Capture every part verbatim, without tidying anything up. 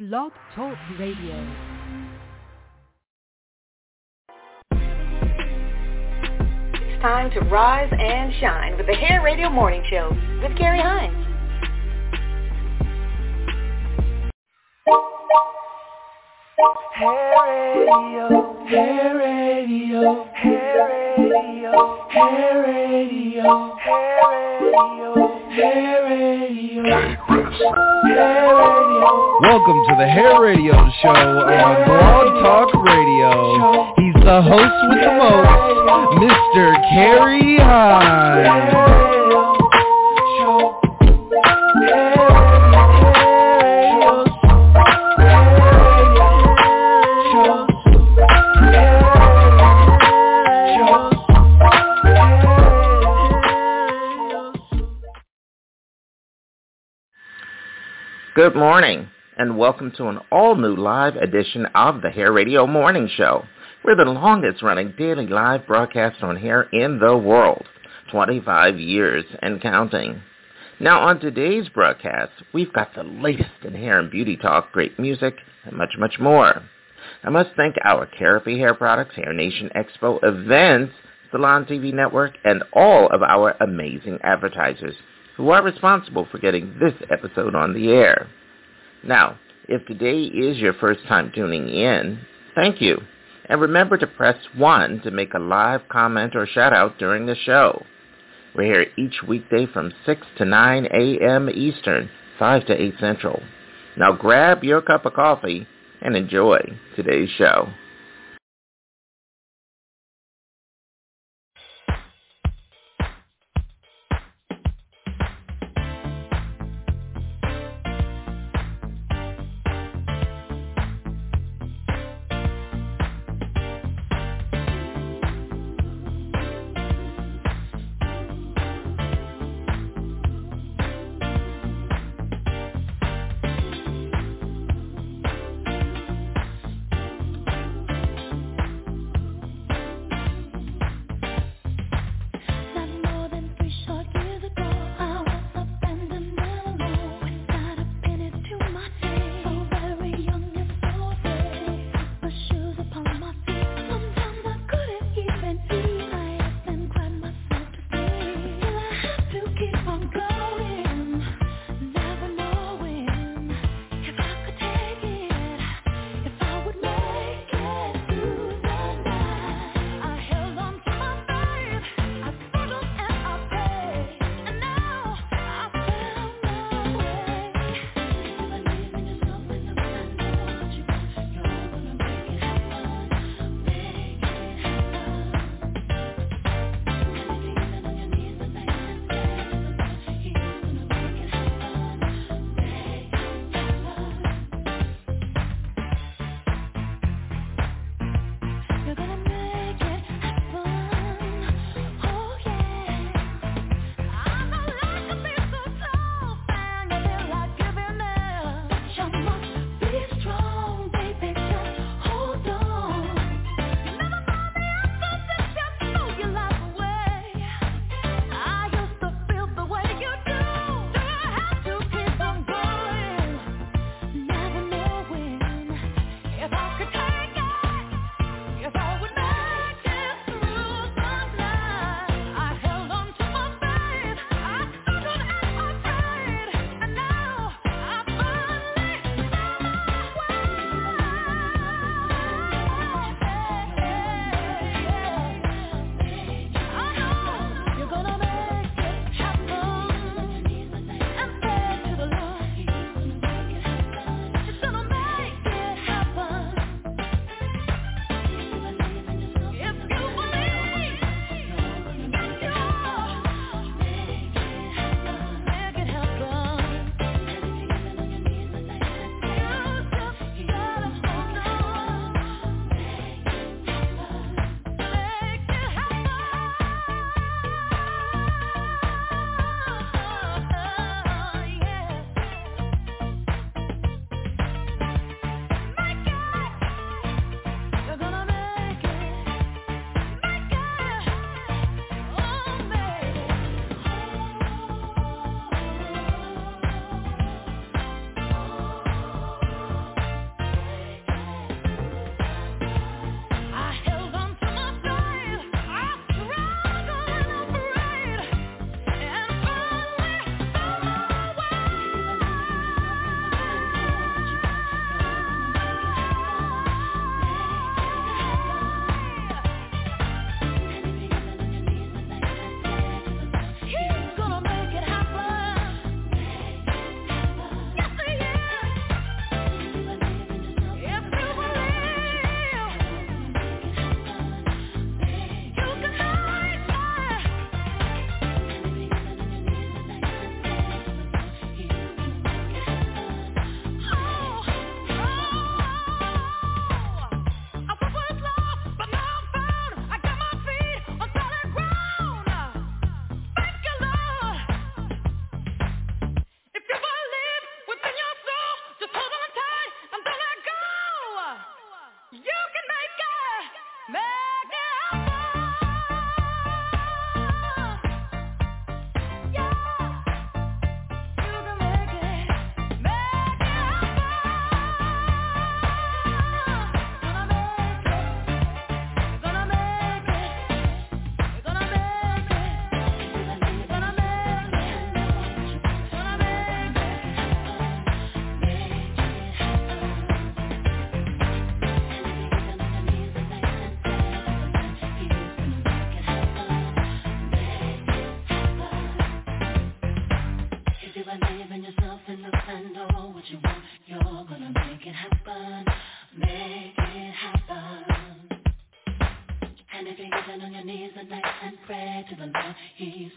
Blog Talk Radio. Time to rise and shine with the Hair Radio Morning Show with Carrie Hines. Hair Radio, Hair Radio, Hair Radio, Hair Radio, Hair Radio, Hair Radio, Hair Radio. Welcome to the Hair Radio Show on Blog Talk Radio. He's the host with the most, Mister Carrie Hines. Good morning, and welcome to an all-new live edition of the Hair Radio Morning Show. We're the longest-running daily live broadcast on hair in the world, twenty-five years and counting. Now, on today's broadcast, we've got the latest in hair and beauty talk, great music, and much, much more. I must thank our Therapy Hair Products, Hair Nation Expo events, Salon T V Network, and all of our amazing advertisers who are responsible for getting this episode on the air. Now, if today is your first time tuning in, thank you. And remember to press one to make a live comment or shout out during the show. We're here each weekday from six to nine a.m. Eastern, five to eight Central. Now grab your cup of coffee and enjoy today's show.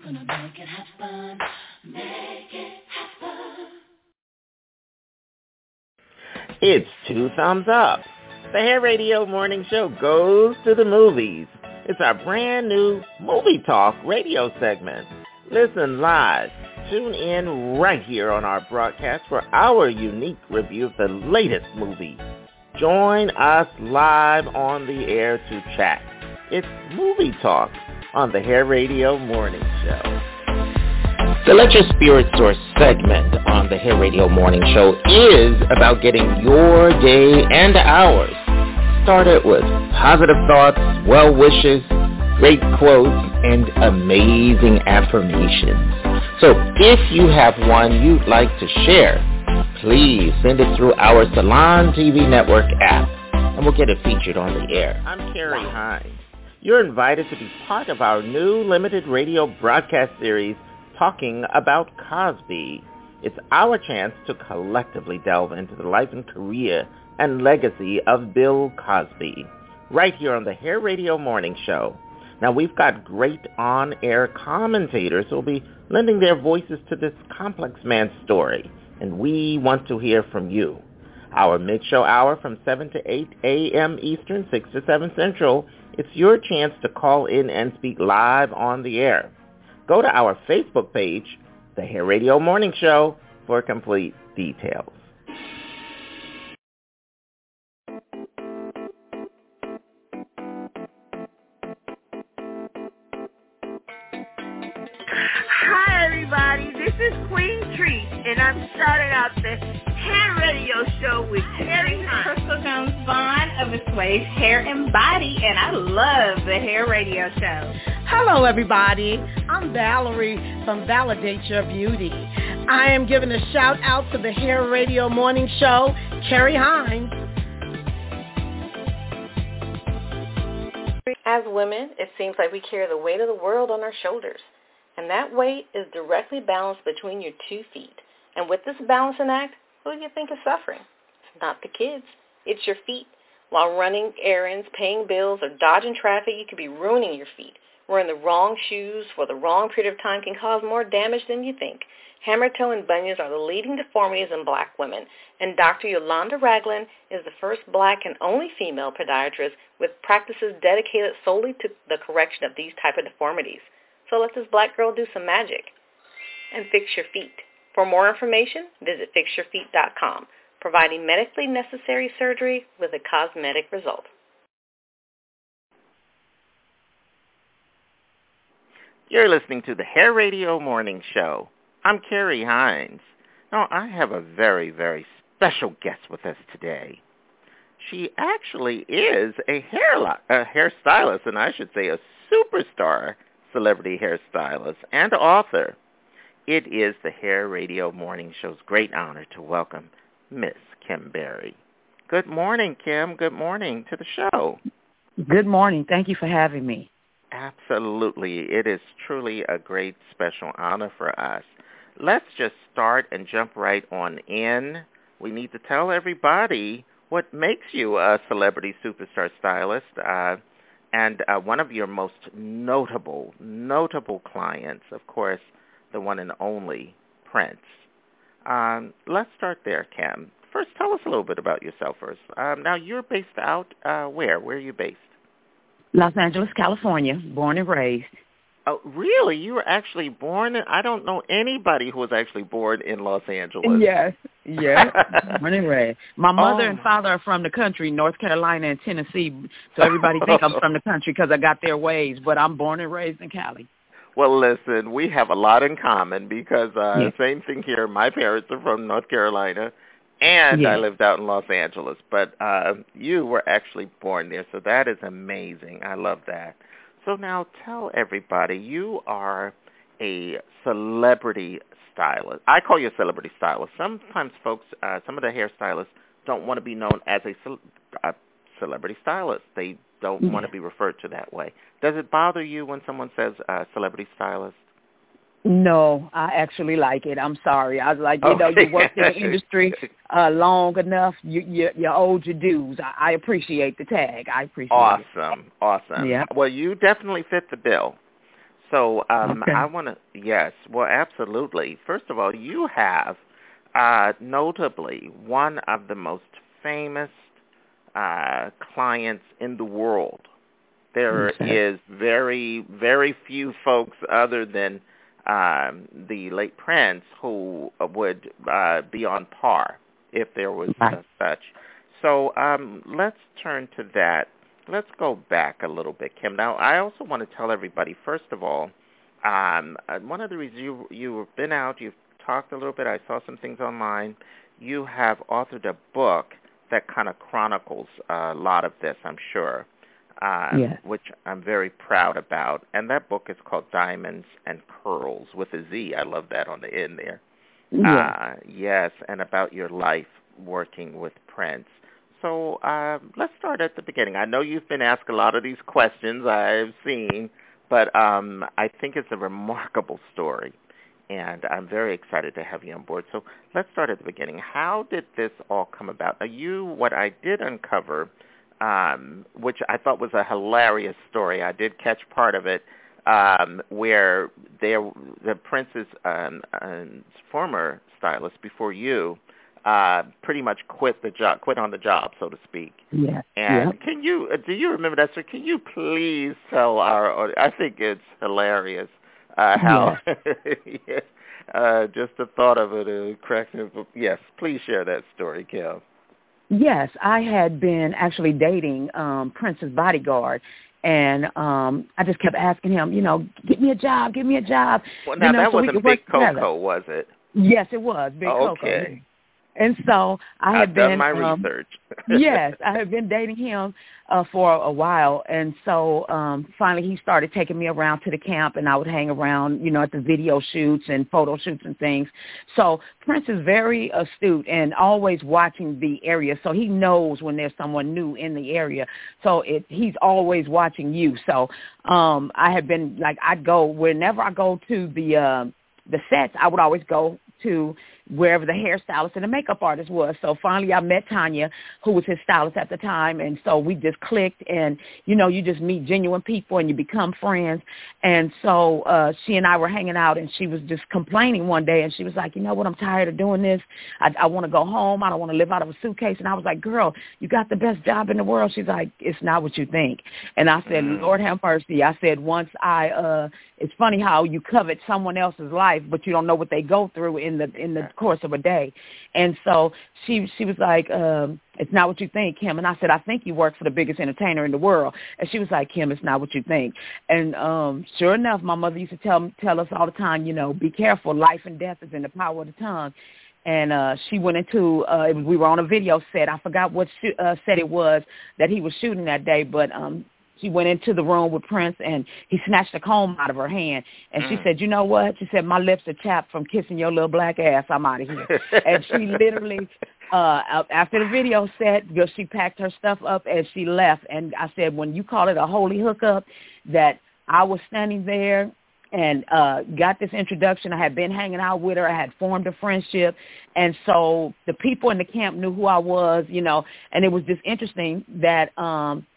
gonna make it happen, make it happen. It's Two Thumbs Up. The Hair Radio Morning Show goes to the movies. It's our brand new Movie Talk radio segment. Listen live. Tune in right here on our broadcast for our unique review of the latest movie. Join us live on the air to chat. It's Movie Talk on the Hair Radio Morning Show. The Let Your Spirit Soar segment on the Hair Radio Morning Show is about getting your day and ours started with positive thoughts, well wishes, great quotes, and amazing affirmations. So if you have one you'd like to share, please send it through our Salon T V Network app, and we'll get it featured on the air. I'm Carrie Hines. You're invited to be part of our new limited radio broadcast series, Talking About Cosby. It's our chance to collectively delve into the life and career and legacy of Bill Cosby, right here on the Hair Radio Morning Show. Now, we've got great on-air commentators who will be lending their voices to this complex man's story, and we want to hear from you. Our mid-show hour from seven to eight a.m. Eastern, six to seven Central, it's your chance to call in and speak live on the air. Go to our Facebook page, The Hair Radio Morning Show, for complete details. Hi, everybody. This is Queen Treat, and I'm starting out the Hair Radio Show with Carrie Hines. Crystal Jones Vaughn of Assuage Hair and Body, and I love the Hair Radio Show. Hello, everybody. I'm Valerie from Validate Your Beauty. I am giving a shout out to the Hair Radio Morning Show, Carrie Hines. As women, it seems like we carry the weight of the world on our shoulders. And that weight is directly balanced between your two feet. And with this balancing act, who do you think is suffering? It's not the kids. It's your feet. While running errands, paying bills, or dodging traffic, you could be ruining your feet. Wearing the wrong shoes for the wrong period of time can cause more damage than you think. Hammer toe and bunions are the leading deformities in black women. And Doctor Yolanda Ragland is the first black and only female podiatrist with practices dedicated solely to the correction of these type of deformities. So let this black girl do some magic and fix your feet. For more information, visit fix your feet dot com, providing medically necessary surgery with a cosmetic result. You're listening to the Hair Radio Morning Show. I'm Carrie Hines. Now, I have a very, very special guest with us today. She actually is a hair li- a hairstylist, and I should say a superstar celebrity hairstylist and author. It is the Hair Radio Morning Show's great honor to welcome Miss Kim Berry. Good morning, Kim. Good morning to the show. Good morning. Thank you for having me. Absolutely. It is truly a great special honor for us. Let's just start and jump right on in. We need to tell everybody what makes you a celebrity superstar stylist. Uh, And uh, one of your most notable, notable clients, of course, the one and only Prince. Um, let's start there, Kim. First, tell us a little bit about yourself first. Um, now, you're based out uh, where? Where are you based? Los Angeles, California, born and raised. Oh, really? You were actually born in, I don't know anybody who was actually born in Los Angeles. Yes, yes, born and raised. My mother Oh. and father are from the country, North Carolina and Tennessee, so everybody think I'm from the country because I got their ways, but I'm born and raised in Cali. Well, listen, we have a lot in common because uh, Yes. same thing here. My parents are from North Carolina, and Yes. I lived out in Los Angeles. But uh, you were actually born there, so that is amazing. I love that. So now tell everybody, you are a celebrity stylist. I call you a celebrity stylist. Sometimes folks, uh, some of the hairstylists don't want to be known as a, ce- a celebrity stylist. They don't Yeah. want to be referred to that way. Does it bother you when someone says uh, celebrity stylist? No, I actually like it. I'm sorry. I was like, you know, Okay. you worked in the industry uh, long enough. You, you, you owed your dues. I, I appreciate the tag. I appreciate it. Awesome, awesome. Yeah. Well, you definitely fit the bill. So um, Okay. I want to, yes, well, absolutely. First of all, you have uh, notably one of the most famous uh, clients in the world. There Okay. is very, very few folks other than um, the late Prince who would uh, be on par if there was Right. uh, such. So um, let's turn to that. Let's go back a little bit, Kim. Now, I also want to tell everybody, first of all, um, uh, one of the reasons you, you've been out, you've talked a little bit, I saw some things online, you have authored a book that kind of chronicles uh, a lot of this, I'm sure, um, Yes. which I'm very proud about. And that book is called Diamonds and Pearls with a Z. I love that on the end there. Yes. Uh, yes, and about your life working with Prince. So uh, let's start at the beginning. I know you've been asked a lot of these questions I've seen, but um, I think it's a remarkable story, and I'm very excited to have you on board. So let's start at the beginning. How did this all come about? Now, you, what I did uncover, um, which I thought was a hilarious story, I did catch part of it, um, where there, the Prince's um, uh, former stylist before you Uh, pretty much quit the job, quit on the job, so to speak. Yeah. And Yep. can you, uh, do you remember that, sir? Can you please tell our, I think it's hilarious, uh, how, yes. uh, just the thought of it uh, cracks me. Yes, please share that story, Kim. Yes, I had been actually dating um, Prince's bodyguard, and um, I just kept asking him, you know, get me a job, get me a job. Well, now you know, that so we wasn't could work Big Coco, together. was it? Yes, it was Big Oh, Coco. okay. And so I had I've been done my um, research. yes, I had been dating him uh, for a while, and so um, finally he started taking me around to the camp, and I would hang around, you know, at the video shoots and photo shoots and things. So Prince is very astute and always watching the area, so he knows when there's someone new in the area. So it, he's always watching you. So um, I had been like, I'd go whenever I go to the uh, the sets, I would always go to wherever the hairstylist and the makeup artist was. So finally I met Tanya, who was his stylist at the time, and so we just clicked, and, you know, you just meet genuine people and you become friends. And so uh, she and I were hanging out, and she was just complaining one day, and she was like, you know what, I'm tired of doing this. I, I want to go home. I don't want to live out of a suitcase. And I was like, girl, you got the best job in the world. She's like, it's not what you think. And I said, mm. Lord have mercy. I said, once I, uh, it's funny how you covet someone else's life, but you don't know what they go through in the in the course of a day. And so she she was like, um, it's not what you think, Kim. And I said, I think you work for the biggest entertainer in the world. And she was like, Kim, it's not what you think. And um, sure enough, my mother used to tell tell us all the time, you know, be careful. Life and death is in the power of the tongue. And uh, she went into, uh, it was, we were on a video set. I forgot what sh- uh, set it was that he was shooting that day, but um, she went into the room with Prince, and he snatched a comb out of her hand. And mm. she said, you know what? She said, my lips are chapped from kissing your little black ass. I'm out of here. And she literally, uh, after the video set, she packed her stuff up and she left. And I said, when you call it a holy hookup, that I was standing there and uh, got this introduction. I had been hanging out with her. I had formed a friendship. And so the people in the camp knew who I was, you know, and it was just interesting that um,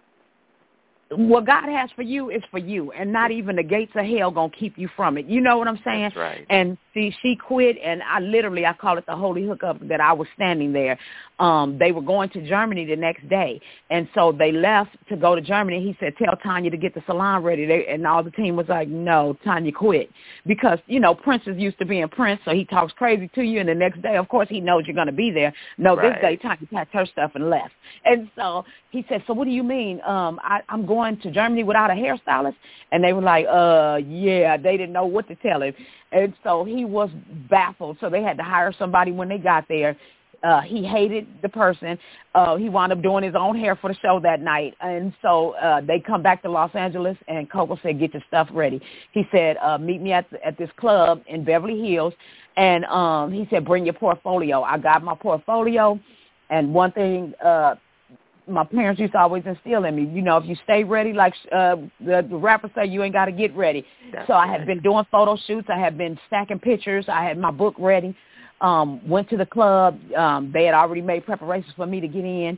what God has for you is for you, and not even the gates of hell going to keep you from it. You know what I'm saying? That's right. And see, she quit, and I literally, I call it the holy hookup, that I was standing there. Um, they were going to Germany the next day, and so they left to go to Germany. He said, tell Tanya to get the salon ready. They, and all the team was like, no, Tanya quit. Because, you know, Prince is used to being Prince, so he talks crazy to you, and the next day, of course, he knows you're going to be there. No, right. This day, Tanya packed her stuff and left. And so he said, so what do you mean? Um, I, I'm going to Germany without a hairstylist? And they were like, uh, yeah, they didn't know what to tell him. And so he was baffled. So they had to hire somebody when they got there. Uh, he hated the person. Uh, he wound up doing his own hair for the show that night. And so uh, they come back to Los Angeles, and Coco said, get your stuff ready. He said, uh, meet me at the, at this club in Beverly Hills. And um, he said, bring your portfolio. I got my portfolio. And one thing uh, my parents used to always instill in me, you know, if you stay ready, like uh, the, the rappers say, you ain't got to get ready. That's so I right. had been doing photo shoots. I had been stacking pictures. I had my book ready. Um, went to the club. Um, they had already made preparations for me to get in.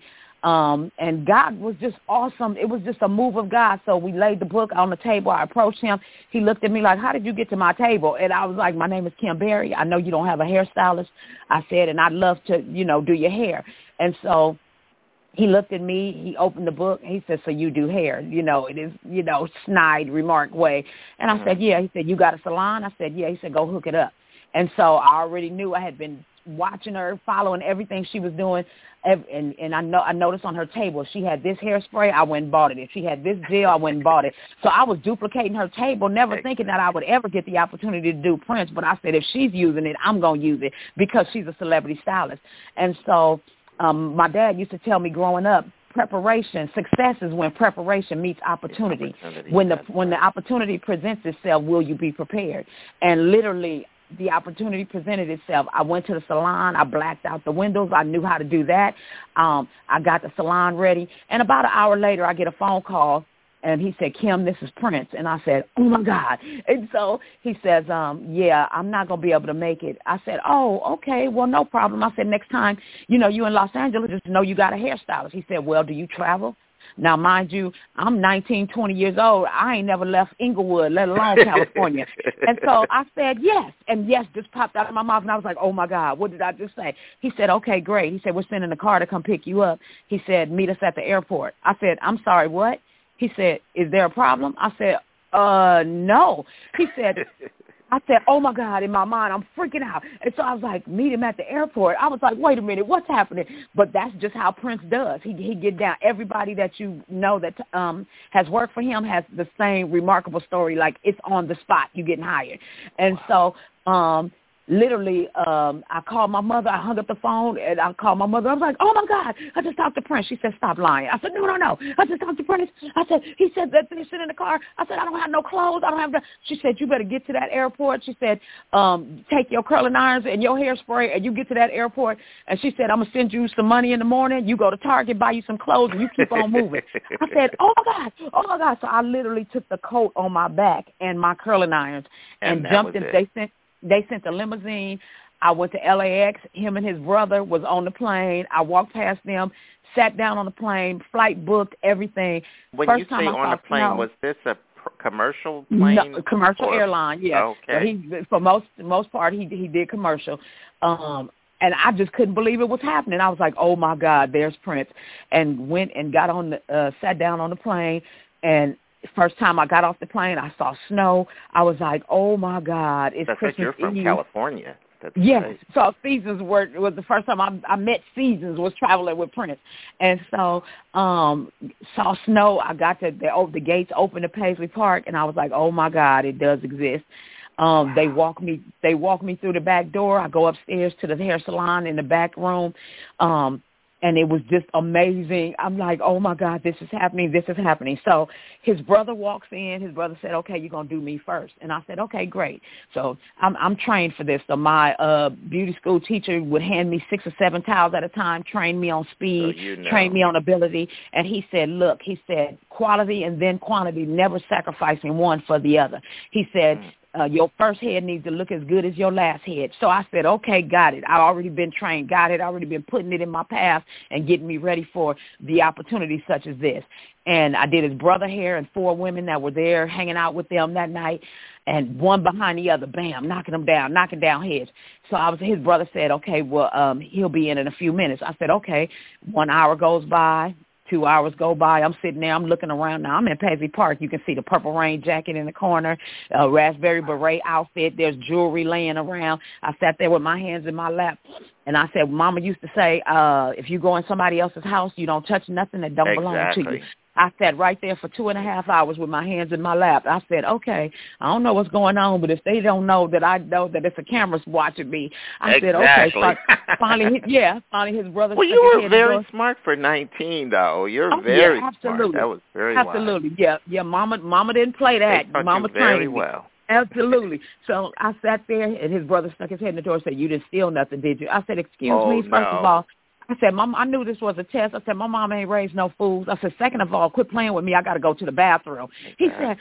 Um, and God was just awesome. It was just a move of God. So we laid the book on the table. I approached him. He looked at me like, how did you get to my table? And I was like, my name is Kim Berry. I know you don't have a hairstylist. I said, and I'd love to, you know, do your hair. And so he looked at me. He opened the book. He said, so you do hair, you know, it is, you know, snide, remark way. And I mm-hmm. said, yeah. He said, you got a salon? I said, yeah. He said, go hook it up. And so I already knew I had been watching her, following everything she was doing. And, and I know I noticed on her table, she had this hairspray, I went and bought it. If she had this gel, I went and bought it. So I was duplicating her table, never thinking that I would ever get the opportunity to do prints. But I said, if she's using it, I'm going to use it because she's a celebrity stylist. And so um, my dad used to tell me growing up, preparation, success is when preparation meets opportunity. opportunity. When the when the opportunity presents itself, will you be prepared? And literally, the opportunity presented itself. I went to the salon. I blacked out the windows. I knew how to do that. Um, I got the salon ready. And about an hour later, I get a phone call, and he said, Kim, this is Prince. And I said, oh, my God. And so he says, um, yeah, I'm not going to be able to make it. I said, oh, okay, well, no problem. I said, next time, you know, you in Los Angeles, just know you got a hairstylist. He said, well, do you travel? Now, mind you, I'm nineteen, twenty years old. I ain't never left Inglewood, let alone California. And so I said, yes. And yes just popped out of my mouth. And I was like, oh, my God, what did I just say? He said, okay, great. He said, we're sending a car to come pick you up. He said, meet us at the airport. I said, I'm sorry, what? He said, is there a problem? I said, uh, no. He said, I said, oh, my God, in my mind, I'm freaking out. And so I was like, meet him at the airport. I was like, wait a minute, what's happening? But that's just how Prince does. He he get down. Everybody that you know that um has worked for him has the same remarkable story, like it's on the spot, you getting hired. And so um literally, um, I called my mother. I hung up the phone, and I called my mother. I was like, oh, my God, I just talked to Prince. She said, stop lying. I said, no, no, no. I just talked to Prince. I said, he said that they're sitting in the car. I said, I don't have no clothes. I don't have the. She said, you better get to that airport. She said, um, take your curling irons and your hairspray, and you get to that airport. And she said, I'm going to send you some money in the morning. You go to Target, buy you some clothes, and you keep on moving. I said, oh, my God, oh, my God. So I literally took the coat on my back and my curling irons and, and jumped in. They sent, they sent the limousine. I went to L A X. Him and his brother was on the plane. I walked past them, sat down on the plane, flight booked, everything. When First you time say I on the plane, snow, was this a pr- commercial plane? No, commercial or? airline, yeah. Okay. So he, for most most part, he he did commercial. Um, and I just couldn't believe it was happening. I was like, oh, my God, there's Prince. And went and got on the, uh, sat down on the plane, and first time I got off the plane, I saw snow. I was like, oh, my God, it's That's Christmas like you're from Eve. California. That's yes. Great. So Seasons were, was the first time I, I met Seasons, was traveling with Prince. And so um, saw snow. I got to the, oh, the gates open to Paisley Park, and I was like, oh, my God, it does exist. Um, wow. They walk me. They walk me through the back door. I go upstairs to the hair salon in the back room. Um, And it was just amazing. I'm like, oh, my God, this is happening. This is happening. So his brother walks in. His brother said, okay, you're going to do me first. And I said, okay, great. So I'm, I'm trained for this. So my uh, beauty school teacher would hand me six or seven towels at a time, train me on speed, so you know. train me on ability. And he said, look, he said, quality and then quantity, never sacrificing one for the other. He said, mm. Uh, your first head needs to look as good as your last head. So I said, okay, got it. I've already been trained. Got it. I've already been putting it in my path and getting me ready for the opportunity such as this. And I did his brother hair and four women that were there hanging out with them that night, and one behind the other, bam, knocking them down, knocking down heads. So I was, his brother said, okay, well, um, he'll be in in a few minutes. I said, okay. One hour goes by. Two hours go by. I'm sitting there. I'm looking around. Now, I'm in Paisley Park. You can see the Purple Rain jacket in the corner, a raspberry beret outfit. There's jewelry laying around. I sat there with my hands in my lap, and I said, Mama used to say, uh, if you go in somebody else's house, you don't touch nothing that don't exactly. belong to you. I sat right there for two and a half hours with my hands in my lap. I said, okay, I don't know what's going on, but if they don't know that I know that it's a camera watching me, I exactly. said, okay. So finally, yeah, finally his brother. Well, you were very smart for nineteen, though. You're oh, very yeah, absolutely. smart. That was very Absolutely, wise. yeah, yeah. Mama, Mama didn't play that. They taught Mama you very trained me. well. Absolutely. So I sat there, and his brother stuck his head in the door and said, you didn't steal nothing, did you? I said, excuse oh, me, first no. of all. I said, Mom, I knew this was a test. I said, my mom ain't raised no fools. I said, second of all, quit playing with me. I got to go to the bathroom. He said,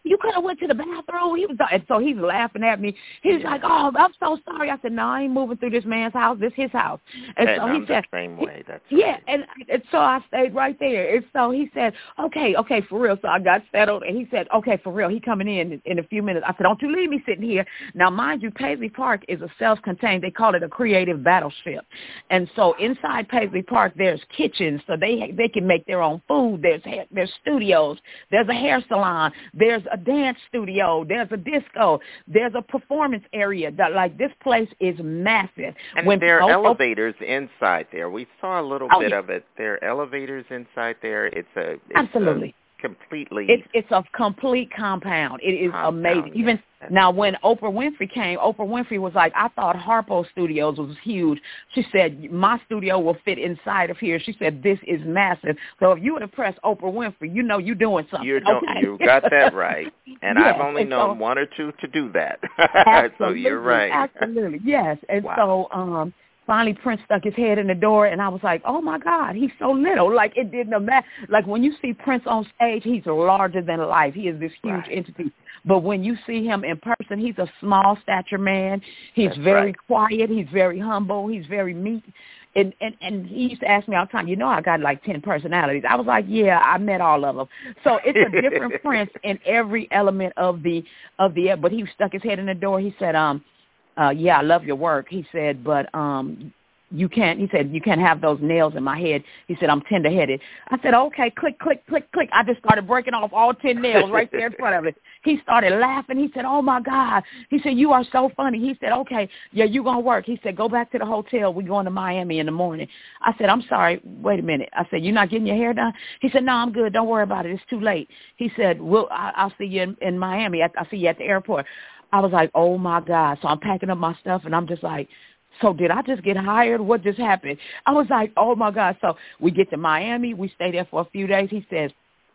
you could have went to the bathroom. He was, and so he's laughing at me. He's yeah. like, oh, I'm so sorry. I said, no, I ain't moving through this man's house. This his house. And, and so I'm he said, the same way. That's yeah, right. and, and so I stayed right there. And so he said, okay, okay, for real. So I got settled, and he said, okay, for real. He coming in in a few minutes. I said, don't you leave me sitting here. Now, mind you, Paisley Park is a self-contained. They call it a creative battleship. And so inside Paisley Park, there's kitchens, so they they can make their own food. There's there's studios. There's a hair salon. There's a dance studio. There's a disco. There's a performance area. That, like, this place is massive. And when, there are oh, elevators oh, inside there. We saw a little oh, bit yeah. of it. There are elevators inside there. It's a it's absolutely. A, completely. It's it's a complete compound. It is compound, amazing. Yes. Even now, when Oprah Winfrey came, Oprah Winfrey was like, I thought Harpo Studios was huge. She said, my studio will fit inside of here. She said, this is massive. So if you would have pressed Oprah Winfrey, you know you're doing something. You're doing, okay? You got that right. And yes, I've only and known so, one or two to do that. Absolutely, so you're right. Absolutely, yes. And wow. so um, finally Prince stuck his head in the door, and I was like, oh, my God, he's so little. Like, it didn't matter. Like, when you see Prince on stage, he's larger than life. He is this huge right. entity. But when you see him in person, he's a small stature man. He's That's very right. quiet. He's very humble. He's very meek. And, and and he used to ask me all the time, you know, I got like ten personalities. I was like, yeah, I met all of them. So it's a different Prince in every element of the of the. But he stuck his head in the door. He said, um, uh, yeah, I love your work. He said, but um. You can't, he said, you can't have those nails in my head. He said, I'm tender-headed. I said, okay, click, click, click, click. I just started breaking off all ten nails right there in front of it. He started laughing. He said, oh, my God. He said, you are so funny. He said, okay, yeah, you're going to work. He said, go back to the hotel. We're going to Miami in the morning. I said, I'm sorry. Wait a minute. I said, you're not getting your hair done? He said, no, I'm good. Don't worry about it. It's too late. He said, well, I- I'll see you in, in Miami. I- I'll see you at the airport. I was like, oh, my God. So I'm packing up my stuff, and I'm just like, so did I just get hired? What just happened? I was like, oh, my God. So we get to Miami. We stay there for a few days. He says,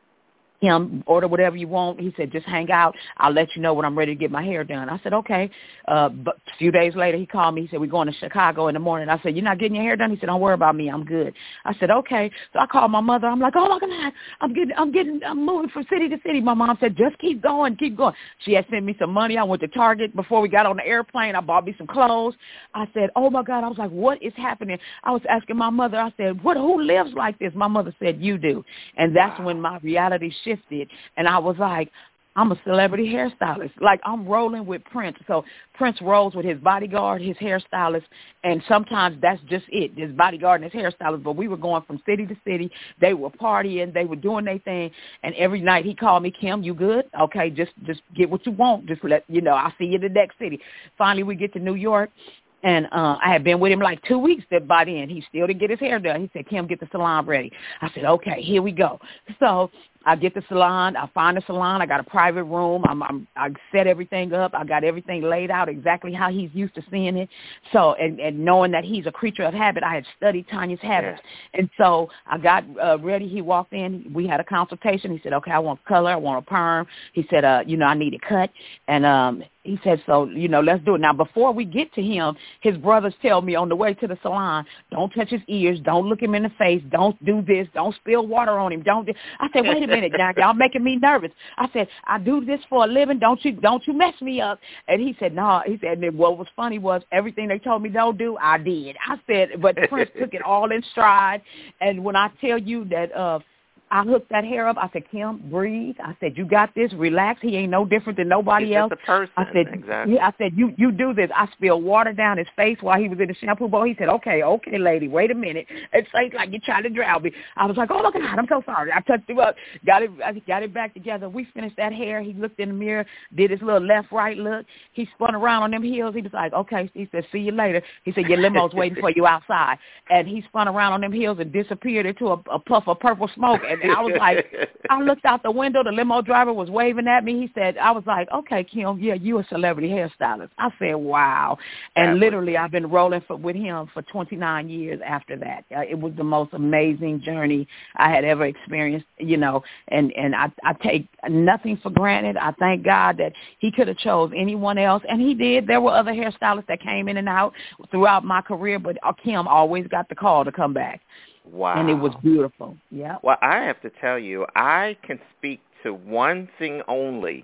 him, order whatever you want. He said, just hang out. I'll let you know when I'm ready to get my hair done. I said, okay. Uh, but a few days later, he called me. He said, we're going to Chicago in the morning. I said, you're not getting your hair done? He said, don't worry about me. I'm good. I said, okay. So I called my mother. I'm like, oh, my God, I'm getting, I'm getting, I'm moving from city to city. My mom said, just keep going, keep going. She had sent me some money. I went to Target before we got on the airplane. I bought me some clothes. I said, oh, my God. I was like, what is happening? I was asking my mother. I said, what? Who lives like this? My mother said, you do. And that's wow. when my reality shifted. And I was like, I'm a celebrity hairstylist. Like, I'm rolling with Prince. So Prince rolls with his bodyguard, his hairstylist, and sometimes that's just it, his bodyguard and his hairstylist. But we were going from city to city. They were partying. They were doing their thing. And every night he called me, Kim, you good? Okay, just just get what you want. Just let, you know, I'll see you in the next city. Finally, we get to New York. And uh, I had been with him like two weeks that by then. He still didn't get his hair done. He said, Kim, get the salon ready. I said, okay, here we go. So I get the salon. I find the salon. I got a private room. I'm, I'm, I set everything up. I got everything laid out exactly how he's used to seeing it. So, and, and knowing that he's a creature of habit, I had studied Tanya's habits. Yeah. And so I got uh, ready. He walked in. We had a consultation. He said, okay, I want color. I want a perm. He said, uh, you know, I need a cut. And um, he said, so, you know, let's do it. Now, before we get to him, his brothers tell me on the way to the salon, don't touch his ears. Don't look him in the face. Don't do this. Don't spill water on him. Don't do. I said, wait a minute, now, y'all making me nervous. I said, I do this for a living. Don't you don't you mess me up. And he said, no. He said, and what was funny was everything they told me don't do, I did. I said, but Prince took it all in stride. And when I tell you that uh, I hooked that hair up. I said, Kim, breathe. I said, you got this. Relax. He ain't no different than nobody He's else. Just a person. I said, exactly. Yeah, I said, you you do this. I spilled water down his face while he was in the shampoo bowl. He said, okay, okay, lady, wait a minute. It sounds like you're trying to drown me. I was like, oh, my God, I'm so sorry. I touched him up, got it, I got it back together. We finished that hair. He looked in the mirror, did his little left-right look. He spun around on them heels. He was like, okay. He said, see you later. He said, your limo's waiting for you outside. And he spun around on them heels and disappeared into a, a puff of purple smoke. And I was like, I looked out the window. The limo driver was waving at me. He said, I was like, okay, Kim, yeah, you a celebrity hairstylist. I said, wow. And that literally was... I've been rolling for, with him for twenty-nine years after that. Uh, it was the most amazing journey I had ever experienced, you know, and, and I, I take nothing for granted. I thank God that he could have chose anyone else, and he did. There were other hairstylists that came in and out throughout my career, but Kim always got the call to come back. Wow. And it was beautiful. Yeah. Well, I have to tell you, I can speak to one thing only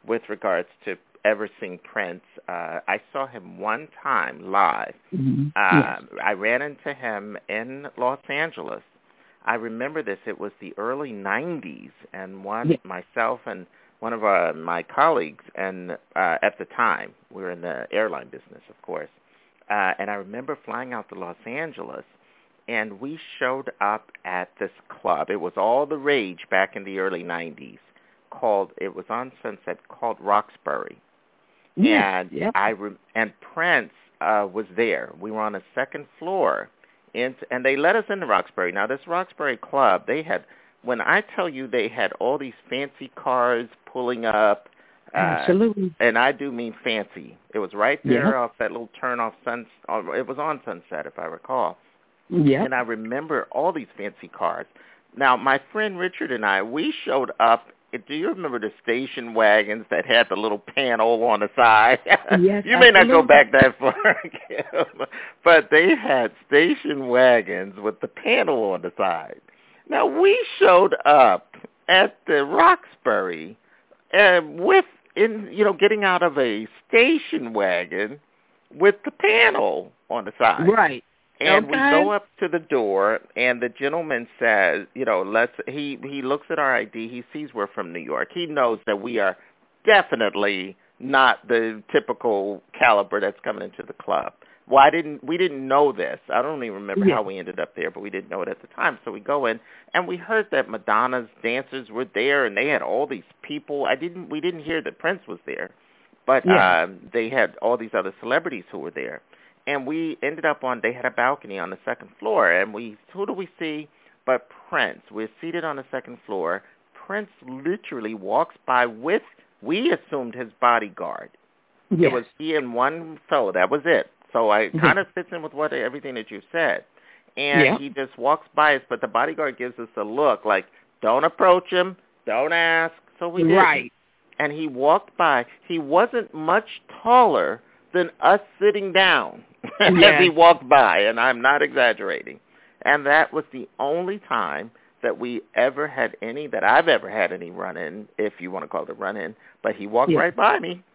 with regards to ever seeing Prince. Uh, I saw him one time live. Mm-hmm. Uh, yes. I ran into him in Los Angeles. I remember this. It was the early nineties, and one yes. myself and one of our, my colleagues, and uh, at the time, we were in the airline business, of course, uh, and I remember flying out to Los Angeles, and we showed up at this club. It was all the rage back in the early nineties. Called it was on Sunset, called Roxbury. Yes. And Yep. I re- and Prince uh, was there. We were on a second floor, in, and they let us into Roxbury. Now, this Roxbury club, they had, when I tell you they had all these fancy cars pulling up. Uh, Absolutely. And I do mean fancy. It was right there Yep. off that little turn off Sun. It was on Sunset, if I recall. Yeah. And I remember all these fancy cars. Now, my friend Richard and I, we showed up. Do you remember the station wagons that had the little panel on the side? Yes, you may not go absolutely. back that far, Kim, but they had station wagons with the panel on the side. Now, we showed up at the Roxbury uh, with, in you know, getting out of a station wagon with the panel on the side. Right. And okay. we go up to the door, and the gentleman says, you know, let's. He he looks at our I D. He sees we're from New York. He knows that we are definitely not the typical caliber that's coming into the club. Well, I didn't. We didn't know this. I don't even remember yeah. how we ended up there, but we didn't know it at the time. So we go in, and we heard that Madonna's dancers were there, and they had all these people. I didn't. We didn't hear that Prince was there, but yeah. um, they had all these other celebrities who were there. And we ended up on, they had a balcony on the second floor, and we, who do we see but Prince? We're seated on the second floor. Prince literally walks by with, we assumed his bodyguard. Yes. It was he and one fellow, that was it. So I kind of fits in with what everything that you said. And yeah. he just walks by us, but the bodyguard gives us a look like, don't approach him, don't ask. So we did. Right. And he walked by. He wasn't much taller than us sitting down as yes. he walked by, and I'm not exaggerating. And that was the only time that we ever had any, that I've ever had any run-in, if you want to call it a run-in, but he walked yes. right by me.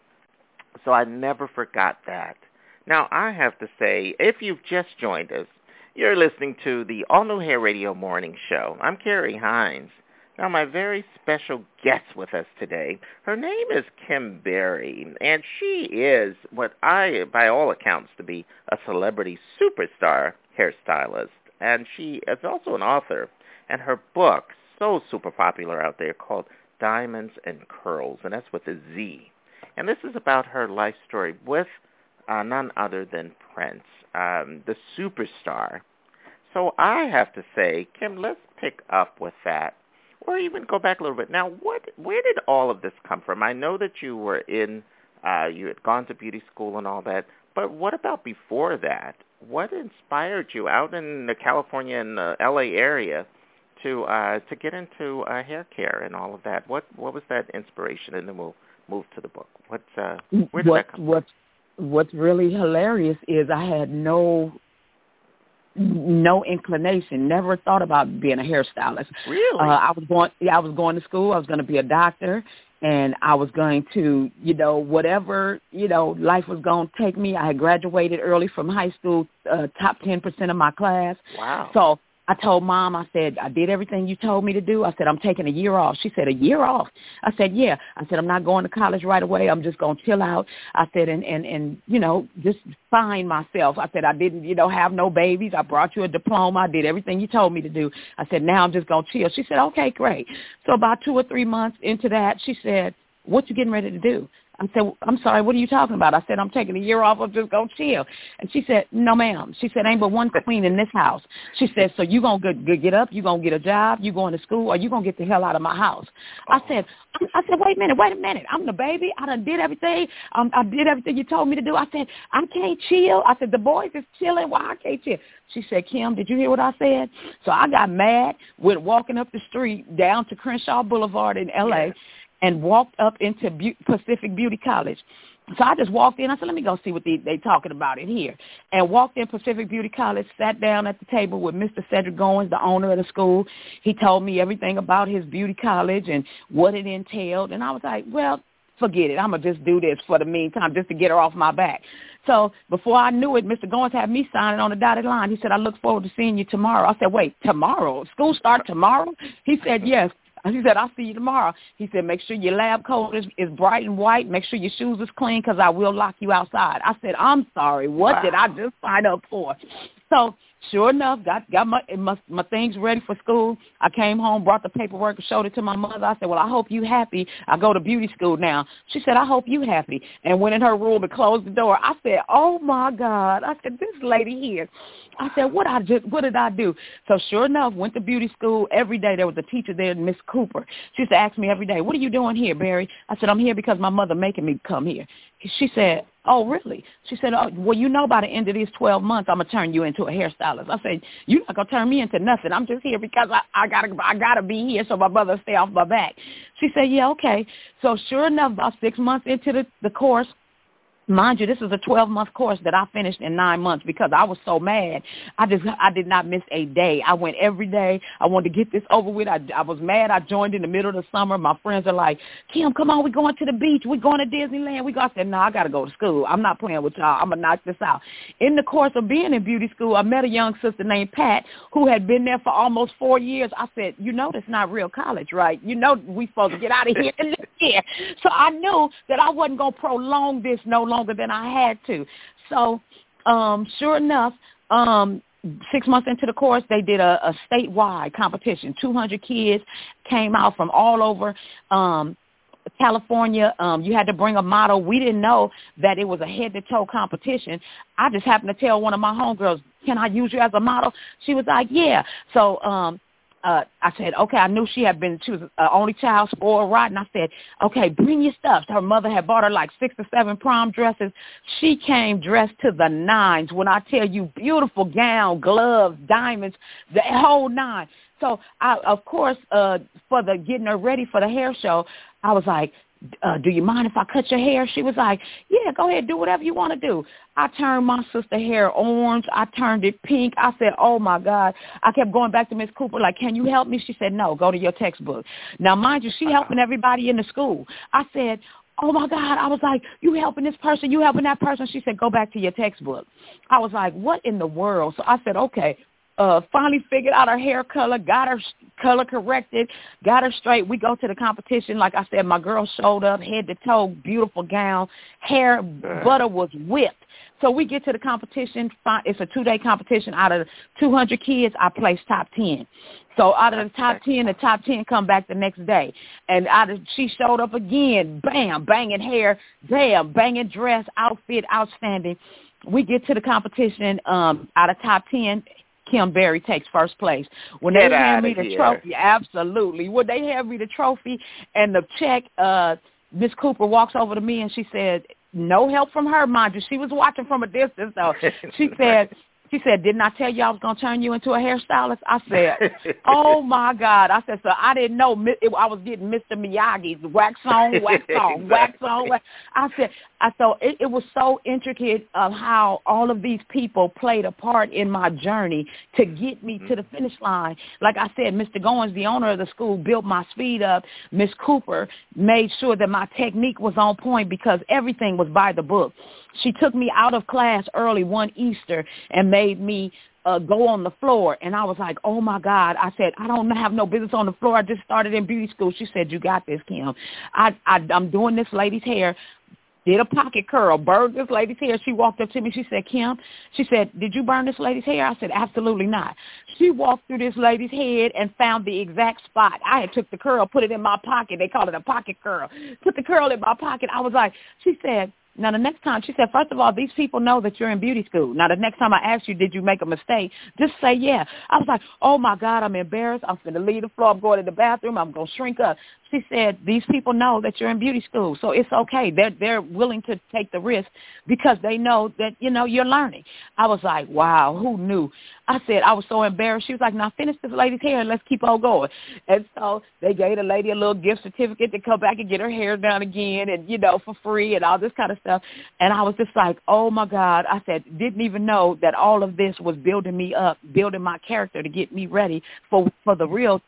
So I never forgot that. Now, I have to say, if you've just joined us, you're listening to the All New Hair Radio Morning Show. I'm Carrie Hines. Now, my very special guest with us today, her name is Kim Berry, and she is what I, by all accounts, to be a celebrity superstar hairstylist. And she is also an author, and her book, so super popular out there, called Diamonds and Curls, and that's with a Z. And this is about her life story with uh, none other than Prince, um, the superstar. So I have to say, Kim, let's pick up with that. Or even go back a little bit. Now, what? Where did all of this come from? I know that you were in, uh, you had gone to beauty school and all that, but what about before that? What inspired you out in the California and the L A area to uh, to get into uh, hair care and all of that? What what was that inspiration? And then we'll move to the book. What's uh, where did what, that come what's, from? What's really hilarious is I had no no inclination, never thought about being a hairstylist. Really? Uh, I was going, yeah, I was going to school. I was going to be a doctor, and I was going to, you know, whatever, you know, life was going to take me. I had graduated early from high school, uh, top ten percent of my class. Wow. So I told Mom, I said, I did everything you told me to do. I said, I'm taking a year off. She said, a year off? I said, yeah. I said, I'm not going to college right away. I'm just going to chill out. I said, and, and, and, you know, just find myself. I said, I didn't, you know, have no babies. I brought you a diploma. I did everything you told me to do. I said, now I'm just going to chill. She said, okay, great. So about two or three months into that, she said, what you getting ready to do? I said, I'm sorry, what are you talking about? I said, I'm taking a year off. I'm just going to chill. And she said, no, ma'am. She said, ain't but one queen in this house. She said, so you going to get up, you going to get a job, you going to school, or you going to get the hell out of my house? I said, I said, wait a minute, wait a minute. I'm the baby. I done did everything. Um, I did everything you told me to do. I said, I can't chill. I said, the boys is chilling. Why I can't chill? She said, Kim, did you hear what I said? So I got mad, went walking up the street down to Crenshaw Boulevard in L A, yeah. and walked up into Be- Pacific Beauty College. So I just walked in. I said, let me go see what they they talking about in here. And walked in Pacific Beauty College, sat down at the table with Mister Cedric Goins, the owner of the school. He told me everything about his beauty college and what it entailed. And I was like, well, forget it. I'm going to just do this for the meantime just to get her off my back. So before I knew it, Mister Goins had me signing on the dotted line. He said, I look forward to seeing you tomorrow. I said, wait, tomorrow? School start tomorrow? He said, yes. He said, I'll see you tomorrow. He said, make sure your lab coat is, is bright and white. Make sure your shoes is clean because I will lock you outside. I said, I'm sorry. What wow. did I just sign up for? So sure enough, got got my, my my things ready for school. I came home, brought the paperwork, and showed it to my mother. I said, well, I hope you happy. I go to beauty school now. She said, I hope you happy. And went in her room and closed the door. I said, oh, my God. I said, this lady here. I said, what I just, what did I do? So sure enough, went to beauty school. Every day there was a teacher there, Miss Cooper. She used to ask me every day, what are you doing here, Barry? I said, I'm here because my mother making me come here. She said, oh, really? She said, oh, well, you know by the end of these twelve months, I'm going to turn you into a hairstylist. I said, you're not going to turn me into nothing. I'm just here because I, I got to I gotta be here so my mother stay off my back. She said, yeah, okay. So sure enough, about six months into the, the course, mind you, this is a twelve-month course that I finished in nine months because I was so mad. I just I did not miss a day. I went every day. I wanted to get this over with. I, I was mad. I joined in the middle of the summer. My friends are like, Kim, come on, we're going to the beach. We're going to Disneyland. We go. I said, no, I got to go to school. I'm not playing with y'all. I'm going to knock this out. In the course of being in beauty school, I met a young sister named Pat who had been there for almost four years. I said, you know that's not real college, right? You know we supposed to get out of here and live here. So I knew that I wasn't going to prolong this no longer. longer than I had to. So um, sure enough, um, six months into the course, they did a, a statewide competition. two hundred kids came out from all over um, California. Um, you had to bring a model. We didn't know that it was a head-to-toe competition. I just happened to tell one of my homegirls, can I use you as a model? She was like, yeah. So um, Uh, I said, okay, I knew she had been, she was uh, only child, spoiled rotten. I said, okay, bring your stuff. Her mother had bought her like six or seven prom dresses. She came dressed to the nines. When I tell you, beautiful gown, gloves, diamonds, the whole nine. So, I, of course, uh, for the getting her ready for the hair show, I was like, Uh, do you mind if I cut your hair? She was like, yeah, go ahead, do whatever you want to do. I turned my sister hair orange. I turned it pink. I said, oh, my God. I kept going back to Miss Cooper, like, can you help me? She said, no, go to your textbook. Now, mind you, she helping everybody in the school. I said, oh, my God. I was like, you helping this person, you helping that person. She said, go back to your textbook. I was like, what in the world? So I said, okay. Uh, finally figured out her hair color, got her color corrected, got her straight. We go to the competition. Like I said, my girl showed up, head to toe, beautiful gown, hair, butter was whipped. So we get to the competition. It's a two-day competition. Out of two hundred kids, I placed top ten. So out of the top ten, the top ten come back the next day. And out of, she showed up again, bam, banging hair, damn, banging dress, outfit, outstanding. We get to the competition. Um, out of top ten, Kim Barry takes first place. When Get they hand me the here. trophy, absolutely. When they hand me the trophy and the check, uh, Miss Cooper walks over to me and she said, no help from her, mind you. She was watching from a distance, though. She said, She said, didn't I tell you I was going to turn you into a hairstylist? I said, oh, my God. I said, so I didn't know I was getting Mister Miyagi's wax on, wax on, wax on. Wax. I said, I thought it, it was so intricate of how all of these people played a part in my journey to get me to the finish line. Like I said, Mister Goins, the owner of the school, built my speed up. Miss Cooper made sure that my technique was on point because everything was by the book. She took me out of class early one Easter and made me uh, go on the floor. And I was like, oh, my God. I said, I don't have no business on the floor. I just started in beauty school. She said, you got this, Kim. I, I, I'm doing this lady's hair. Did a pocket curl, burned this lady's hair. She walked up to me. She said, Kim, she said, did you burn this lady's hair? I said, absolutely not. She walked through this lady's head and found the exact spot. I had took the curl, put it in my pocket. They call it a pocket curl. Put the curl in my pocket. I was like, she said, now, the next time, she said, first of all, these people know that you're in beauty school. Now, the next time I ask you, did you make a mistake, just say, yeah. I was like, oh, my God, I'm embarrassed. I'm going to leave the floor. I'm going to the bathroom. I'm going to shrink up. She said, these people know that you're in beauty school, so it's okay. They're, they're willing to take the risk because they know that, you know, you're learning. I was like, wow, who knew? I said, I was so embarrassed. She was like, now finish this lady's hair and let's keep on going. And so they gave the lady a little gift certificate to come back and get her hair done again and, you know, for free and all this kind of stuff. And I was just like, oh, my God. I said, didn't even know that all of this was building me up, building my character to get me ready for, for the real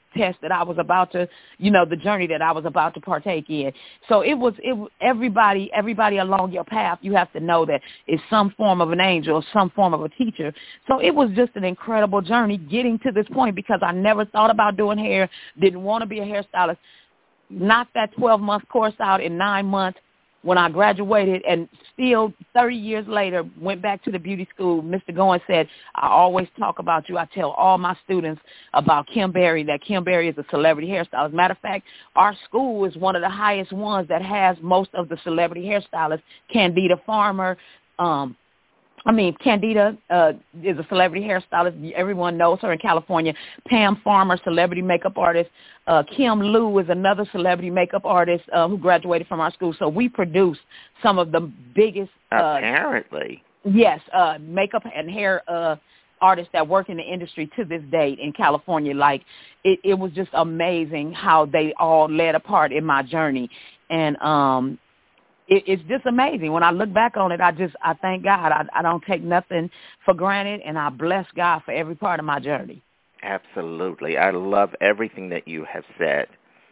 test that I was about to, you know, the journey that I was about to partake in. So it was, it everybody, everybody along your path, you have to know that it's some form of an angel, some form of a teacher. So it was just an incredible journey getting to this point because I never thought about doing hair, didn't want to be a hairstylist. Knocked that twelve-month course out in nine months when I graduated, and still thirty years later went back to the beauty school. Mister Goins said, I always talk about you. I tell all my students about Kim Berry, that Kim Berry is a celebrity hairstylist. Matter of fact, our school is one of the highest ones that has most of the celebrity hairstylists. Candida Farmer, um, I mean, Candida uh, is a celebrity hairstylist. Everyone knows her in California. Pam Farmer, celebrity makeup artist. Uh, Kim Liu is another celebrity makeup artist uh, who graduated from our school. So we produce some of the biggest... Uh, Apparently. Yes, uh, makeup and hair uh, artists that work in the industry to this day in California. Like, it, it was just amazing how they all led a part in my journey. And... um it's just amazing. When I look back on it, I just, I thank God. I, I don't take nothing for granted, and I bless God for every part of my journey. Absolutely. I love everything that you have said.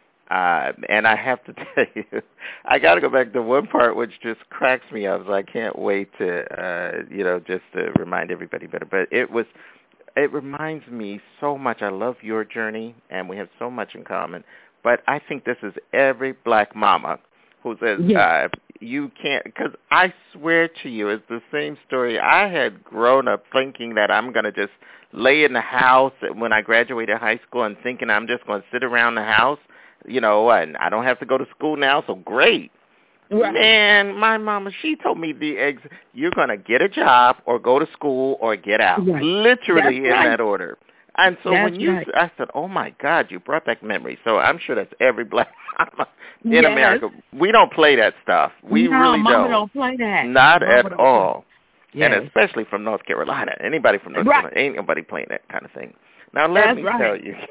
Uh, and I have to tell you, I got to go back to one part which just cracks me up. So I can't wait to, uh, you know, just to remind everybody better. But it was, it reminds me so much. I love your journey, and we have so much in common. But I think this is every black mama who says, yeah. uh, you can't, because I swear to you, it's the same story. I had grown up thinking that I'm going to just lay in the house when I graduated high school and thinking I'm just going to sit around the house, you know, and I don't have to go to school now, so great. Right. Man, my mama, she told me the eggs, you're going to get a job or go to school or get out, right. literally that's in right. that order. And so that's when you, right. I said, oh, my God, you brought back memories. So I'm sure that's every black mama in yes. America. We don't play that stuff. We no, really mama don't. don't play that. Not mama at all. Yes. And especially from North Carolina. Anybody from North right. Carolina, ain't nobody playing that kind of thing. Now, let that's me right. tell you,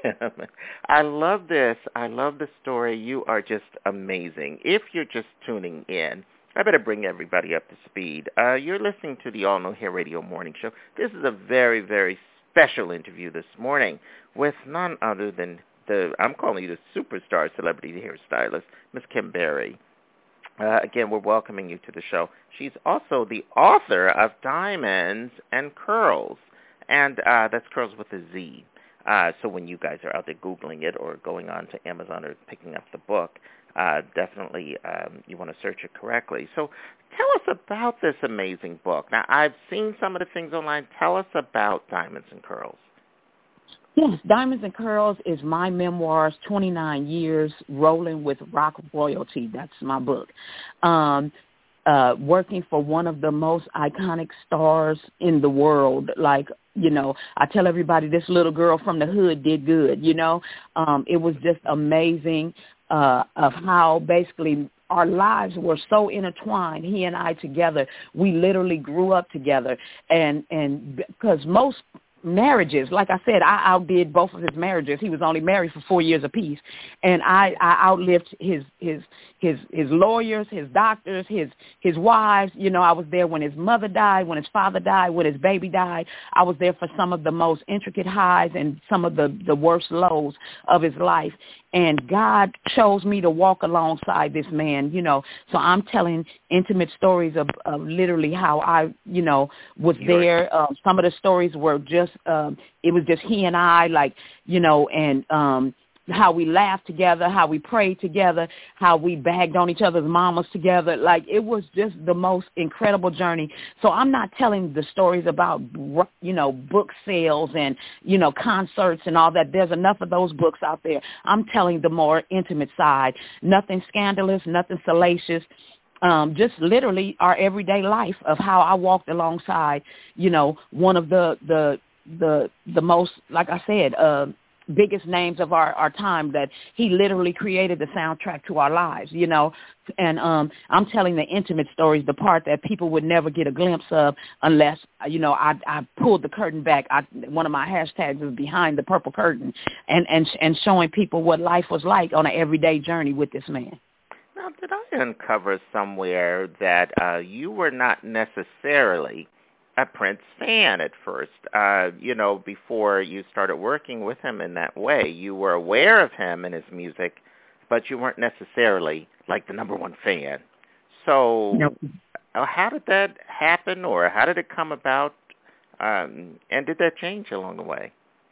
I love this. I love the story. You are just amazing. If you're just tuning in, I better bring everybody up to speed. Uh, you're listening to the All New Hair Radio Morning Show. This is a very, very special interview this morning with none other than the, I'm calling you the superstar celebrity hairstylist, Miss Kim Berry. Uh, again, we're welcoming you to the show. She's also the author of Diamonds and Curls, and uh, that's Curls with a Z. Uh, so when you guys are out there Googling it or going on to Amazon or picking up the book, uh, definitely um, you want to search it correctly. So tell us about this amazing book. Now, I've seen some of the things online. Tell us about Diamonds and Curls. Yes, Diamonds and Curls is my memoirs, twenty-nine years rolling with rock royalty. That's my book. Um, uh, working for one of the most iconic stars in the world. Like, you know, I tell everybody this little girl from the hood did good, you know. Um, it was just amazing uh, of how basically our lives were so intertwined, he and I together. We literally grew up together. And, and because most marriages, like I said, I outdid both of his marriages. He was only married for four years apiece, and I, I outlived his his his his lawyers, his doctors, his his wives. You know, I was there when his mother died, when his father died, when his baby died. I was there for some of the most intricate highs and some of the the worst lows of his life. And God chose me to walk alongside this man, you know. So I'm telling intimate stories of, of literally how I, you know, was there. Uh, some of the stories were just, um, it was just he and I, like, you know, and um, how we laughed together, how we prayed together, how we bagged on each other's mamas together. Like, it was just the most incredible journey. So I'm not telling the stories about, you know, book sales and, you know, concerts and all that. There's enough of those books out there. I'm telling the more intimate side. Nothing scandalous, nothing salacious. Um, just literally our everyday life of how I walked alongside, you know, one of the, the, the, the most, like I said, uh, biggest names of our, our time, that he literally created the soundtrack to our lives, you know. And um, I'm telling the intimate stories, the part that people would never get a glimpse of unless, you know, I, I pulled the curtain back. I, one of my hashtags is behind the purple curtain, and, and, and showing people what life was like on an everyday journey with this man. Now, did I uncover somewhere that uh, you were not necessarily a Prince fan at first. Uh, you know, before you started working with him in that way, you were aware of him and his music, but you weren't necessarily like the number one fan. So Nope. uh, how did that happen, or how did it come about, um, and did that change along the way?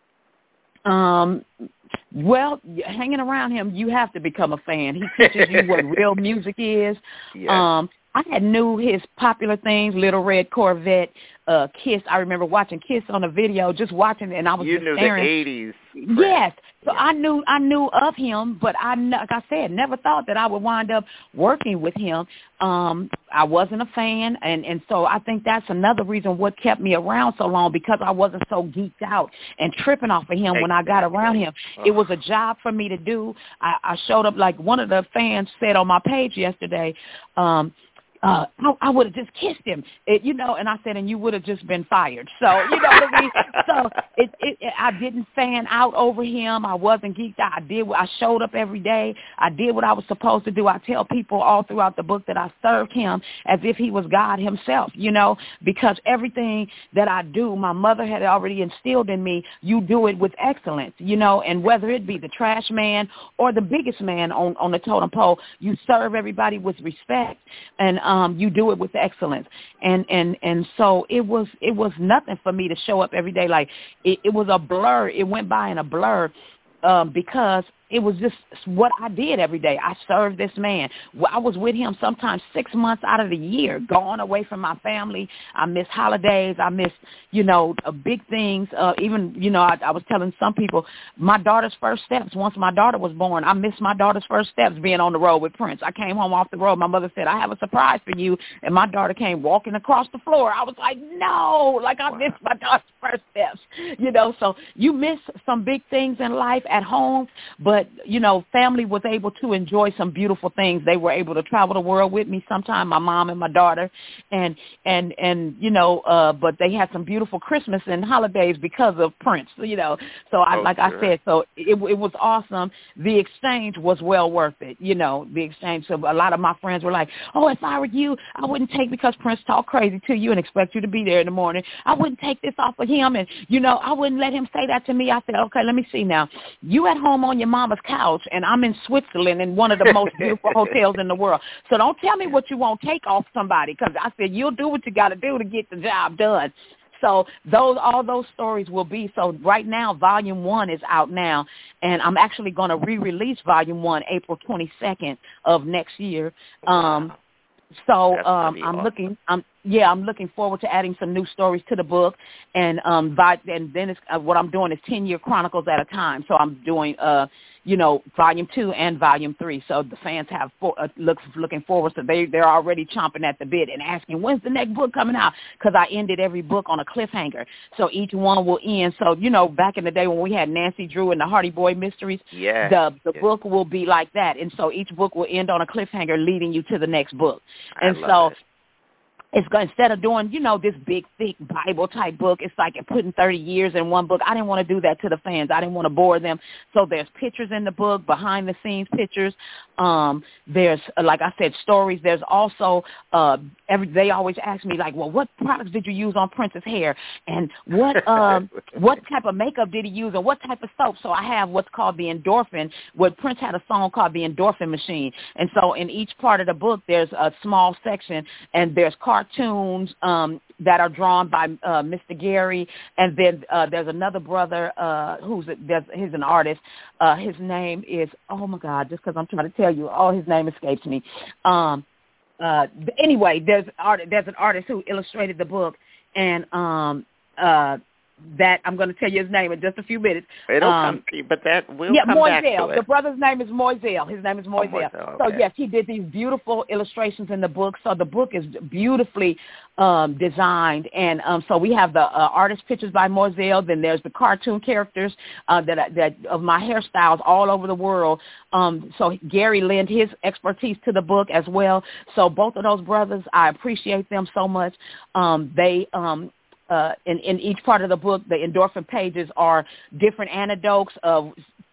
Um, well, hanging around him, you have to become a fan. He teaches you what real music is. Yes. Um, I had knew his popular things, Little Red Corvette, uh, Kiss. I remember watching Kiss on a video, just watching it, and I was you just knew staring. the eighties. Yes. So yeah. I knew I knew of him, but I, like I said, never thought that I would wind up working with him. Um, I wasn't a fan, and, and so I think that's another reason what kept me around so long, because I wasn't so geeked out and tripping off of him exactly. when I got around him. Oh. It was a job for me to do. I, I showed up, like one of the fans said on my page yesterday, um, Uh, I, I would have just kissed him, it, you know, and I said, and you would have just been fired. So, you know what I mean? So it, it, it, I didn't fan out over him. I wasn't geeked out. I did. I showed up every day. I did what I was supposed to do. I tell people all throughout the book that I served him as if he was God himself, you know, because everything that I do, my mother had already instilled in me, you do it with excellence, you know, and whether it be the trash man or the biggest man on, on the totem pole, you serve everybody with respect, and um, you do it with excellence. And, and, and so it was, it was nothing for me to show up every day. Like it, it was a blur. It went by in a blur um, because it was just what I did every day. I served this man. I was with him sometimes six months out of the year, gone away from my family. I miss holidays. I miss, you know, uh, big things. Uh, even, you know, I, I was telling some people, my daughter's first steps, once my daughter was born, I missed my daughter's first steps being on the road with Prince. I came home off the road. My mother said, I have a surprise for you. And my daughter came walking across the floor. I was like, no, like I wow. missed my daughter's first steps, you know. So you miss some big things in life at home, but But, you know, family was able to enjoy some beautiful things. They were able to travel the world with me sometime, my mom and my daughter. And, and, and you know, uh, but they had some beautiful Christmas and holidays because of Prince, you know. So, I, oh, like sure. I said, so it, it was awesome. The exchange was well worth it, you know, the exchange. So a lot of my friends were like, oh, if I were you, I wouldn't take, because Prince talk crazy to you and expect you to be there in the morning, I wouldn't take this off of him. And, you know, I wouldn't let him say that to me. I said, okay, let me see now. You at home on your mama's couch, and I'm in Switzerland in one of the most beautiful hotels in the world. So don't tell me what you won't take off somebody, because I said you'll do what you got to do to get the job done. So those all those stories will be. So right now, Volume One is out now, and I'm actually going to re-release Volume One April twenty-second of next year. Um, wow. So um, I'm awesome. looking. I'm yeah. I'm looking forward to adding some new stories to the book, and um, by, and then it's, uh, what I'm doing is ten year chronicles at a time. So I'm doing uh, you know, Volume Two and Volume Three. So the fans have for, uh, look looking forward. So they they're already chomping at the bit and asking, when's the next book coming out? Because I ended every book on a cliffhanger. So each one will end. So you know, back in the day when we had Nancy Drew and the Hardy Boy Mysteries, yeah, the the yes. book will be like that. And so each book will end on a cliffhanger, leading you to the next book. I And love so it. it's going, instead of doing, you know, this big, thick Bible type book, it's like putting thirty years in one book. I didn't want to do that to the fans. I didn't want to bore them. So there's pictures in the book, behind the scenes pictures. Um, there's, like I said, stories. There's also, uh, every, they always ask me like, well, what products did you use on Prince's hair? And what, um, what type of makeup did he use? And what type of soap? So I have what's called the endorphin, where Prince had a song called the Endorphin Machine. And so in each part of the book, there's a small section, and there's cartoons um, that are drawn by uh, Mister Gary, and then uh, there's another brother uh, who's a, there's, he's an artist. Uh, his name is, oh my God, just because I'm trying to tell you, oh, his name escapes me. Um, uh, anyway, there's art, there's an artist who illustrated the book, and um, uh, that I'm going to tell you his name in just a few minutes. It'll um, come to you, but that will yeah, come Moiselle. back to it. The brother's name is Moiselle. His name is Moiselle. Oh, Moiselle, so okay. yes, he did these beautiful illustrations in the book. So the book is beautifully um, designed, and um, so we have the uh, artist pictures by Moiselle. Then there's the cartoon characters uh, that that of my hairstyles all over the world. Um, so Gary lent his expertise to the book as well. So both of those brothers, I appreciate them so much. Um, they um, Uh, in, in each part of the book, the endorphin pages are different anecdotes of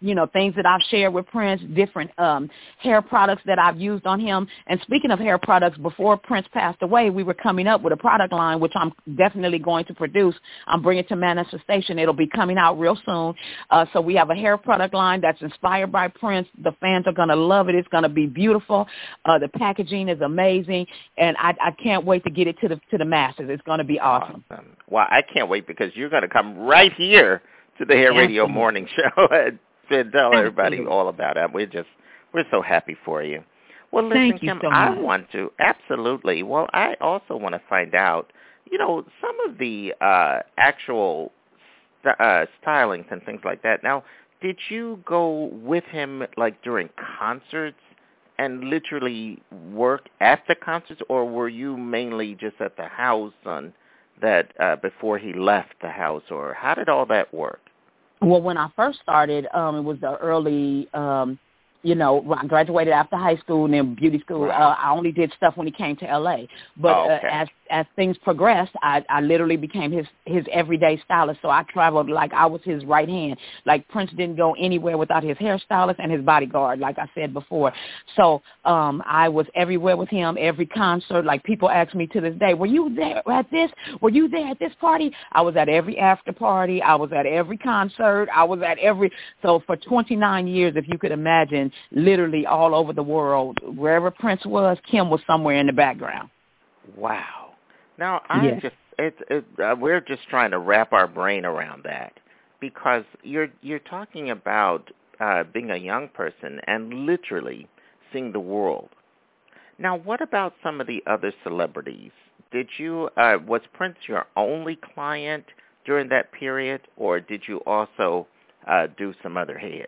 you know, things that I've shared with Prince, different um, hair products that I've used on him. And speaking of hair products, before Prince passed away, we were coming up with a product line, which I'm definitely going to produce. I'm bringing it to manifestation. It'll be coming out real soon. Uh, so we have a hair product line that's inspired by Prince. The fans are going to love it. It's going to be beautiful. Uh, the packaging is amazing, and I, I can't wait to get it to the to the masses. It's going to be awesome. Awesome. Well, I can't wait because you're going to come right here to the Hair Absolutely. Radio Morning Show and tell everybody Absolutely. all about it. We're just we're so happy for you. Well, listen, Thank you Kim, so I much. want to absolutely. Well, I also want to find out, you know, some of the uh, actual st- uh, stylings and things like that. Now, did you go with him like during concerts and literally work at the concerts, or were you mainly just at the house on that uh, before he left the house, or how did all that work? Well, when I first started, um, it was the early, um, you know, I graduated after high school and then beauty school. Right. Uh, I only did stuff when he came to L A. But Oh, okay. uh, as as things progressed, I, I literally became his his everyday stylist. So I traveled like I was his right hand. Like Prince didn't go anywhere without his hairstylist and his bodyguard, like I said before. So um, I was everywhere with him, every concert. Like people ask me to this day, were you there at this? Were you there at this party? I was at every after party. I was at every concert. I was at every. So for twenty-nine years, if you could imagine, literally all over the world, wherever Prince was, Kim was somewhere in the background. Wow. Now, I Yes. just it, it, uh, we're just trying to wrap our brain around that because you're you're talking about uh, being a young person and literally seeing the world. Now, what about some of the other celebrities? Did you uh, was Prince your only client during that period, or did you also uh, do some other heads?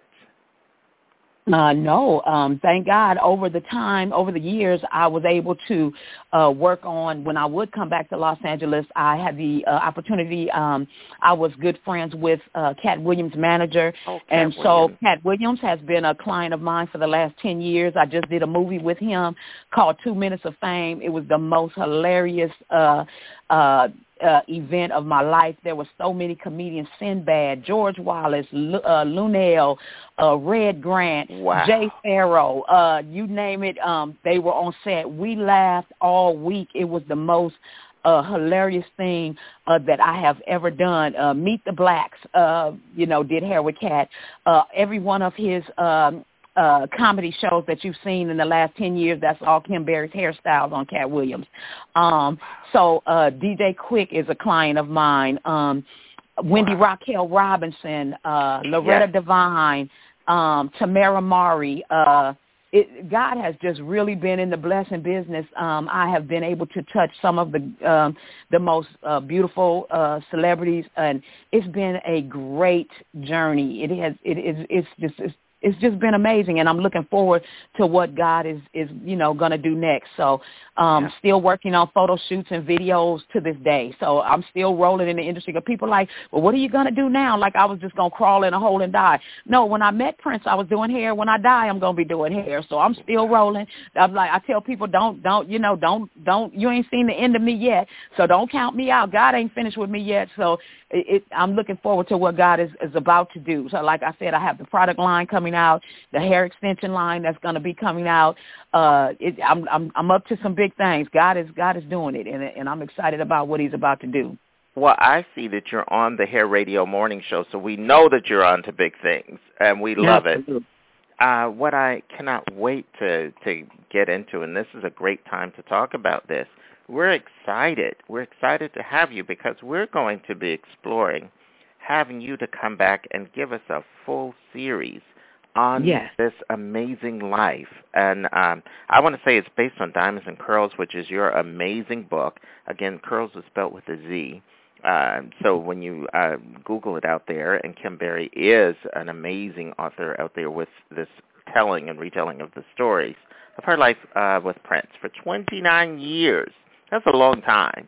Uh, no, um, thank God. Over the time, over the years, I was able to uh, work on. When I would come back to Los Angeles, I had the uh, opportunity. Um, I was good friends with uh, Cat Williams' manager, Oh, Cat and so Williams. Cat Williams has been a client of mine for the last ten years. I just did a movie with him called Two Minutes of Fame. It was the most hilarious uh, uh, uh, event of my life. There were so many comedians: Sinbad, George Wallace, L- uh, Lunel, uh, Red Grant, Wow. Jay Farrow, uh, you name it. Um, they were on set. We laughed all week. It was the most uh, hilarious thing uh, that I have ever done. Uh, Meet the Blacks, uh, you know, did hair with Cat. Uh, every one of his um, uh, comedy shows that you've seen in the last ten years, that's all Kim Berry's hairstyles on Cat Williams. Um, so uh, D J Quick is a client of mine. Um, Wendy Wow. Raquel Robinson, uh, Loretta Yes. Devine, um, Tamara Mari. Uh, it, God has just really been in the blessing business. Um, I have been able to touch some of the um, the most uh, beautiful uh, celebrities, and it's been a great journey. It has. It is. It's just. It's, It's just been amazing, and I'm looking forward to what God is, is you know, going to do next. So um, Yeah. still working on photo shoots and videos to this day. So I'm still rolling in the industry. But people are like, well, what are you going to do now? Like I was just going to crawl in a hole and die. No, when I met Prince, I was doing hair. When I die, I'm going to be doing hair. So I'm still rolling. I'm like, I tell people, don't, don't, you know, don't, don't, you ain't seen the end of me yet. So don't count me out. God ain't finished with me yet. So it, it, I'm looking forward to what God is, is about to do. So like I said, I have the product line coming out, the hair extension line that's going to be coming out. Uh, it, I'm, I'm, I'm up to some big things. God is, God is doing it, and, and I'm excited about what He's about to do. Well, I see that you're on the Hair Radio Morning Show, so we know that you're on to big things, and we love it. Uh, what I cannot wait to, to get into, and this is a great time to talk about this, we're excited. We're excited to have you because we're going to be exploring having you to come back and give us a full series on Yes. this amazing life. And um, I want to say it's based on Diamonds and Curls, which is your amazing book. Again, Curls is spelled with a Z. Uh, so when you uh, Google it out there, and Kim Berry is an amazing author out there with this telling and retelling of the stories of her life uh, with Prince for twenty-nine years. That's a long time.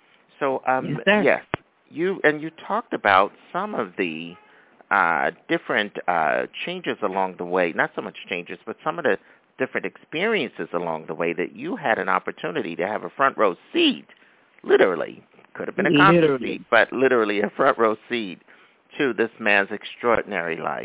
So um, Yes, sir. yes, you and you talked about some of the uh, different uh, changes along the way. Not so much changes, but some of the different experiences along the way that you had an opportunity to have a front row seat, literally. Could have been a concert Literally. seat, but literally a front row seat to this man's extraordinary life.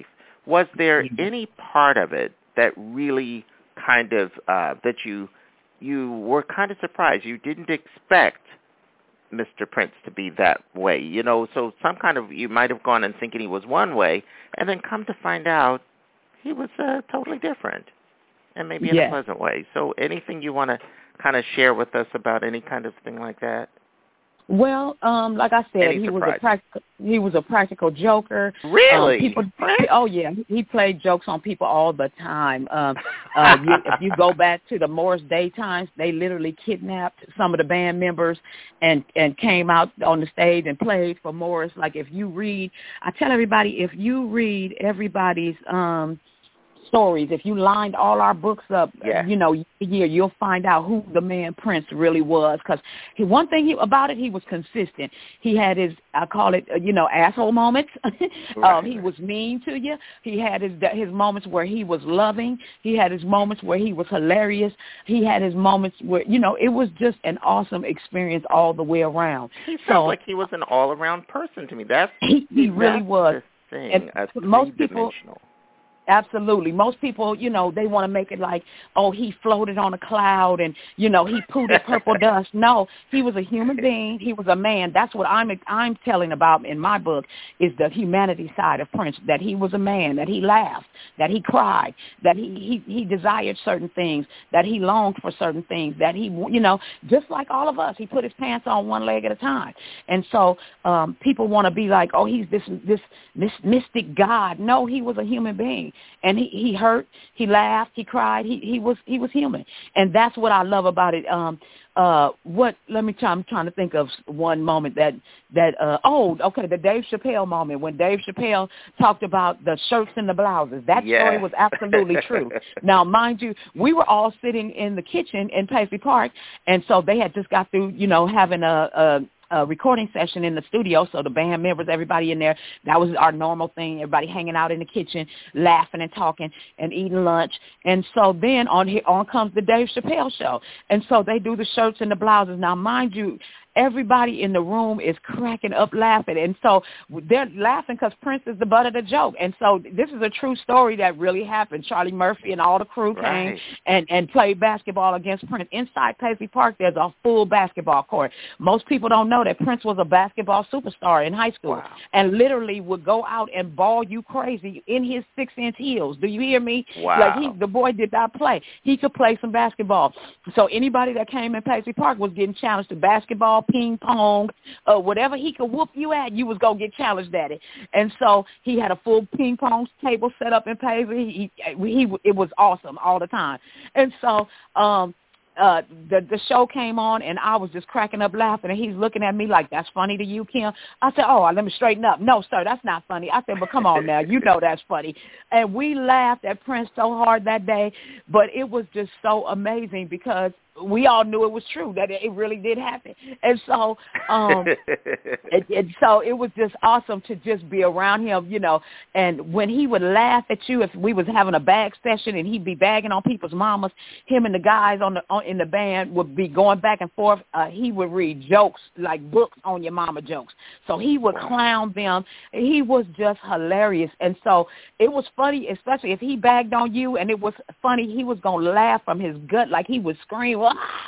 Was there any part of it that really kind of uh, that you you were kind of surprised? You didn't expect Mister Prince to be that way, you know? So some kind of, you might have gone in thinking he was one way, and then come to find out he was uh, totally different, and maybe in yes. a pleasant way. So anything you want to kind of share with us about any kind of thing like that? Well, um, like I said, Any he surprise? was a practical he was a practical joker. Really? Um, people, oh yeah, he played jokes on people all the time. Um, uh, you, if you go back to the Morris Day times, they literally kidnapped some of the band members and and came out on the stage and played for Morris. Like if you read, I tell everybody, if you read everybody's um. stories, if you lined all our books up, yeah. you know, year, you'll find out who the man Prince really was. Because he, one thing he, about it, he was consistent. He had his, I call it, you know, asshole moments. Right. um, he was mean to you. He had his his moments where he was loving. He had his moments where he was hilarious. He had his moments where, you know, it was just an awesome experience all the way around. He so, felt like he was an all-around person to me. That's he, he really that's was. The thing, And a most people. three-dimensional. Absolutely. Most people, you know, they want to make it like, oh, he floated on a cloud and, you know, he pooted purple dust. No, he was a human being. He was a man. That's what I'm I'm telling about in my book is the humanity side of Prince, that he was a man, that he laughed, that he cried, that he, he, he desired certain things, that he longed for certain things, that he, you know, just like all of us, he put his pants on one leg at a time. And so um, people want to be like, oh, he's this, this, this mystic God. No, he was a human being. And he, he hurt, he laughed, he cried, he, he was he was human. And that's what I love about it. Um uh what let me try I'm trying to think of one moment that that uh oh, okay, the Dave Chappelle moment when Dave Chappelle talked about the shirts and the blouses. That yeah. story was absolutely true. Now, mind you, we were all sitting in the kitchen in Paisley Park, and so they had just got through, you know, having a, a a recording session in the studio, so the band members, everybody in there, that was our normal thing, everybody hanging out in the kitchen, laughing and talking and eating lunch. And so then on here, on comes the Dave Chappelle show. And so they do the shirts and the blouses. Now, mind you, everybody in the room is cracking up laughing. And so they're laughing because Prince is the butt of the joke. And so this is a true story that really happened. Charlie Murphy and all the crew came right. and, and played basketball against Prince. Inside Paisley Park, there's a full basketball court. Most people don't know that Prince was a basketball superstar in high school wow. and literally would go out and ball you crazy in his six-inch heels. Do you hear me? Wow. Like he, the boy did not play. He could play some basketball. So anybody that came in Paisley Park was getting challenged to basketball, ping pong, uh, whatever he could whoop you at, you was going to get challenged at it. And so he had a full ping pong table set up in Paisley. He, he, it was awesome all the time. And so um, uh, the, the show came on, and I was just cracking up laughing, and he's looking at me like, that's funny to you, Kim? I said, oh, let me straighten up. No, sir, that's not funny. I said, but come on now, you know that's funny. And we laughed at Prince so hard that day, but it was just so amazing because we all knew it was true, that it really did happen. And so um, it, it, so it was just awesome to just be around him, you know. And when he would laugh at you, if we was having a bag session and he'd be bagging on people's mamas, him and the guys on the on, in the band would be going back and forth. Uh, he would read jokes, like books on your mama jokes. So he would clown them. He was just hilarious. And so it was funny, especially if he bagged on you and it was funny, he was going to laugh from his gut like he would scream,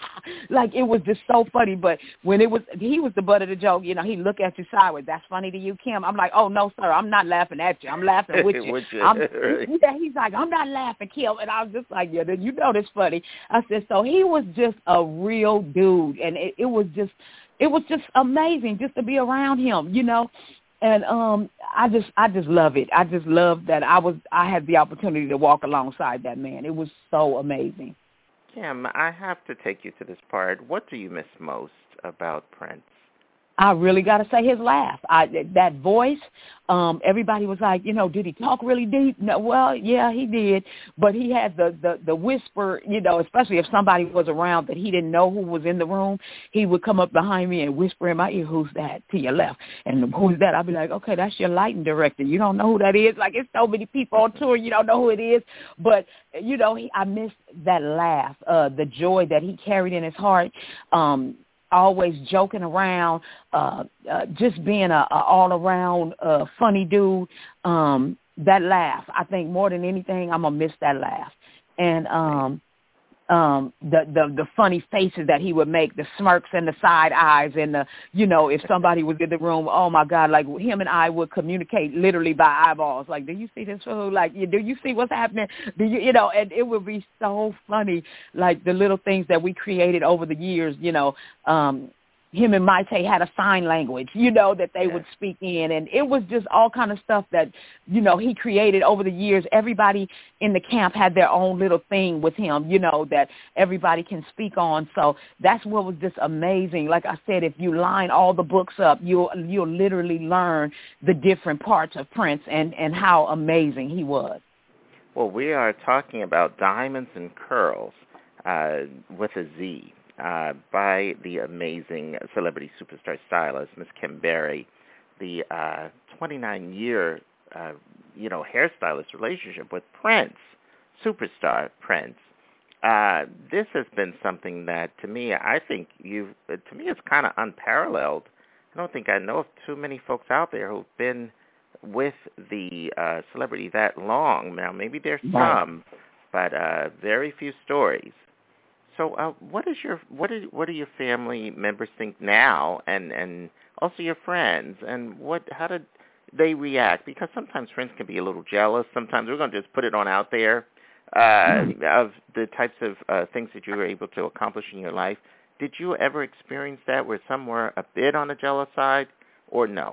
like it was just so funny. But when it was, he was the butt of the joke, you know, he'd look at you sideways. That's funny to you, Kim? I'm like, oh, no, sir, I'm not laughing at you. I'm laughing with you. with you. I'm, yeah, he's like, I'm not laughing, Kim. And I was just like, yeah, you know this funny. I said, so he was just a real dude. And it, it was just, it was just amazing just to be around him, you know. And um, I just, I just love it. I just love that I was, I had the opportunity to walk alongside that man. It was so amazing. Kim, I have to take you to this part. What do you miss most about Prince? I really got to say his laugh. I, that voice, um, everybody was like, you know, did he talk really deep? No, well, yeah, he did. But he had the, the, the whisper, you know, especially if somebody was around that he didn't know who was in the room, he would come up behind me and whisper in my ear, who's that, to your left? And who's that? I'd be like, okay, that's your lighting director. You don't know who that is? Like, it's so many people on tour, you don't know who it is. But, you know, he, I missed that laugh, uh, the joy that he carried in his heart, um, always joking around, uh, uh, just being a, a all-around uh, funny dude. Um, that laugh. I think more than anything, I'm gonna miss that laugh. And um, um, the the the funny faces that he would make, the smirks and the side eyes, and the you know, if somebody was in the room, oh my God, like him and I would communicate literally by eyeballs. Like, do you see this fool? Like, do you see what's happening? Do you you know? And it would be so funny, like the little things that we created over the years. You know. Um, him and Maite had a sign language, you know, that they yeah. would speak in. And it was just all kind of stuff that, you know, he created over the years. Everybody in the camp had their own little thing with him, you know, that everybody can speak on. So that's what was just amazing. Like I said, if you line all the books up, you'll, you'll literally learn the different parts of Prince and, and how amazing he was. Well, we are talking about Diamonds and Curls uh, with a Z. Uh, by the amazing celebrity superstar stylist, Miss Kim Berry, the uh, twenty-nine-year, uh, you know, hairstylist relationship with Prince, superstar Prince. Uh, this has been something that, to me, I think you, to me, it's kind of unparalleled. I don't think I know of too many folks out there who've been with the uh, celebrity that long. Now, maybe there's some, but uh, very few stories. So, uh, what is your what do what do your family members think now, and, and also your friends, and what how did they react? Because sometimes friends can be a little jealous. Sometimes we're going to just put it on out there uh, mm-hmm. of the types of uh, things that you were able to accomplish in your life. Did you ever experience that where some were a bit on the jealous side, or no?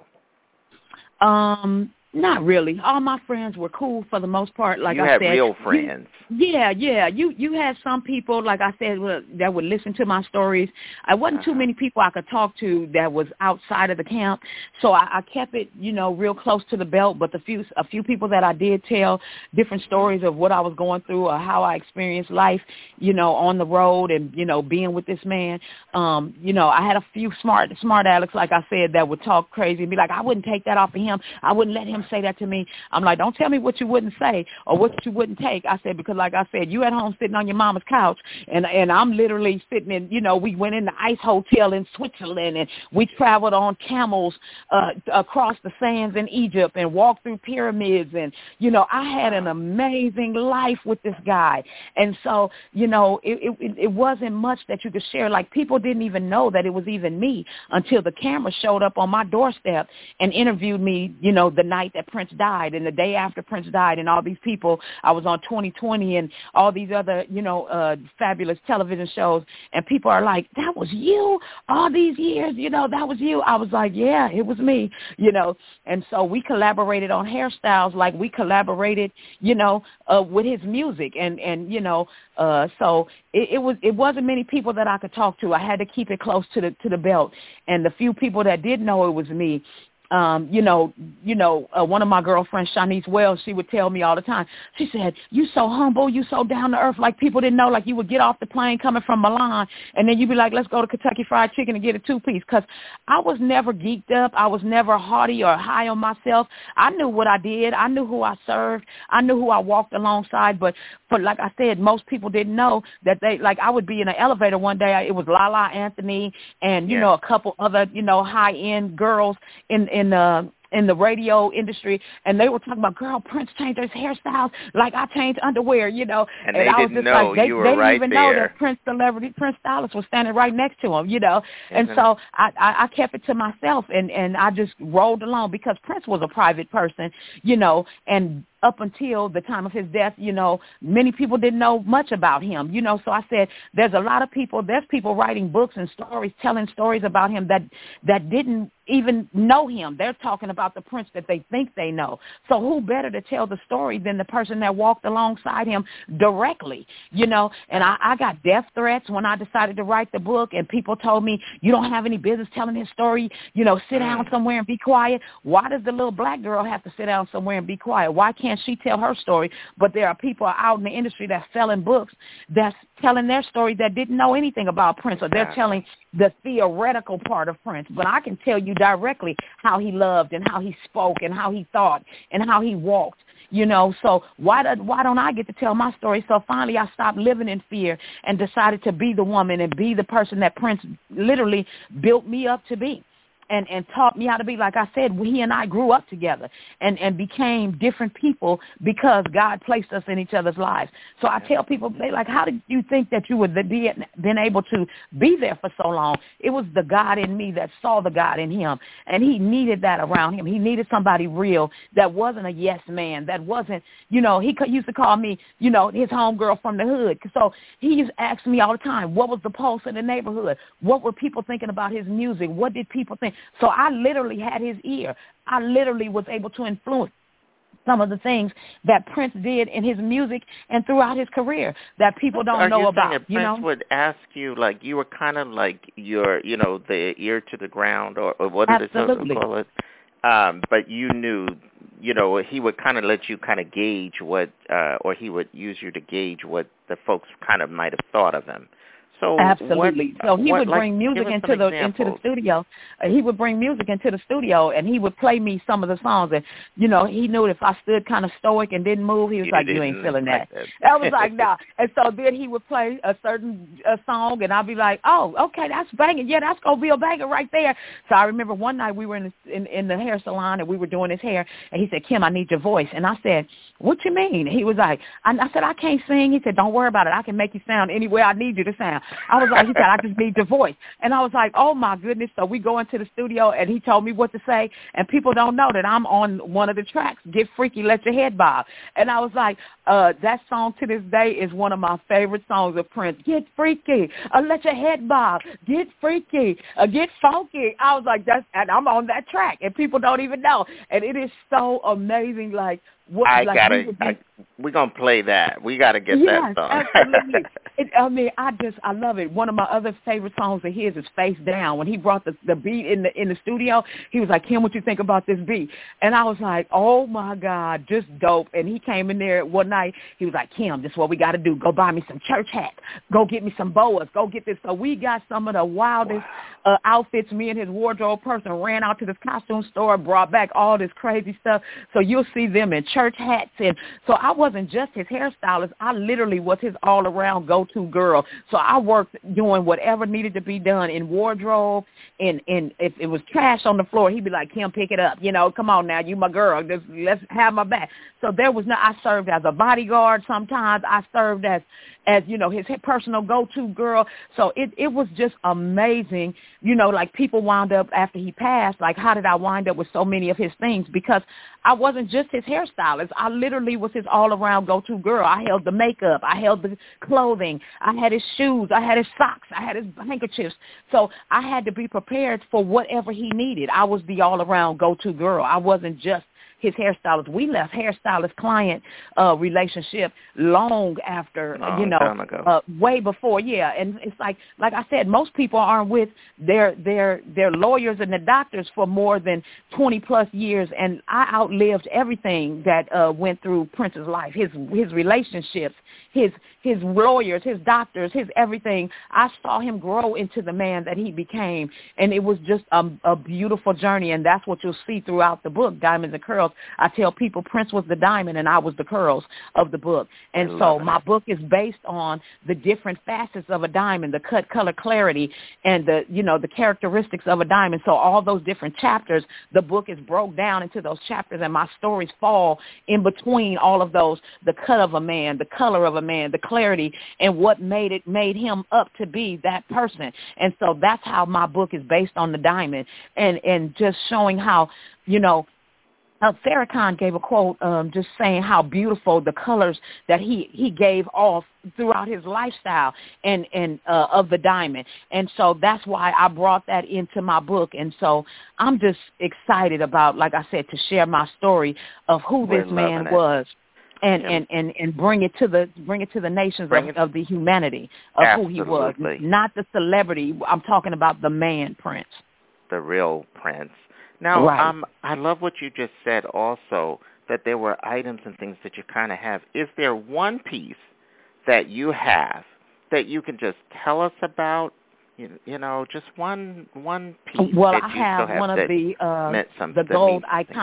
Um. Not really. All my friends were cool for the most part. Like you I had said, real friends. You, yeah, yeah. You you had some people, like I said, that would listen to my stories. I wasn't uh-huh. too many people I could talk to that was outside of the camp, so I, I kept it, you know, real close to the belt. But the few a few people that I did tell different stories of what I was going through or how I experienced life, you know, on the road and you know being with this man. Um, you know, I had a few smart smart alecks, like I said, that would talk crazy and be like, I wouldn't take that off of him. I wouldn't let him say that to me. I'm like, don't tell me what you wouldn't say or what you wouldn't take. I said, because like I said, you at home sitting on your mama's couch and and I'm literally sitting in, you know, we went in the ice hotel in Switzerland and we traveled on camels uh, across the sands in Egypt and walked through pyramids. And, you know, I had an amazing life with this guy. And so, you know, it, it, it wasn't much that you could share. Like people didn't even know that it was even me until the camera showed up on my doorstep and interviewed me, you know, the night that Prince died and the day after Prince died and all these people. I was on twenty twenty and all these other, you know, uh, fabulous television shows, and people are like, that was you all these years, you know, that was you. I was like, yeah, it was me, you know. And so we collaborated on hairstyles like we collaborated, you know, uh, with his music. And, and you know, uh, so it, it was it wasn't many people that I could talk to. I had to keep it close to the to the belt. And the few people that did know it was me, Um, you know, you know, uh, one of my girlfriends, Shanice Wells, she would tell me all the time. She said, you so humble, you so down to earth, like people didn't know, like you would get off the plane coming from Milan, and then you'd be like, let's go to Kentucky Fried Chicken and get a two-piece, because I was never geeked up. I was never haughty or high on myself. I knew what I did. I knew who I served. I knew who I walked alongside, but, but like I said, most people didn't know that they, like I would be in an elevator one day, it was Lala Anthony and, you yeah. know, a couple other, you know, high-end girls in, in the in the radio industry, and they were talking about, girl, Prince changed his hairstyles like I changed underwear, you know. And, and they I was didn't just know like, they, you were they didn't right even there. know that Prince celebrity, Prince stylist was standing right next to him, you know. And mm-hmm. so I, I, I kept it to myself, and, and I just rolled along because Prince was a private person, you know, and up until the time of his death, you know, many people didn't know much about him, you know. So I said, there's a lot of people, there's people writing books and stories, telling stories about him that that didn't even know him. They're talking about the Prince that they think they know. So who better to tell the story than the person that walked alongside him directly, you know? And I, I got death threats when I decided to write the book, and people told me, you don't have any business telling his story, you know, sit down somewhere and be quiet. Why does the little black girl have to sit down somewhere and be quiet? Why can't she tell her story? But there are people out in the industry that's selling books that's telling their story that didn't know anything about Prince, or they're telling the theoretical part of Prince. But I can tell you directly how he loved and how he spoke and how he thought and how he walked, you know. So why do, why don't I get to tell my story? So finally I stopped living in fear and decided to be the woman and be the person that Prince literally built me up to be. and, and taught me how to be, like I said, he and I grew up together and, and became different people because God placed us in each other's lives. So I tell people, they like, how did you think that you would be been able to be there for so long? It was the God in me that saw the God in him, and he needed that around him. He needed somebody real that wasn't a yes man, that wasn't, you know, he used to call me, you know, his homegirl from the hood. So he used to ask me all the time, what was the pulse in the neighborhood? What were people thinking about his music? What did people think? So I literally had his ear. I literally was able to influence some of the things that Prince did in his music and throughout his career that people don't Are know you about. Saying you Prince know, would ask you, like, you were kind of like your, you know, the ear to the ground, or, or what did it call it? Um, but you knew, you know, he would kind of let you kind of gauge what, uh, or he would use you to gauge what the folks kind of might have thought of him. So Absolutely. What, so he what, would like, bring music into the examples. into the studio. Uh, he would bring music into the studio, and he would play me some of the songs. And you know, he knew if I stood kind of stoic and didn't move, he was you like, "You ain't feeling like that." that. I was like, "No." Nah. And so then he would play a certain uh, song, and I'd be like, "Oh, okay, that's banging. Yeah, that's gonna be a banger right there." So I remember one night we were in the, in, in the hair salon, and we were doing his hair, and he said, "Kim, I need your voice." And I said, "What you mean?" He was like, I, I said, "I can't sing." He said, "Don't worry about it. I can make you sound any way I need you to sound." I was like, he said, "I just need your voice." And I was like, oh, my goodness. So we go into the studio, and he told me what to say, and people don't know that I'm on one of the tracks, Get Freaky, Let Your Head Bob. And I was like, uh, that song to this day is one of my favorite songs of Prince. Get freaky, uh, let your head bob, get freaky, uh, get funky. I was like, that's, and I'm on that track, and people don't even know. And it is so amazing, like, What, I like gotta. we I, we're gonna play that. We gotta get yes, that song. absolutely. It, I mean, I just I love it. One of my other favorite songs of his is "Face Down." When he brought the the beat in the in the studio, he was like, "Kim, what you think about this beat?" And I was like, "Oh my God, just dope!" And he came in there one night. He was like, "Kim, this is what we got to do. Go buy me some church hats. Go get me some boas. Go get this." So we got some of the wildest wow. uh, outfits. Me and his wardrobe person ran out to this costume store, brought back all this crazy stuff. So you'll see them in church hats. And so I wasn't just his hairstylist. I literally was his all-around go-to girl. So I worked doing whatever needed to be done in wardrobe. And, and if it was trash on the floor, he'd be like, "Kim, pick it up. You know, come on now. You my girl. Just, let's have my back." So there was no, I served as a bodyguard sometimes. I served as, as you know, his personal go-to girl. So it, it was just amazing. You know, like people wound up after he passed, like how did I wind up with so many of his things? Because I wasn't just his hairstylist. I literally was his all-around go-to girl. I held the makeup. I held the clothing. I had his shoes. I had his socks. I had his handkerchiefs. So I had to be prepared for whatever he needed. I was the all-around go-to girl. I wasn't just his hairstylist. We left hairstylist-client uh, relationship long after, long you know, uh, way before, yeah. And it's like, like I said, most people aren't with their their their lawyers and the doctors for more than twenty plus years. And I outlived everything that uh, went through Prince's life, his his relationships, his his lawyers, his doctors, his everything. I saw him grow into the man that he became, and it was just a, a beautiful journey. And that's what you'll see throughout the book, Diamonds and Curls. I tell people Prince was the diamond and I was the curls of the book. And so my book is based on the different facets of a diamond, the cut, color, clarity, and the, you know, the characteristics of a diamond. So all those different chapters, the book is broke down into those chapters, and my stories fall in between all of those, the cut of a man, the color of a man, the clarity, and what made it, made him up to be that person. And so that's how my book is based on the diamond, and, and just showing how, you know, Uh, Farrakhan gave a quote um, just saying how beautiful the colors that he, he gave off throughout his lifestyle and, and uh, of the diamond. And so that's why I brought that into my book. And so I'm just excited about, like I said, to share my story of who We're this man it. was. And, Yeah. and, and, and bring it to the bring it to the nations of, it, of the humanity of absolutely. who he was, not the celebrity. I'm talking about the man Prince, the real Prince. Now, right. um, I love what you just said also, that there were items and things that you kind of have. Is there one piece that you have that you can just tell us about? You, you know, just one one piece Well, that I you have, still have one of that the uh, meant some, the that gold means something. iconic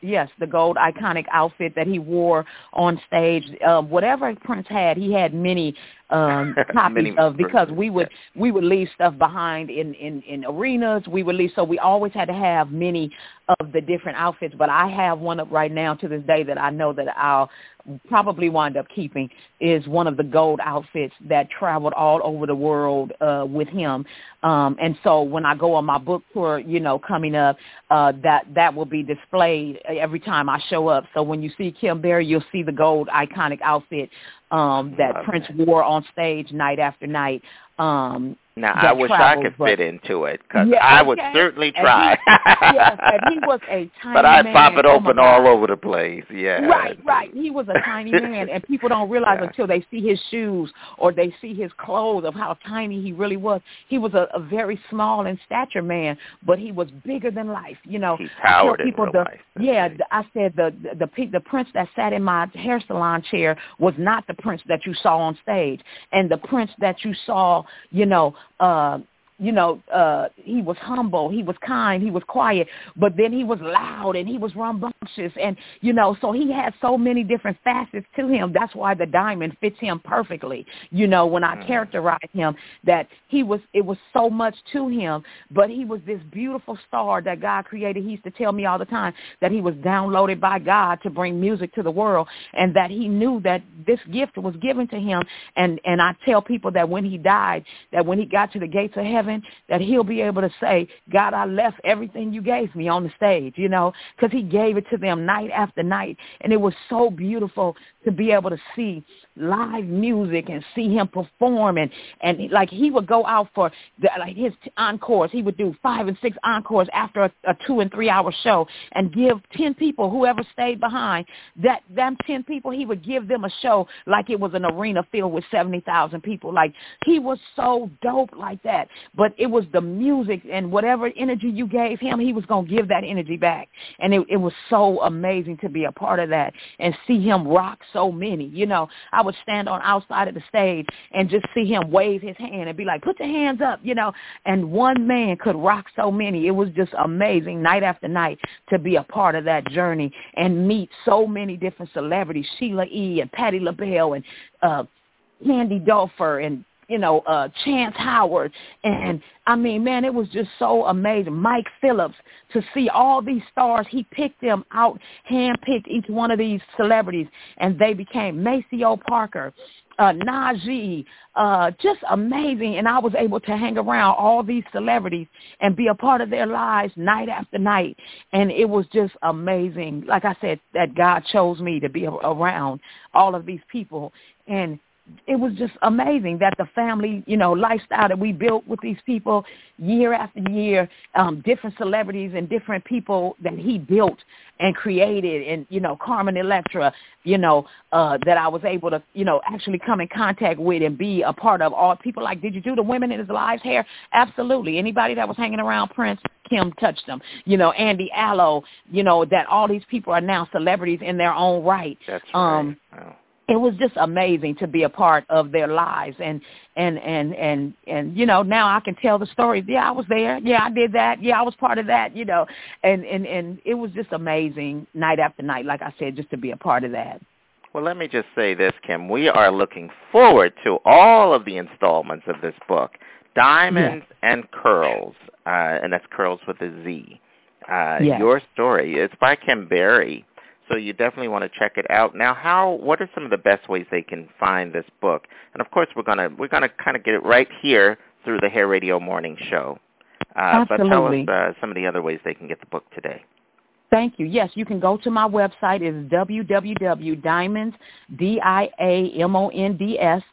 Yes, the gold iconic outfit that he wore on stage. Uh, whatever Prince had, he had many um, copies many of because versions, we would yes. we would leave stuff behind in, in, in arenas. We would leave, so we always had to have many of the different outfits. But I have one up right now to this day that I know that I'll probably wind up keeping is one of the gold outfits that traveled all over the world uh, with him. Um, and so when I go on my book tour, you know, coming up, uh, that that will be displayed every time I show up. So when you see Kim Berry, you'll see the gold iconic outfit um, that Love Prince that. wore on stage night after night. Um, Now, I wish traveled, I could but, fit into it because yeah, I would okay. certainly And try. He, yes, and he was a tiny but I'd man. pop it Oh, open my all God. over the place, yeah. Right, right. He was a tiny man, and people don't realize Yeah. until they see his shoes or they see his clothes of how tiny he really was. He was a, a very small in stature man, but he was bigger than life. You know, He I tell towered in people real the, life. yeah, the, I said the, the the the Prince that sat in my hair salon chair was not the Prince that you saw on stage, and the Prince that you saw, you know, uh, you know, uh, he was humble, he was kind, he was quiet, but then he was loud and he was rambunctious. And, you know, so he had so many different facets to him. That's why the diamond fits him perfectly. You know, when I mm. characterize him, that he was, it was so much to him, but he was this beautiful star that God created. He used to tell me all the time that he was downloaded by God to bring music to the world, and that he knew that this gift was given to him. And, and I tell people that when he died, that when he got to the gates of heaven, that he'll be able to say, God, I left everything you gave me on the stage, you know, because he gave it to them night after night. And it was so beautiful to be able to see live music and see him perform. And, and like he would go out for the, like his encores. He would do five and six encores after a, a two and three hour show and give ten people, whoever stayed behind, that them ten people, he would give them a show like it was an arena filled with seventy thousand people. Like he was so dope like that. But it was the music and whatever energy you gave him, he was going to give that energy back. And it, it was so amazing to be a part of that and see him rock so many. You know, I would stand on outside of the stage and just see him wave his hand and be like, put your hands up, you know, and one man could rock so many. It was just amazing night after night to be a part of that journey and meet so many different celebrities, Sheila E. and Patti LaBelle and uh, Candy Dulfer and you know, uh, Chance Howard. And, I mean, man, it was just so amazing. Mike Phillips, to see all these stars, he picked them out, handpicked each one of these celebrities, and they became Maceo Parker, uh, Najee, uh, just amazing. And I was able to hang around all these celebrities and be a part of their lives night after night. And it was just amazing. Like I said, that God chose me to be around all of these people. And it was just amazing that the family, you know, lifestyle that we built with these people year after year, um, different celebrities and different people that he built and created, and, you know, Carmen Electra, you know, uh, that I was able to, you know, actually come in contact with and be a part of. All people like, did you do the women in his lives hair? Absolutely. Anybody that was hanging around Prince, Kim touched them. You know, Andy Allo, you know, that all these people are now celebrities in their own right. That's right. Um, wow. It was just amazing to be a part of their lives, and and and and and you know, now I can tell the stories. Yeah, I was there. Yeah, I did that. Yeah, I was part of that. You know, and and and it was just amazing night after night. Like I said, just to be a part of that. Well, let me just say this, Kim. We are looking forward to all of the installments of this book, Diamonds yes. and Curls, uh, and that's Curls with a Z. Uh, yes. Your story. It's by Kim Berry. So you definitely want to check it out. Now, how? What are some of the best ways they can find this book? And of course, we're gonna we're gonna kind of get it right here through the Hair Radio Morning Show. Uh, Absolutely. But tell us uh, some of the other ways they can get the book today. Thank you. Yes, you can go to my website. It's w w w dot diamonds, D I A M O N D S,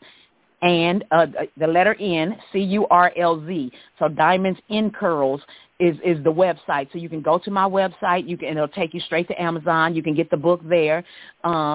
and uh, the letter N, C U R L Z. So Diamonds in Curls is, is the website. So you can go to my website. You can, it'll take you straight to Amazon. You can get the book there. Um,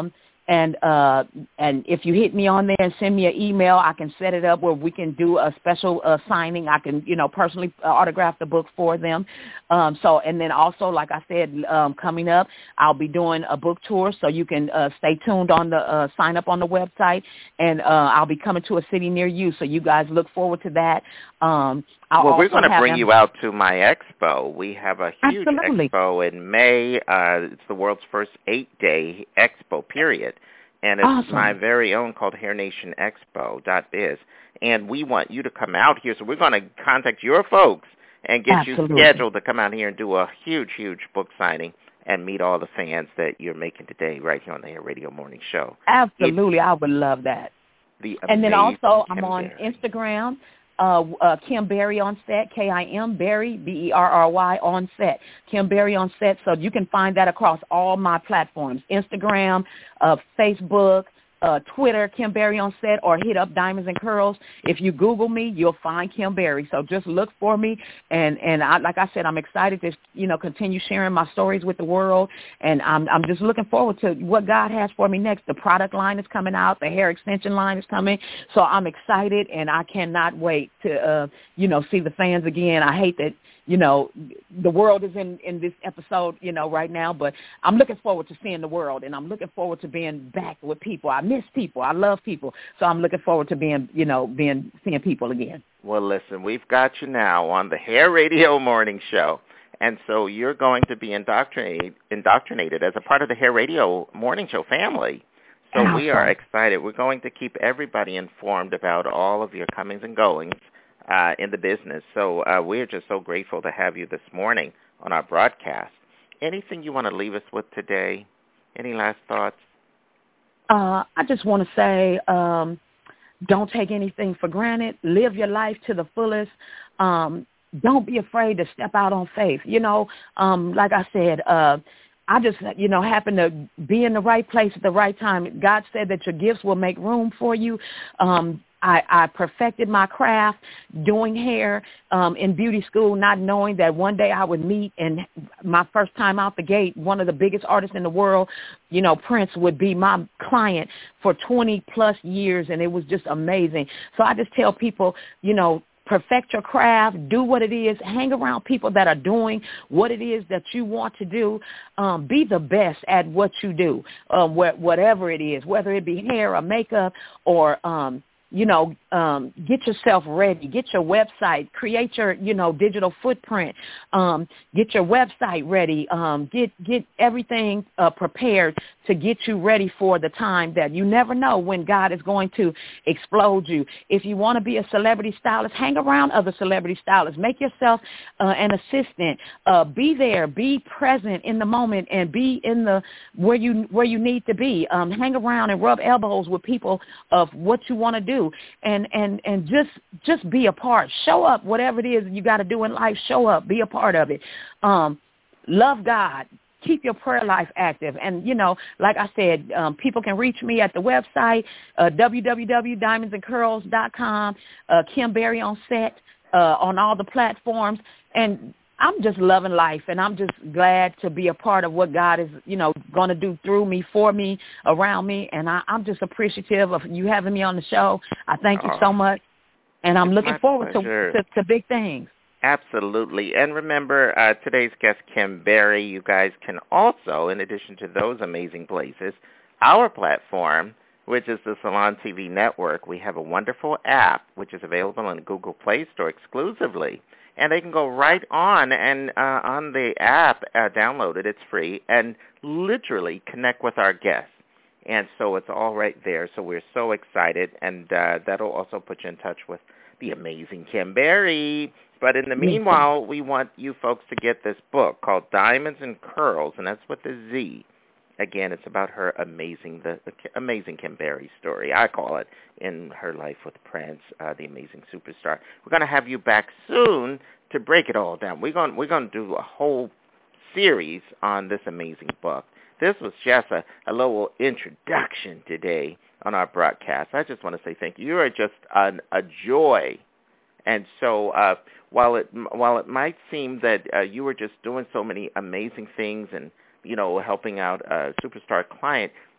And uh, and if you hit me on there and send me an email, I can set it up where we can do a special uh, signing. I can, you know, personally autograph the book for them. Um, so, and then also, like I said, um, coming up, I'll be doing a book tour. So you can uh, stay tuned on the uh, sign up on the website, and uh, I'll be coming to a city near you. So you guys look forward to that. Um, I'll well, we're going to bring them- you out to my expo. We have a huge Absolutely. expo in May. Uh, it's the world's first eight-day expo, period. And it's awesome. my very own called hair nation expo dot biz. And we want you to come out here. So we're going to contact your folks and get Absolutely. you scheduled to come out here and do a huge, huge book signing and meet all the fans that you're making today right here on the Hair Radio Morning Show. Absolutely. It's I would love that. The and then also I'm Kim on Berry. Instagram, uh, uh, Kim Berry on set, K I M Berry, B E R R Y on set, Kim Berry on set. So you can find that across all my platforms, Instagram, uh, Facebook, uh, Twitter, Kim Berry on set, or hit up Diamonds and Curls. If you Google me, you'll find Kim Berry. So just look for me. And, and I, like I said, I'm excited to, you know, continue sharing my stories with the world. And I'm, I'm just looking forward to what God has for me next. The product line is coming out. The hair extension line is coming. So I'm excited, and I cannot wait to, uh, you know, see the fans again. I hate that, you know, the world is in, in this episode, you know, right now, but I'm looking forward to seeing the world, and I'm looking forward to being back with people. I miss people. I love people. So I'm looking forward to being, you know, being, seeing people again. Well, listen, we've got you now on the Hair Radio Morning Show, and so you're going to be indoctrinated, indoctrinated as a part of the Hair Radio Morning Show family. So Awesome. We are excited. We're going to keep everybody informed about all of your comings and goings Uh, in the business. So uh, we're just so grateful to have you this morning on our broadcast. Anything you want to leave us with today? Any last thoughts? Uh, I just want to say, um, don't take anything for granted. Live your life to the fullest. Um, don't be afraid to step out on faith. You know, um, like I said, uh, I just, you know, happen to be in the right place at the right time. God said that your gifts will make room for you. Um, I, I perfected my craft doing hair um, in beauty school, not knowing that one day I would meet, and my first time out the gate, one of the biggest artists in the world, you know, Prince, would be my client for twenty plus years, and it was just amazing. So I just tell people, you know, perfect your craft, do what it is, hang around people that are doing what it is that you want to do. Um, be the best at what you do, um, wh- whatever it is, whether it be hair or makeup or, um, you know, um, get yourself ready, get your website, create your, you know, digital footprint, um, get your website ready, um, get, get everything uh, prepared to get you ready for the time that you never know when God is going to explode you. If you want to be a celebrity stylist, hang around other celebrity stylists. Make yourself uh, an assistant. Uh, be there. Be present in the moment and be in the where you where you need to be. Um, hang around and rub elbows with people of what you want to do, and and and just just be a part. Show up. Whatever it is you got to do in life, show up. Be a part of it. Um, love God. Keep your prayer life active. And, you know, like I said, um, people can reach me at the website, uh, w w w dot diamonds and curls dot com, uh, Kim Berry on set, uh, on all the platforms. And I'm just loving life, and I'm just glad to be a part of what God is, you know, going to do through me, for me, around me. And I, I'm just appreciative of you having me on the show. I thank you Oh, so much. And I'm it's looking my forward to, pleasure. to, to big things. Absolutely. And remember, uh, today's guest, Kim Berry, you guys can also, in addition to those amazing places, our platform, which is the Salon T V Network, we have a wonderful app, which is available on the Google Play Store exclusively. And they can go right on and uh, on the app, uh, download it, it's free, and literally connect with our guests. And so it's all right there. So we're so excited, and uh, that'll also put you in touch with the amazing Kim Berry. But in the meanwhile, we want you folks to get this book called Diamonds and Curls, and that's with a Z. Again, it's about her amazing, the, the amazing Kim Berry story, I call it, in her life with Prince, uh, the amazing superstar. We're going to have you back soon to break it all down. We're going, we're going to do a whole series on this amazing book. This was just a, a little introduction today on our broadcast. I just want to say thank you. You are just an, a joy. And so uh, while it while it might seem that uh, you were just doing so many amazing things and, you know, helping out a superstar client,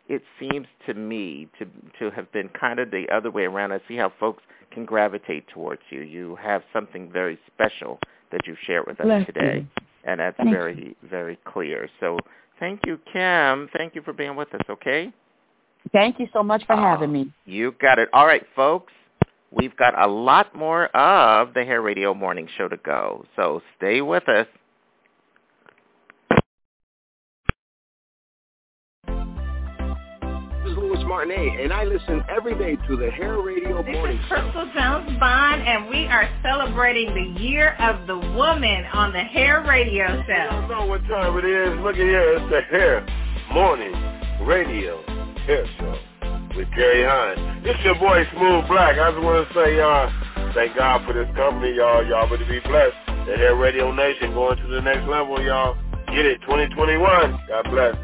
it seems to me to to have been kind of the other way around. I see how folks can gravitate towards you. You have something very special that you've shared with us Bless today, you. and that's Thank very, you. very clear. So thank you, Kim. Thank you for being with us, okay? Thank you so much for having me. You got it. All right, folks. We've got a lot more of the Hair Radio Morning Show to go, so stay with us. This is Louis Martinet, and I listen every day to the Hair Radio This Morning is Show. Crystal Jones Bond, and we are celebrating the Year of the Woman on the Hair Radio Show. I don't know what time it is. Look at here. It's the Hair Morning Radio Hair Show with Carrie Hines. This your boy Smooth Black. I just want to say, y'all, thank God for this company, y'all. Y'all better be blessed. The Hair Radio Nation going to the next level, y'all. Get it, twenty twenty-one. God bless.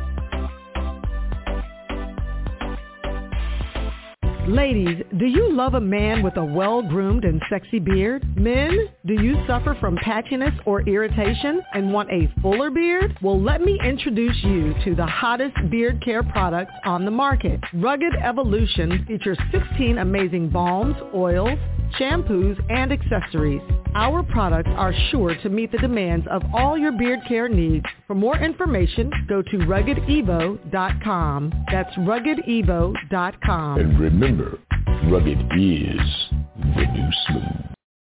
Ladies, do you love a man with a well-groomed and sexy beard? Men, do you suffer from patchiness or irritation and want a fuller beard? Well, let me introduce you to the hottest beard care products on the market. Rugged Evolution features sixteen amazing balms, oils, shampoos, and accessories. Our products are sure to meet the demands of all your beard care needs. For more information, go to rugged evo dot com. That's rugged evo dot com. And remember, rugged is the new smooth.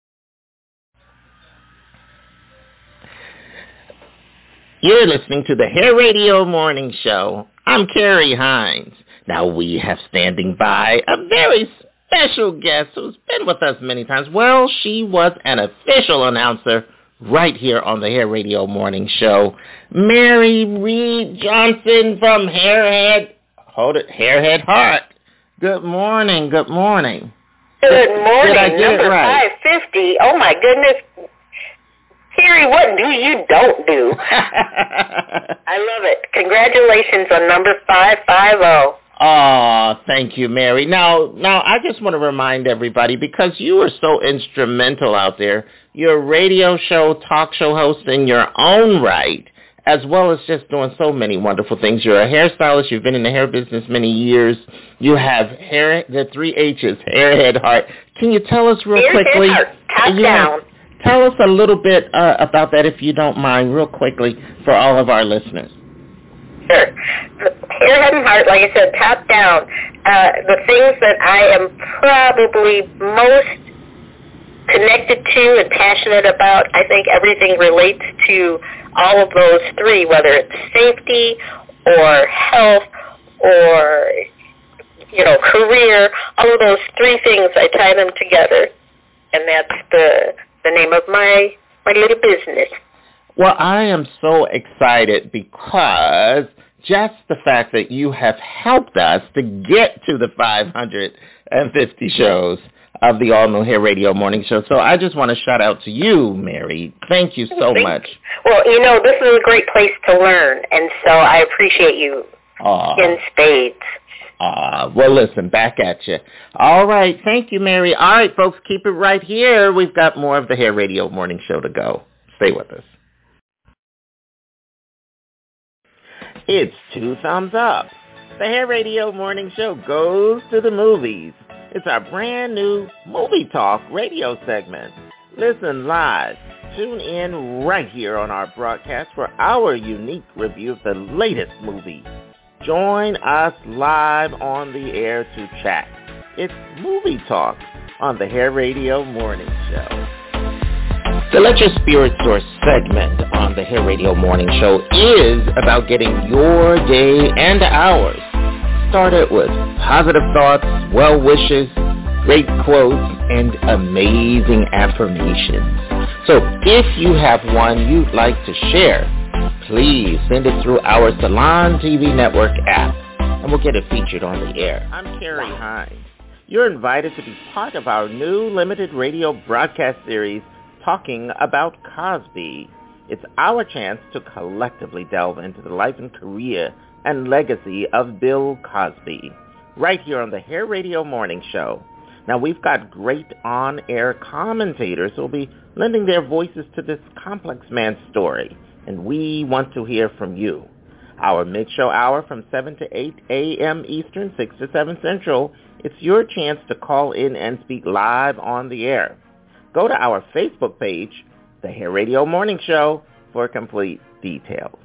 You're listening to the Hair Radio Morning Show. I'm Carrie Hines. Now we have standing by a very special guest who's been with us many times. Well, she was an official announcer right here on the Hair Radio Morning Show. Mary Reed Johnson from Hairhead, hold it, Hairhead Heart. Good morning, good morning. Good morning, Did I get number it right? five fifty. Oh, my goodness. Carrie, what do you don't do? I love it. Congratulations on number five fifty. Oh, thank you, Mary. Now, now I just want to remind everybody, because you were so instrumental out there, you're a radio show, talk show host in your own right, as well as just doing so many wonderful things. You're a hairstylist. You've been in the hair business many years. You have hair, the three H's, Hairhead Heart. Can you tell us real Hairhead quickly? Heart, top you down. Know, tell us a little bit uh, about that, if you don't mind, real quickly, for all of our listeners. Sure. Hairhead and Heart, like I said, top down. Uh, the things that I am probably most connected to and passionate about, I think everything relates to all of those three, whether it's safety or health or, you know, career. All of those three things, I tie them together, and that's the the name of my my little business. Well, I am so excited because just the fact that you have helped us to get to the five hundred fifty shows of the All New Hair Radio Morning Show. So I just want to shout out to you, Mary. Thank you so Thank much. Well, you know, this is a great place to learn, and so I appreciate you Aww. in spades. Uh, well, listen, back at you. All right. Thank you, Mary. All right, folks, keep it right here. We've got more of the Hair Radio Morning Show to go. Stay with us. It's two thumbs up. The Hair Radio Morning Show goes to the movies. It's our brand new Movie Talk radio segment. Listen live. Tune in right here on our broadcast for our unique review of the latest movie. Join us live on the air to chat. It's Movie Talk on the Hair Radio Morning Show. The Let Your Spirit Soar segment on the Hair Radio Morning Show is about getting your day and ours started with positive thoughts, well wishes, great quotes, and amazing affirmations. So if you have one you'd like to share, please send it through our Salon T V Network app, and we'll get it featured on the air. I'm Carrie Hines. You're invited to be part of our new limited radio broadcast series, Talking About Cosby. It's our chance to collectively delve into the life and career and legacy of Bill Cosby, right here on the Hair Radio Morning Show. Now, we've got great on-air commentators who will be lending their voices to this complex man's story, and we want to hear from you. Our mid-show hour from seven to eight a.m. Eastern, six to seven Central, it's your chance to call in and speak live on the air. Go to our Facebook page, The Hair Radio Morning Show, for complete details.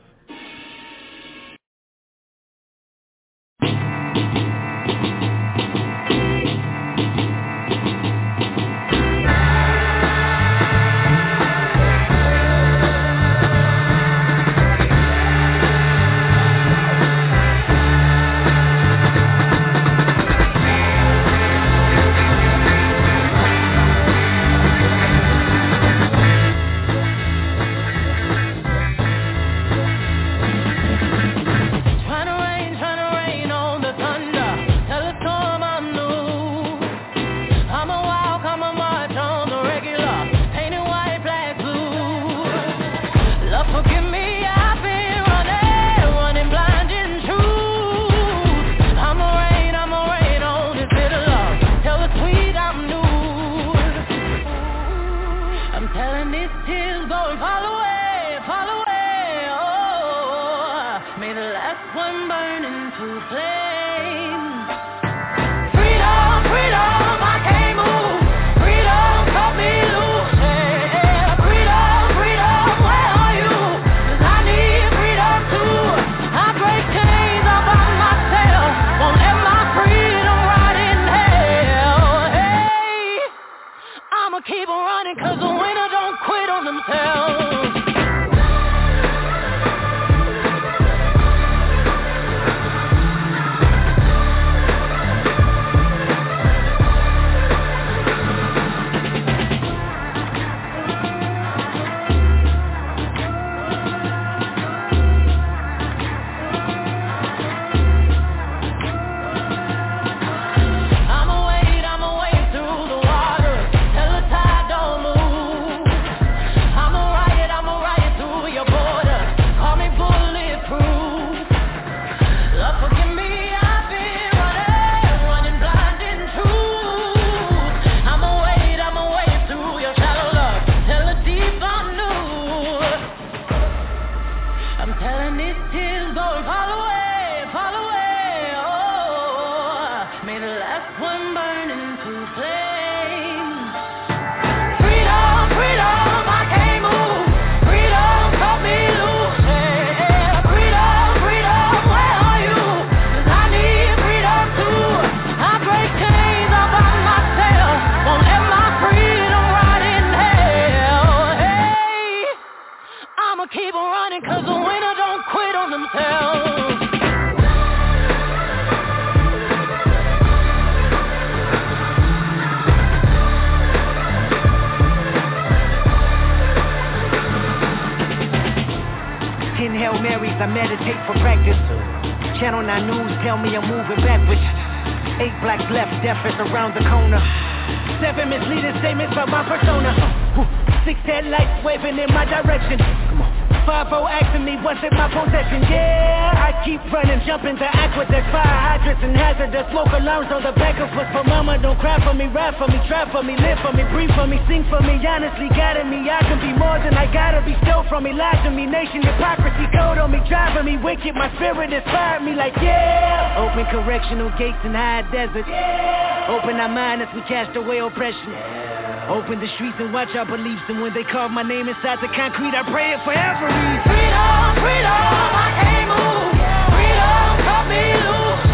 I meditate for practice. Channel nine News tell me I'm moving backwards. Eight blacks left, death is around the corner. Seven misleading statements about my persona. Six headlights waving in my direction. Come on. Five oh asking me what's in my possession. Yeah, I keep running, jumping to aqueducts, fire hydrants and hazardous smoke alarms on the back of us. For mama, don't cry for me, ride for me, try for me, live for me, breathe for me, sing for me. Honestly, guiding me, I can be more than I gotta be. Stole from me, lied to me, nation hypocrisy, code on me, driving me wicked. My spirit inspired me like yeah. Open correctional gates in high desert. Yeah. Open our mind as we cast away oppression. Yeah. Open the streets and watch our beliefs. And when they carve my name inside the concrete, I pray it forever. Freedom, freedom, I can't move. Freedom, cut me loose.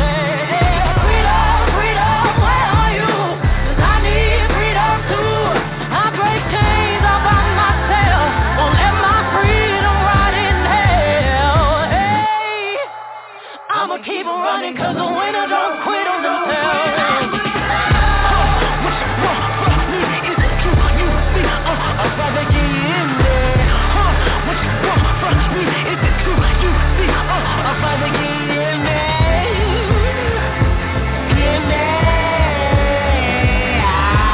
Freedom, freedom, where are you? 'Cause I need freedom too. I break chains all by myself. Won't let my freedom rot in hell. Hey, I'ma keep on running 'cause the winner don't quit on themselves. I'd rather get in there. Huh? What you want from me? Is it true? You see? Uh, I'd rather get in there. In there.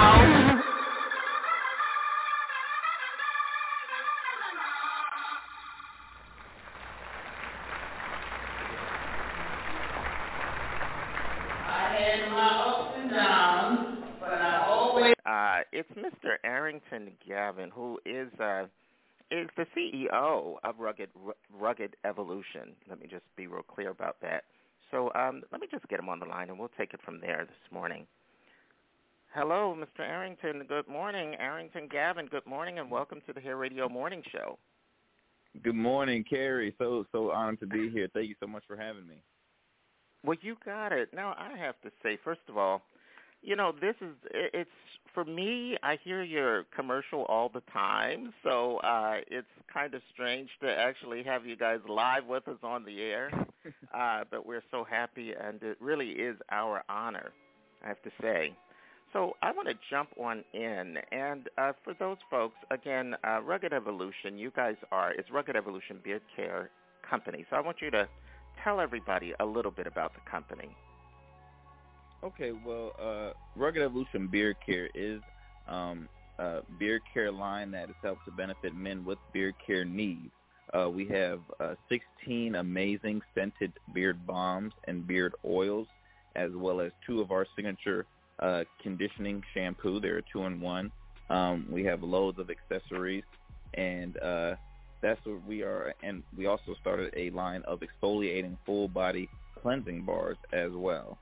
I had my ups and downs, but I always... Uh, it's Mister Arrington Gavin, who is uh, is the C E O of Rugged Rugged Evolution. Let me just be real clear about that. So um, let me just get him on the line, and we'll take it from there this morning. Hello, Mister Arrington. Good morning. Arrington Gavin, good morning, and welcome to the Hair Radio Morning Show. Good morning, Carrie. So, so honored to be here. Thank you so much for having me. Well, you got it. Now, I have to say, first of all, you know, this is, it's, for me, I hear your commercial all the time, so uh, it's kind of strange to actually have you guys live with us on the air, uh, but we're so happy, and it really is our honor, I have to say. So I want to jump on in, and uh, for those folks, again, uh, Rugged Evolution, you guys are, it's Rugged Evolution Beard Care Company, so I want you to tell everybody a little bit about the company. Okay, well, uh, Rugged Evolution Beard Care is um, a beard care line that is helped to benefit men with beard care needs. Uh, we have uh, sixteen amazing scented beard balms and beard oils, as well as two of our signature uh, conditioning shampoo. They're a two-in-one. Um, we have loads of accessories, and uh, that's what we are. And we also started a line of exfoliating full-body cleansing bars as well.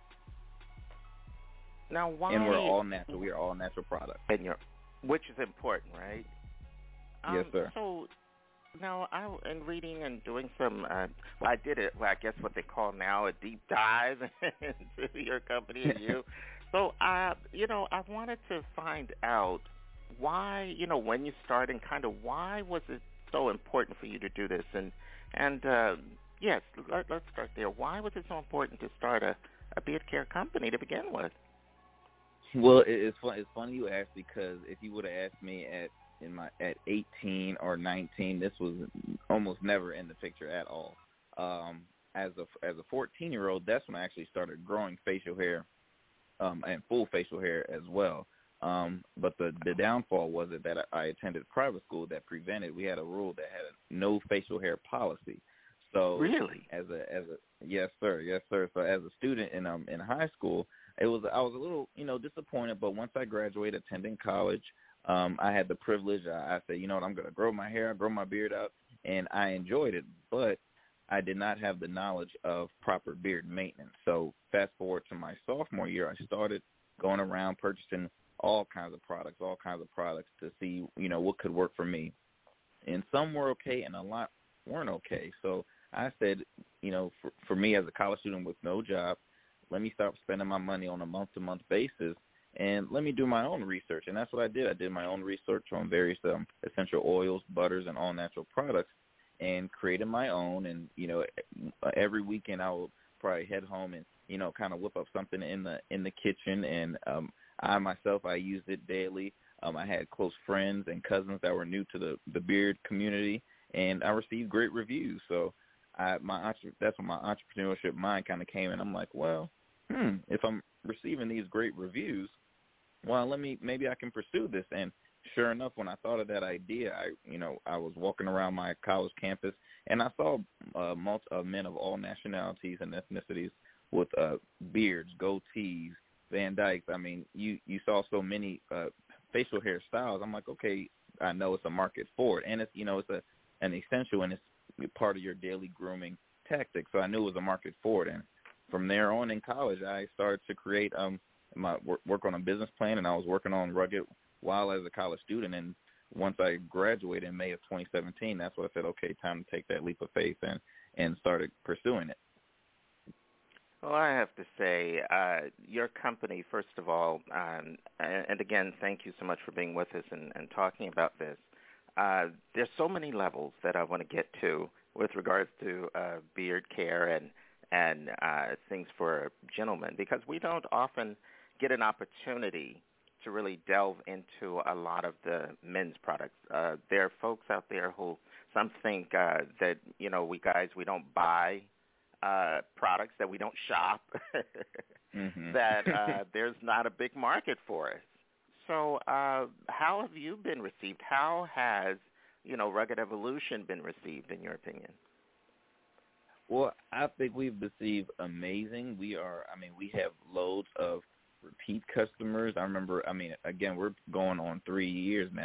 Now, why? And we're all natural. We are all natural products. And you're, which is important, right? Um, Yes, sir. So, now, I, in reading and doing some, uh, well, I did it, well, I guess what they call now a deep dive into your company and you. So, uh, you know, I wanted to find out why, you know, when you started and kind of why was it so important for you to do this? And, and uh, yes, let, let's start there. Why was it so important to start a, a beard care company to begin with? Well, it, it's fun. It's funny you asked, because if you would have asked me at in my at eighteen or nineteen, this was almost never in the picture at all. Um, as a as a fourteen year old, that's when I actually started growing facial hair, um, and full facial hair as well. Um, but the the downfall was it that I attended private school that prevented. We had a rule that had a no facial hair policy. So really, as a as a yes sir, yes sir. So as a student in um in high school, it was I was a little you know disappointed. But once I graduated, attending college, um, I had the privilege. I, I said, you know what, I'm going to grow my hair, grow my beard out, and I enjoyed it. But I did not have the knowledge of proper beard maintenance. So fast forward to my sophomore year, I started going around purchasing all kinds of products, all kinds of products to see you know what could work for me. And some were okay, and a lot weren't okay. So I said, you know, for, for me as a college student with no job, let me start spending my money on a month-to-month basis, and let me do my own research. And that's what I did. I did my own research on various um, essential oils, butters, and all-natural products, and created my own. And, you know, every weekend I would probably head home and, you know, kind of whip up something in the in the kitchen. And um, I myself, I used it daily. Um, I had close friends and cousins that were new to the, the beard community, and I received great reviews. So I, my that's when my entrepreneurship mind kind of came in. I'm like, well, hmm, if I'm receiving these great reviews, well, let me maybe I can pursue this. And sure enough, when I thought of that idea, I you know I was walking around my college campus, and I saw uh, multi, uh, men of all nationalities and ethnicities with uh, beards, goatees, Van Dykes. I mean, you you saw so many uh, facial hair styles. I'm like, okay, I know it's a market for it, and it's you know it's a an essential, and it's part of your daily grooming tactic. So I knew it was a market for it. And from there on in college, I started to create um my work, work on a business plan, and I was working on Rugged while as a college student. And once I graduated in May of twenty seventeen, that's when I said, okay, time to take that leap of faith and, and started pursuing it. Well, I have to say, uh, your company, first of all, um, and, and again, thank you so much for being with us and, and talking about this. Uh, there's so many levels that I want to get to with regards to uh, beard care and and uh, things for gentlemen, because we don't often get an opportunity to really delve into a lot of the men's products. Uh, there are folks out there who some think uh, that you know we guys we don't buy uh, products, that we don't shop, mm-hmm. that uh, there's not a big market for us. So uh, how have you been received? How has, you know, Rugged Evolution been received, in your opinion? Well, I think we've received amazing. We are, I mean, we have loads of repeat customers. I remember, I mean, again, we're going on three years now,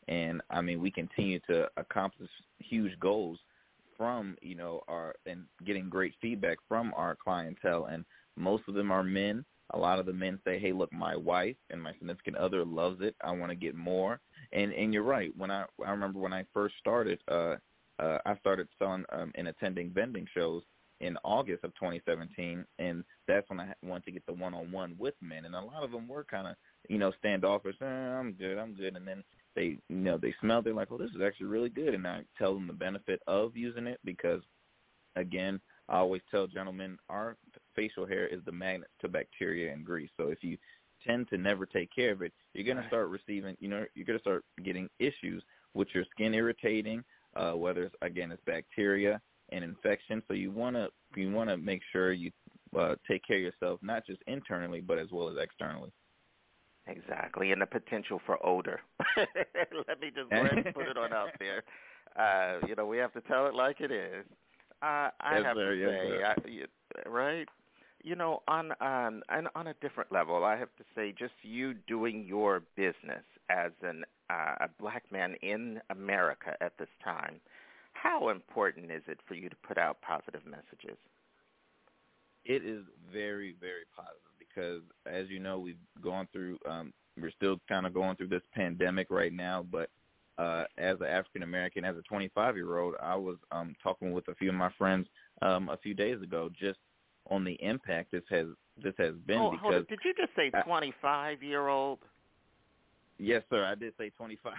And, I mean, we continue to accomplish huge goals from, you know, our and getting great feedback from our clientele. And most of them are men. A lot of the men say, hey, look, my wife and my significant other loves it. I want to get more. And and you're right. When I I remember when I first started, uh, uh, I started selling um, and attending vending shows in August of twenty seventeen, and that's when I wanted to get the one-on-one with men. And a lot of them were kind of, you know, standoffish. Eh, I'm good, I'm good. And then they, you know, they smell. They're like, well, this is actually really good. And I tell them the benefit of using it because, again, I always tell gentlemen, our facial hair is the magnet to bacteria and grease. So if you tend to never take care of it, you're going to start receiving, you know, you're going to start getting issues with your skin irritating, uh, whether it's, again, it's bacteria and infection. So you want to you want to make sure you uh, take care of yourself, not just internally, but as well as externally. Exactly, and the potential for odor. Let me just go ahead and put it on out there. Uh, you know, we have to tell it like it is. Uh, I yes, have sir, to yes, say, sir. I, you, right? You know, on on and on a different level, I have to say, just you doing your business as an uh, a black man in America at this time, how important is it for you to put out positive messages? It is very, very positive because, as you know, we've gone through. Um, we're still kind of going through this pandemic right now, but. Uh, as an African American, as a twenty-five-year-old, I was um, talking with a few of my friends um, a few days ago, just on the impact this has this has been. Oh, because hold on. Did you just say twenty-five-year-old? Yes, sir. I did say twenty-five.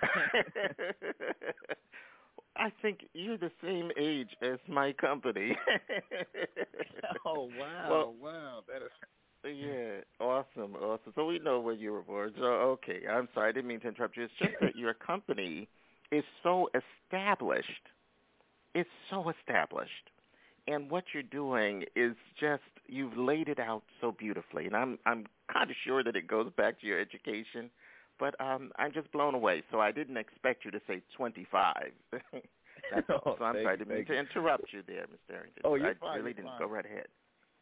I think you're the same age as my company. Oh wow! Well, wow, that is. Yeah, awesome, awesome. So we know when you were born. So, okay, I'm sorry, I didn't mean to interrupt you. It's just that your company is so established. It's so established. And what you're doing is just, you've laid it out so beautifully. And I'm I'm kind of sure that it goes back to your education, but um, I'm just blown away. So I didn't expect you to say twenty-five. That's all. Oh, So I'm sorry, I didn't mean you. to interrupt you there, Mister Arrington. Oh, you're I fine. really you're didn't. fine. Go right ahead.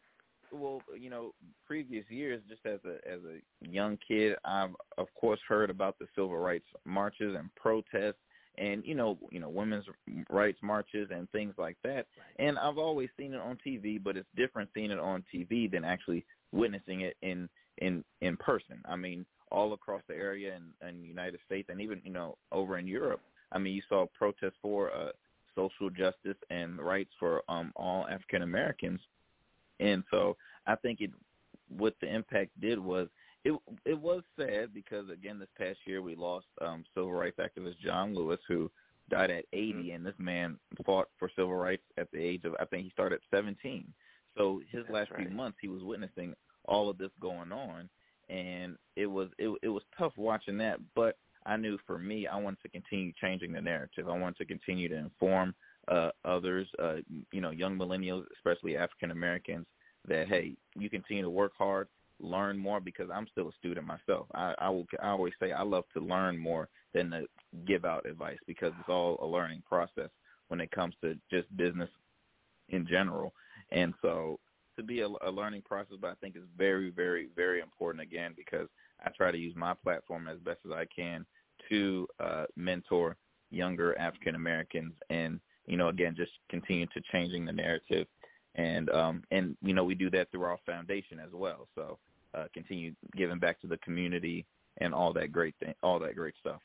Well, you know, previous years, just as a as a young kid, I've of course heard about the civil rights marches and protests, and you know, you know, women's rights marches and things like that. And I've always seen it on T V, but it's different seeing it on T V than actually witnessing it in in in person. I mean, all across the area in, in the United States, and even you know over in Europe. I mean, you saw protests for uh, social justice and rights for um, all African Americans. And so I think it, what the impact did was it it was sad because, again, this past year we lost um, civil rights activist John Lewis, who died at eighty, mm-hmm. and this man fought for civil rights at the age of, I think he started at seventeen. So his That's last right. few months he was witnessing all of this going on, and it was it, it was tough watching that. But I knew for me, I wanted to continue changing the narrative. I wanted to continue to inform uh, others, uh, you know, young millennials, especially African Americans, that, hey, you continue to work hard, learn more, because I'm still a student myself. I, I, will, I always say I love to learn more than to give out advice because it's all a learning process when it comes to just business in general. And so to be a, a learning process, but I think is very, very, very important, again, because I try to use my platform as best as I can to uh, mentor younger African Americans and, you know, again, just continue to changing the narrative. And, um, and you know, we do that through our foundation as well. So uh, continue giving back to the community and all that great thing, all that great stuff.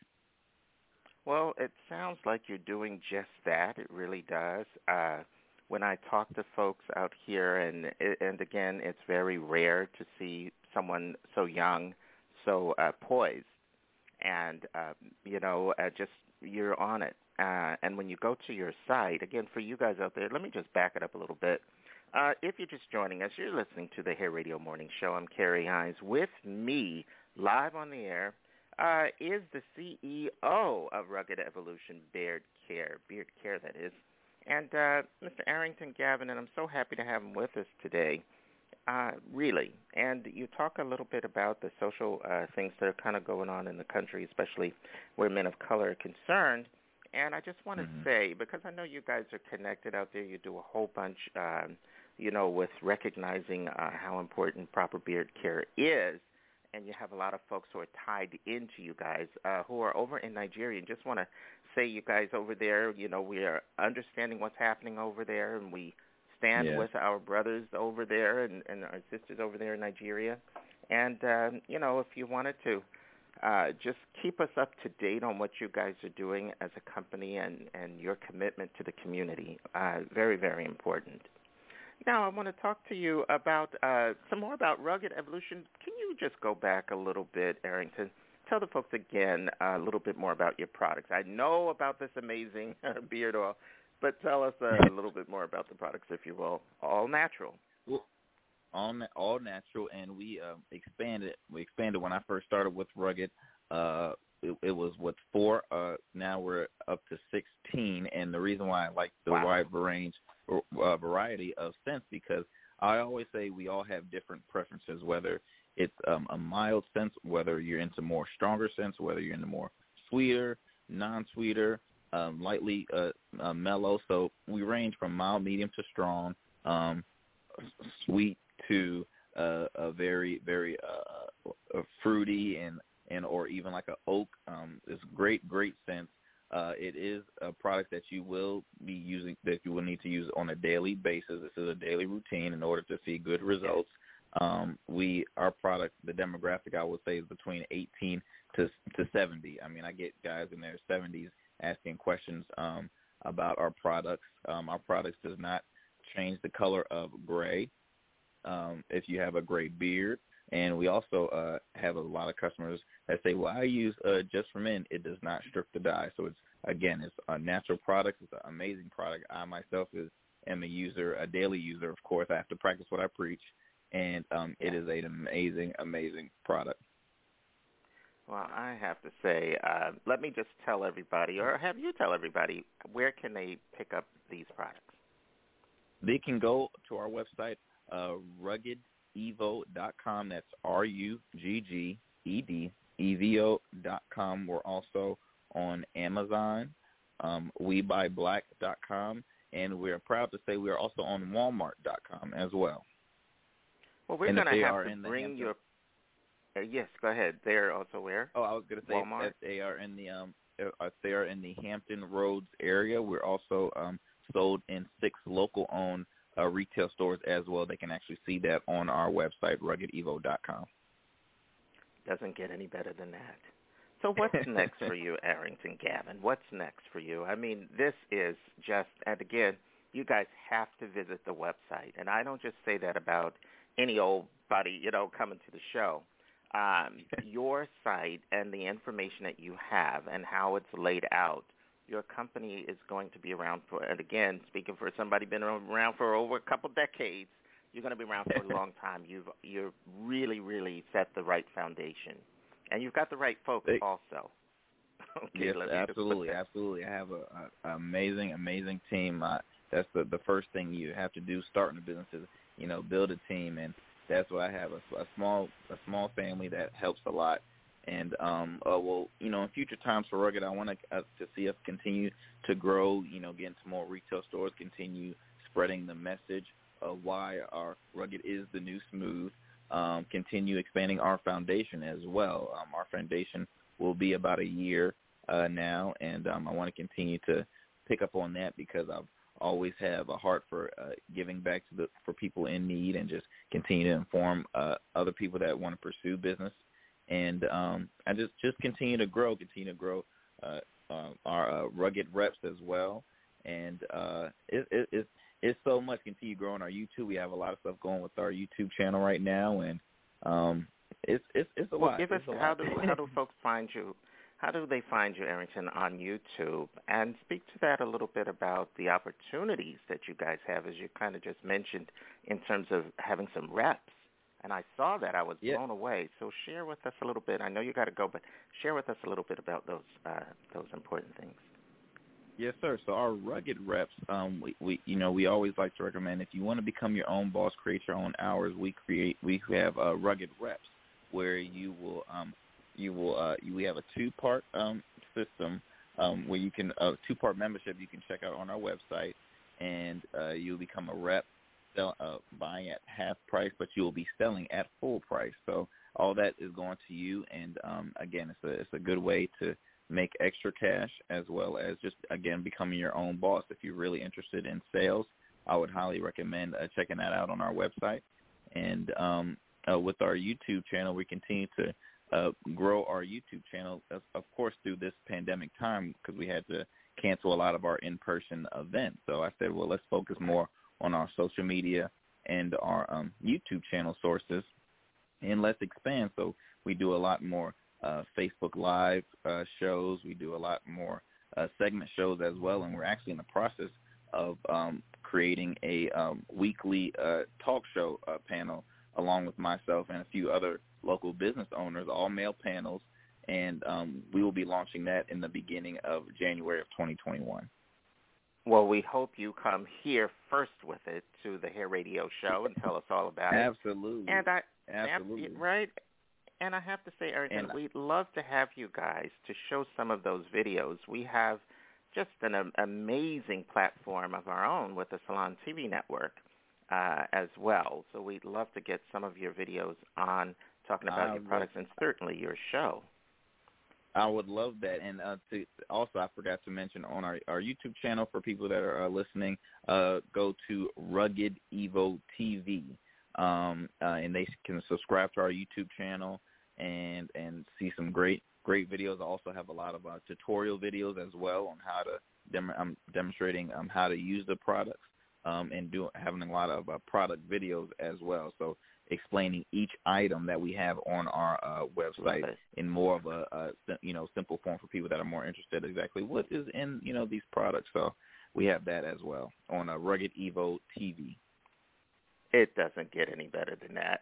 Well, it sounds like you're doing just that. It really does. Uh, when I talk to folks out here, and and again, it's very rare to see someone so young, so uh, poised, and uh, you know, uh, just you're on it. Uh, and when you go to your site, again, for you guys out there, let me just back it up a little bit. Uh, if you're just joining us, you're listening to the Hair Radio Morning Show. I'm Carrie Hines. With me, live on the air, uh, is the C E O of Rugged Evolution Beard Care, Beard Care, that is, and uh, Mister Arrington Gavin, and I'm so happy to have him with us today, uh, really. And you talk a little bit about the social uh, things that are kind of going on in the country, especially where men of color are concerned. And I just want to mm-hmm. say, because I know you guys are connected out there, you do a whole bunch, um, you know, with recognizing uh, how important proper beard care is. and you have a lot of folks who are tied into you guys uh, who are over in Nigeria. And just want to say, you guys over there, you know, we are understanding what's happening over there, and we stand yes. with our brothers over there and, and our sisters over there in Nigeria. And, um, you know, if you wanted to, uh, just keep us up to date on what you guys are doing as a company and, and your commitment to the community. Uh, very, very important. Now, I want to talk to you about uh, some more about Rugged Evolution. Can you just go back a little bit, Arrington? Tell the folks again uh, a little bit more about your products. I know about this amazing uh, beard oil, but tell us uh, a little bit more about the products, if you will. All natural. Well, all, na- all natural, and we uh, expanded. We expanded when I first started with Rugged. Uh, it, it was with four. Uh, now we're up to sixteen, and the reason why I like the wow. wide range. Uh, variety of scents, because I always say we all have different preferences, whether it's um, a mild scent, whether you're into more stronger scents, whether you're into more sweeter, non-sweeter, um, lightly uh, uh, mellow. So we range from mild, medium to strong, um, sweet to uh, a very, very uh, uh, fruity and, and or even like a oak. Um, it's great, great scents. Uh, it is a product that you will be using, that you will need to use on a daily basis. This is a daily routine in order to see good results. Um, we, our product, the demographic, I would say, is between eighteen to to seventy. I mean, I get guys in their seventies asking questions um, about our products. Um, our products does not change the color of gray um, if you have a gray beard. And we also uh, have a lot of customers that say, well, I use uh, Just for Men. It does not strip the dye. So, it's again, it's a natural product. It's an amazing product. I myself is am a user, a daily user, of course. I have to practice what I preach. And um, it is an amazing, amazing product. Well, I have to say, uh, let me just tell everybody, or have you tell everybody, where can they pick up these products? They can go to our website, uh, rugged evo dot com. That's R U G G E D E V O dot com. We're also on Amazon, um, we buy black dot com, and we're proud to say we are also on walmart dot com as well. Well, we're going to have to bring your uh, – yes, go ahead. They're also where? Oh, I was going to say Walmart? that they are in the um, if they are in the Hampton Roads area. We're also um, sold in six local-owned Uh, retail stores as well. They can actually see that on our website, rugged evo dot com. Doesn't get any better than that. So what's next for you, Arrington Gavin? What's next for you? I mean, this is just, and again, you guys have to visit the website. And I don't just say that about any old buddy, you know, coming to the show. Um, your site and the information that you have and how it's laid out, your company is going to be around for, and again, speaking for somebody been around for over a couple decades, you're going to be around for a long time. You've you're really, really set the right foundation, and you've got the right folks hey. also. Okay, yes, absolutely, absolutely. I have a, a, a amazing, amazing team. Uh, that's the the first thing you have to do starting a business is, you know, build a team, and that's why I have a, a small a small family that helps a lot. And, um, uh, well, you know, in future times for Rugged, I want to uh, to see us continue to grow, you know, get into more retail stores, continue spreading the message of why our Rugged is the new smooth, um, continue expanding our foundation as well. Um, our foundation will be about a year uh, now, and um, I want to continue to pick up on that because I've always have a heart for uh, giving back to the for people in need and just continue to inform uh, other people that want to pursue business. And um, I just, just continue to grow, continue to grow uh, uh, our uh, Rugged reps as well. And uh, it, it, it's, it's so much. Continue growing our YouTube. We have a lot of stuff going with our YouTube channel right now, and um, it's it's it's a well, lot. Give us it's a how lot. do how do folks find you? How do they find you, Arrington, on YouTube? And speak to that a little bit about the opportunities that you guys have, as you kind of just mentioned, in terms of having some reps. And I saw that. I was yeah. blown away. So share with us a little bit. I know you got to go, but share with us a little bit about those uh, those important things. Yes, sir. So our Rugged reps, um, we, we you know we always like to recommend if you want to become your own boss, create your own hours. We create we have uh, Rugged reps where you will um, you will uh, you, we have a two part um, system um, where you can a uh, two part membership you can check out on our website, and uh, you'll become a rep. Sell, uh, buying at half price, but you will be selling at full price. So all that is going to you. And um, again, it's a it's a good way to make extra cash as well as just, again, becoming your own boss. If you're really interested in sales, I would highly recommend uh, checking that out on our website. And um, uh, with our YouTube channel, we continue to uh, grow our YouTube channel, of, of course, through this pandemic time, because we had to cancel a lot of our in-person events. So I said, well, let's focus more on our social media and our um, YouTube channel sources, and let's expand. So we do a lot more uh, Facebook Live uh, shows. We do a lot more uh, segment shows as well, and we're actually in the process of um, creating a um, weekly uh, talk show uh, panel along with myself and a few other local business owners, all male panels, and um, we will be launching that in the beginning of January of twenty twenty-one. Well, we hope you come here first with it to the Hair Radio Show and tell us all about it. Absolutely. And I, Absolutely. Right. And I have to say, Arrington, we'd love to have you guys to show some of those videos. We have just an um, amazing platform of our own with the Salon T V network uh, as well. So we'd love to get some of your videos on talking about I your products and certainly your show. I would love that. And uh, to, also, I forgot to mention on our, our YouTube channel for people that are uh, listening, uh, go to Rugged Evo T V, um, uh, and they can subscribe to our YouTube channel and and see some great great videos. I also have a lot of uh, tutorial videos as well on how to dem- I'm demonstrating um, how to use the products um, and do having a lot of uh, product videos as well. So explaining each item that we have on our uh, website in more of a, a you know simple form for people that are more interested exactly what is in you know these products. So we have that as well on a Rugged Evo T V. It doesn't get any better than that.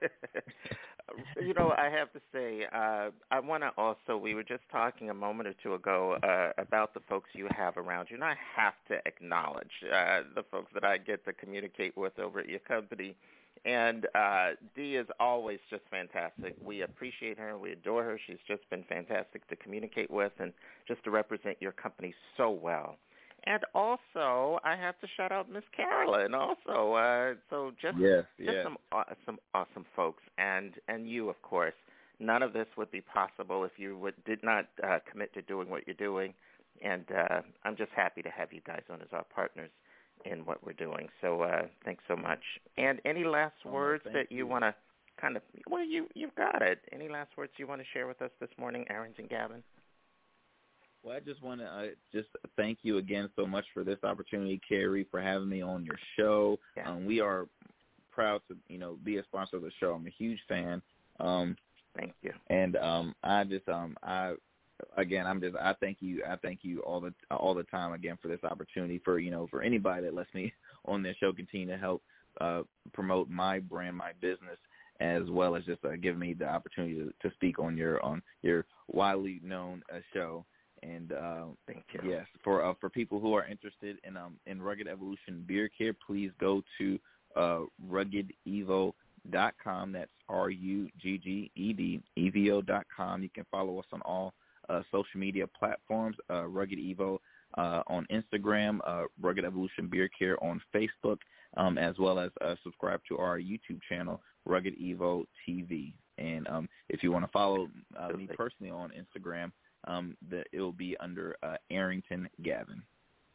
You know, I have to say, uh, I want to also, we were just talking a moment or two ago uh, about the folks you have around you, and I have to acknowledge uh, the folks that I get to communicate with over at your company. And uh, Dee is always just fantastic. We appreciate her. We adore her. She's just been fantastic to communicate with and just to represent your company so well. And also, I have to shout out Miss Carolyn also. Uh, so just, yes, just yes. some uh, some awesome folks. And, and you, of course. None of this would be possible if you would, did not uh, commit to doing what you're doing. And uh, I'm just happy to have you guys on as our partners in what we're doing. So uh, thanks so much. And any last oh, words that you, you. want to kind of, well, you, you've got it. Any last words you want to share with us this morning, Arrington Gavin? Well, I just want to uh, just thank you again so much for this opportunity, Carrie, for having me on your show. Yeah. Um, we are proud to, you know, be a sponsor of the show. I'm a huge fan. Um, thank you. And um, I just, um, I, again, I'm just, I thank you, I thank you all the all the time again for this opportunity. For you know, for anybody that lets me on this show, continue to help uh, promote my brand, my business, as well as just uh, giving me the opportunity to, to speak on your on your widely known uh, show. And uh, thank you. Yes, for uh, for people who are interested in um in Rugged Evolution Beard Care, please go to uh, rugged evo dot com. That's R U G G E D E V O dot com. You can follow us on all uh, social media platforms. Uh, Rugged Evo uh, on Instagram, uh, Rugged Evolution Beard Care on Facebook, um, as well as uh, subscribe to our YouTube channel, Rugged Evo T V. And um, if you want to follow uh, me personally on Instagram, Um, the, it will be under uh, Arrington Gavin.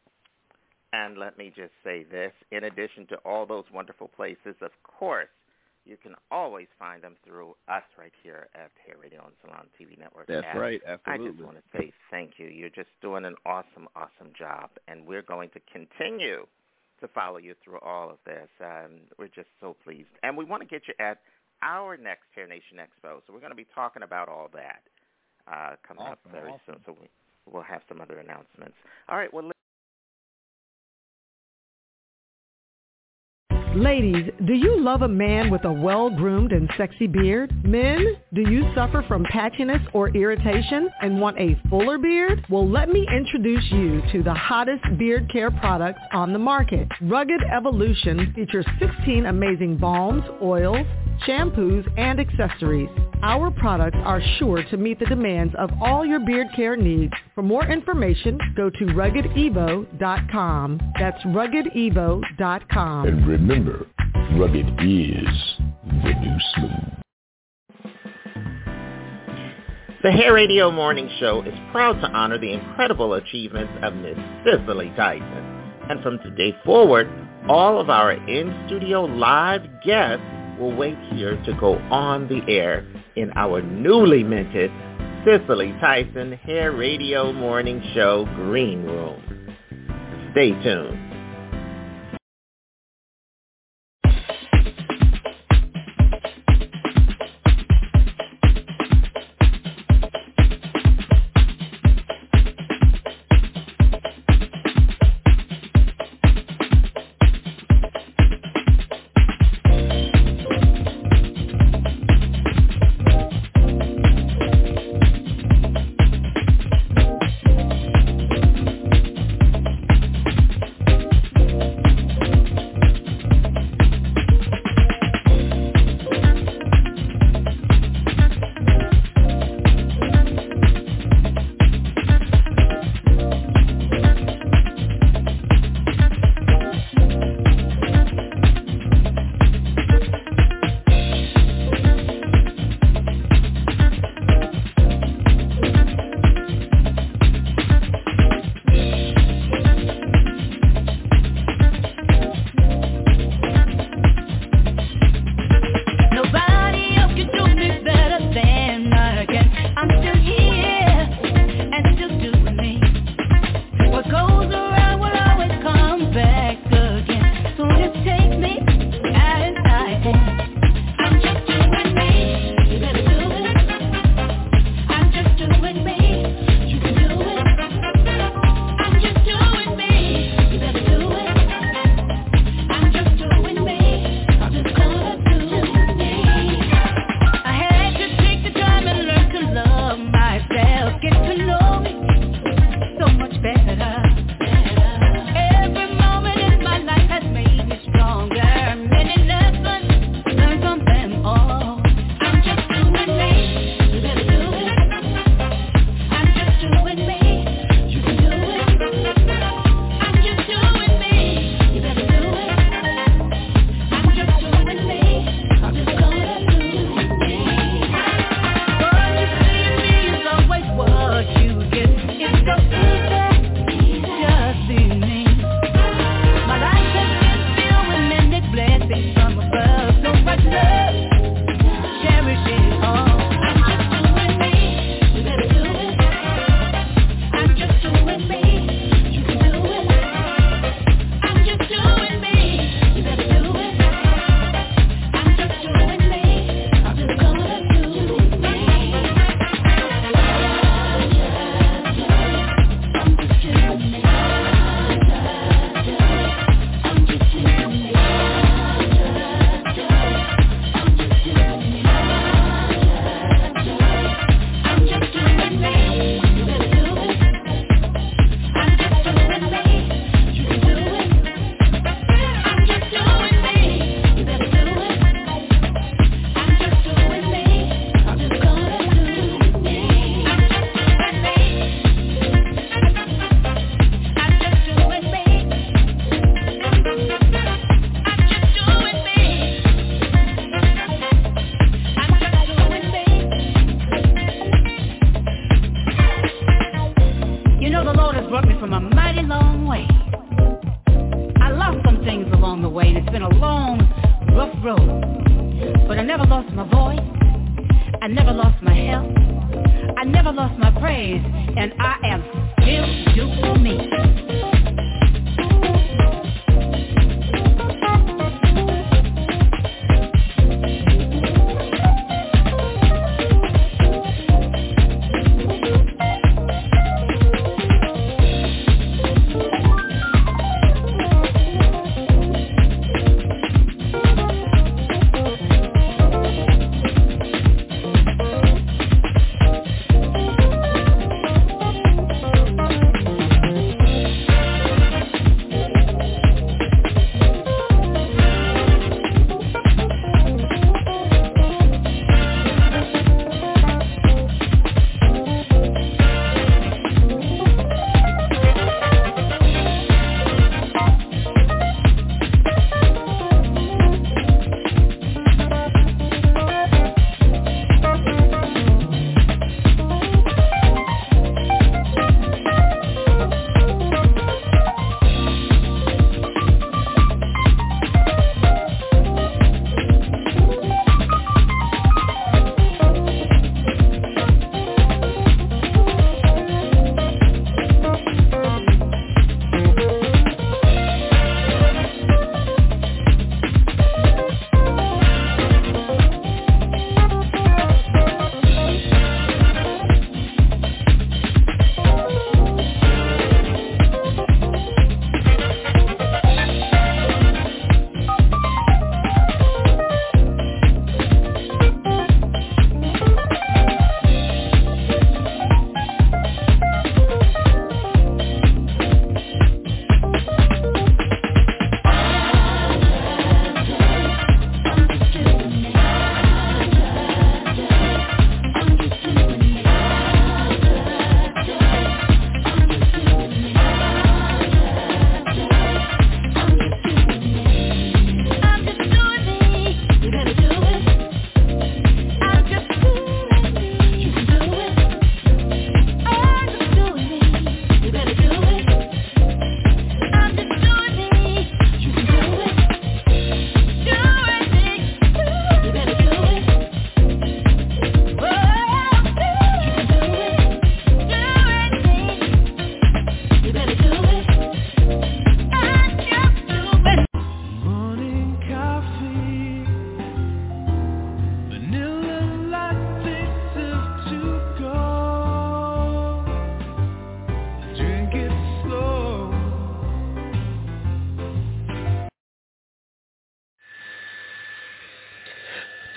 And let me just say this, in addition to all those wonderful places, of course, you can always find them through us right here at Hair Radio and Salon T V Network. That's and right, absolutely. I just want to say thank you. You're just doing an awesome, awesome job, and we're going to continue to follow you through all of this. Um, we're just so pleased. And we want to get you at our next Hair Nation Expo, so we're going to be talking about all that. Uh, coming awesome, up very awesome. soon, so we, we'll have some other announcements. All right, well, ladies, do you love a man with a well-groomed and sexy beard? Men, do you suffer from patchiness or irritation and want a fuller beard? Well, let me introduce you to the hottest beard care products on the market. Rugged Evolution features sixteen amazing balms, oils, shampoos, and accessories. Our products are sure to meet the demands of all your beard care needs. For more information, go to rugged evo dot com. That's rugged evo dot com. And remember, rugged is the new smooth. The Hair Radio Morning Show is proud to honor the incredible achievements of Miss Cicely Tyson. And from today forward, all of our in-studio live guests will wait here to go on the air in our newly minted Cicely Tyson Hair Radio Morning Show Green Room. Stay tuned.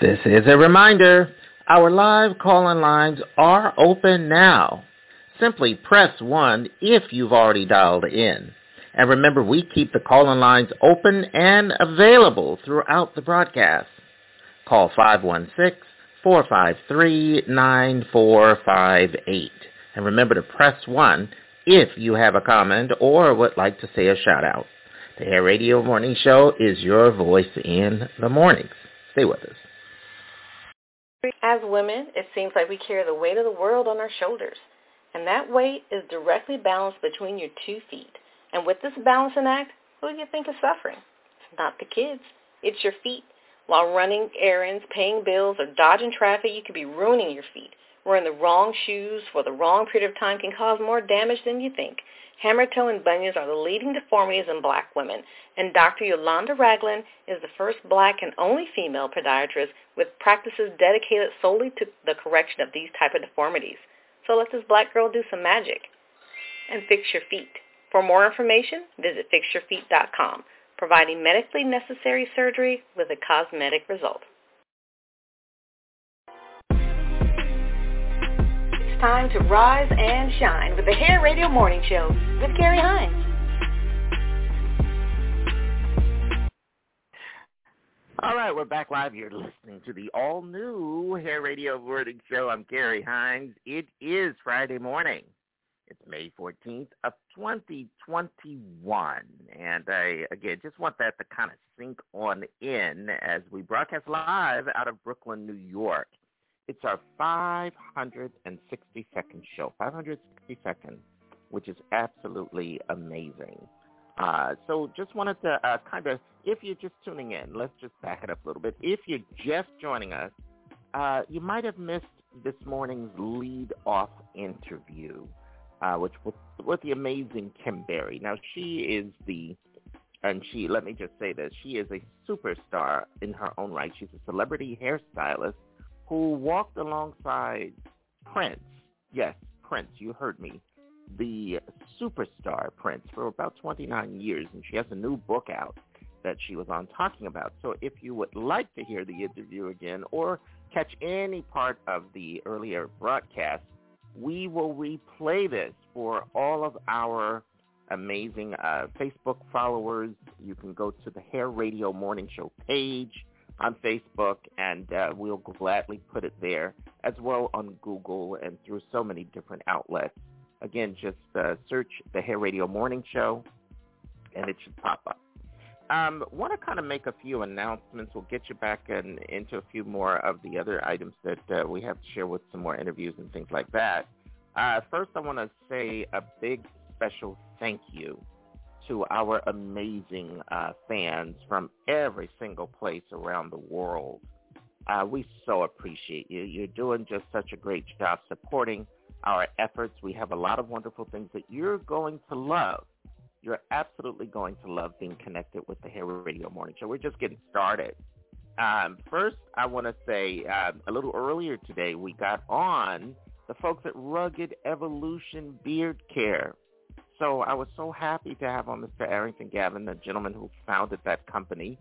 This is a reminder. Our live call-in lines are open now. Simply press one if you've already dialed in. And remember, we keep the call-in lines open and available throughout the broadcast. Call five one six, four five three, nine four five eight. And remember to press one if you have a comment or would like to say a shout-out. The Hair Radio Morning Show is your voice in the mornings. Stay with us. As women, it seems like we carry the weight of the world on our shoulders. And that weight is directly balanced between your two feet. And with this balancing act, who do you think is suffering? It's not the kids. It's your feet. While running errands, paying bills, or dodging traffic, you could be ruining your feet. Wearing the wrong shoes for the wrong period of time can cause more damage than you think. Hammer toe and bunions are the leading deformities in black women, and Doctor Yolanda Ragland is the first black and only female podiatrist with practices dedicated solely to the correction of these type of deformities. So let this black girl do some magic and fix your feet. For more information, visit fix your feet dot com, providing medically necessary surgery with a cosmetic result. Time to rise and shine with the Hair Radio Morning Show with Carrie Hines. All right, we're back live. You're listening to the all-new Hair Radio Morning Show. I'm Carrie Hines. It is Friday morning. It's May fourteenth of twenty twenty-one. And I, again, just want that to kind of sink on in as we broadcast live out of Brooklyn, New York. It's our five hundred sixty-second show, five hundred sixty-second, which is absolutely amazing. Uh, so just wanted to uh, kind of, if you're just tuning in, let's just back it up a little bit. If you're just joining us, uh, you might have missed this morning's lead-off interview, uh, which was with the amazing Kim Berry. Now, she is the, and she, let me just say this, she is a superstar in her own right. She's a celebrity hairstylist who walked alongside Prince. Yes, Prince, you heard me. The superstar Prince for about twenty-nine years, and she has a new book out that she was on talking about. So if you would like to hear the interview again or catch any part of the earlier broadcast, we will replay this for all of our amazing uh, Facebook followers. You can go to the Hair Radio Morning Show page on Facebook, and uh, we'll gladly put it there, as well on Google and through so many different outlets. Again, just uh, search the Hair Radio Morning Show, and it should pop up. Um, want to kind of make a few announcements. We'll get you back in, into a few more of the other items that uh, we have to share with some more interviews and things like that. Uh, first, I want to say a big special thank you to our amazing uh, fans from every single place around the world. Uh, we so appreciate you. You're doing just such a great job supporting our efforts. We have a lot of wonderful things that you're going to love. You're absolutely going to love being connected with the Hair Radio Morning Show. We're just getting started. Um, first, I want to say uh, a little earlier today, we got on the folks at Rugged Evolution Beard Care. So I was so happy to have on Mister Arrington Gavin, the gentleman who founded that company.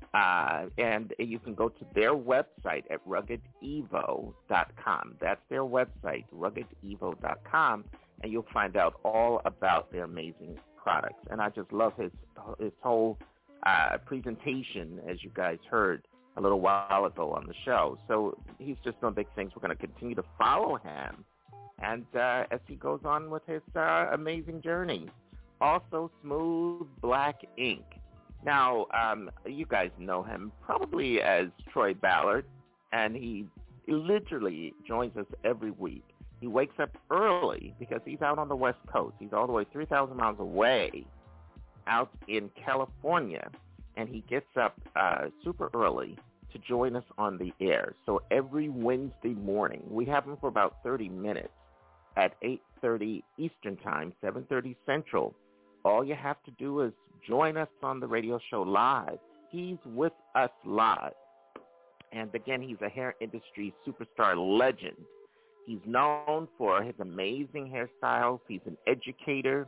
Uh, and you can go to their website at rugged evo dot com. That's their website, rugged evo dot com, and you'll find out all about their amazing products. And I just love his his whole uh, presentation, as you guys heard a little while ago on the show. So he's just doing big things. We're going to continue to follow him and uh, as he goes on with his uh, amazing journey. Also, Smooth Black Ink. Now, um, you guys know him probably as Troy Ballard, and he literally joins us every week. He wakes up early because he's out on the West Coast. He's all the way three thousand miles away out in California, and he gets up uh, super early to join us on the air. So every Wednesday morning, we have him for about thirty minutes at eight thirty Eastern Time, seven thirty Central. All you have to do is join us on the radio show live. He's with us live. And again, he's a hair industry superstar legend. He's known for his amazing hairstyles. He's an educator.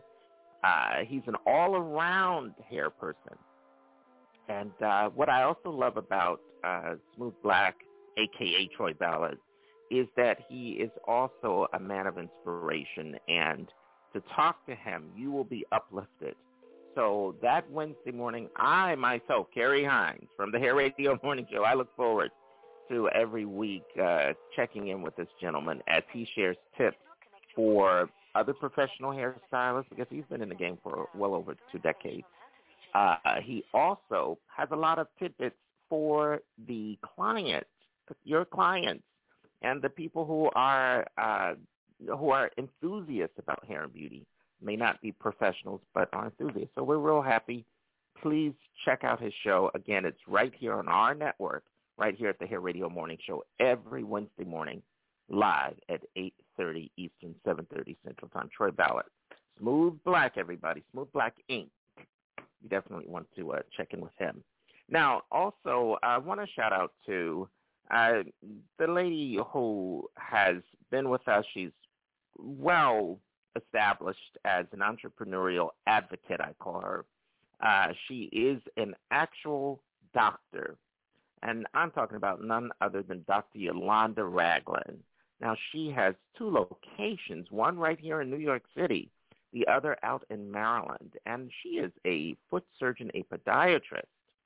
Uh, he's an all-around hair person. And uh, what I also love about uh, Smooth Black a k a. Troy Ballard, is that he is also a man of inspiration, and to talk to him, you will be uplifted. So that Wednesday morning, I myself, Carrie Hines, from the Hair Radio Morning Show, I look forward to every week uh, checking in with this gentleman as he shares tips for other professional hairstylists, because he's been in the game for well over two decades. Uh, he also has a lot of tidbits for the clients, your clients, and the people who are uh, who are enthusiasts about hair and beauty. May not be professionals, but are enthusiasts. So we're real happy. Please check out his show. Again, it's right here on our network, right here at the Hair Radio Morning Show, every Wednesday morning, live at eight thirty Eastern, seven thirty Central Time. Troy Ballard. Smooth Black, everybody. Smooth Black Incorporated. You definitely want to uh, check in with him. Now, also, I want to shout out to uh, the lady who has been with us. She's well established as an entrepreneurial advocate, I call her. Uh, she is an actual doctor, and I'm talking about none other than Doctor Yolanda Ragland. Now, she has two locations, one right here in New York City, the other out in Maryland, and she is a foot surgeon, a podiatrist,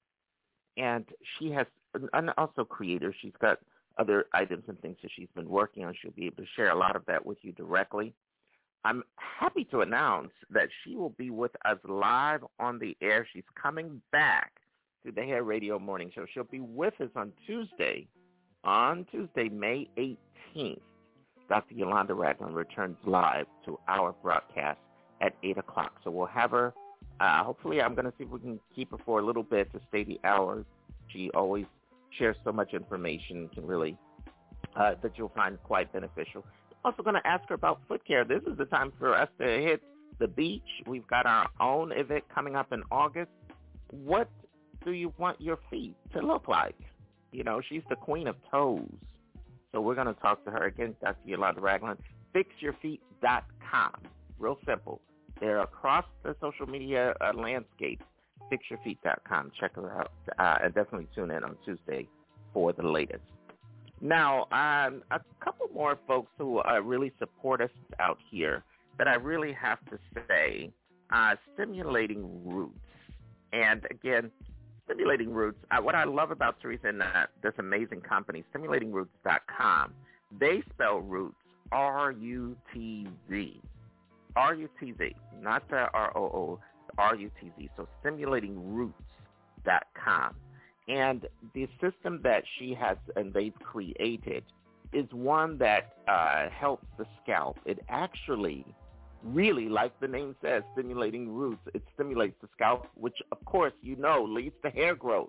and she has, and also creator. She's got other items and things that she's been working on. She'll be able to share a lot of that with you directly. I'm happy to announce that she will be with us live on the air. She's coming back to the Hair Radio Morning Show. She'll be with us on Tuesday, on Tuesday, May eighteenth. Doctor Yolanda Ragland returns live to our broadcast at eight o'clock. So we'll have her. Uh, hopefully, I'm going to see if we can keep her for a little bit to stay the hours. She always shares so much information, can really uh, that you'll find quite beneficial. Also going to ask her about foot care. This is the time for us to hit the beach. We've got our own event coming up in August. What do you want your feet to look like? You know, she's the queen of toes. So we're going to talk to her again, Doctor Yolanda Ragland. fix your feet dot com. Real simple. They're across the social media uh, landscape. fix your feet dot com. Check her out. Uh, and definitely tune in on Tuesday for the latest. Now, um, a couple more folks who uh, really support us out here that I really have to say, uh, Stimulating Roots. And again, Stimulating Roots, uh, what I love about Teresa and uh, this amazing company, stimulating roots dot com, they spell roots R U T Z. R U T Z, not the R O O, R U T Z. So stimulating roots dot com. And the system that she has and they've created is one that uh, helps the scalp. It actually really, like the name says, stimulating roots, it stimulates the scalp, which, of course, you know, leads to hair growth.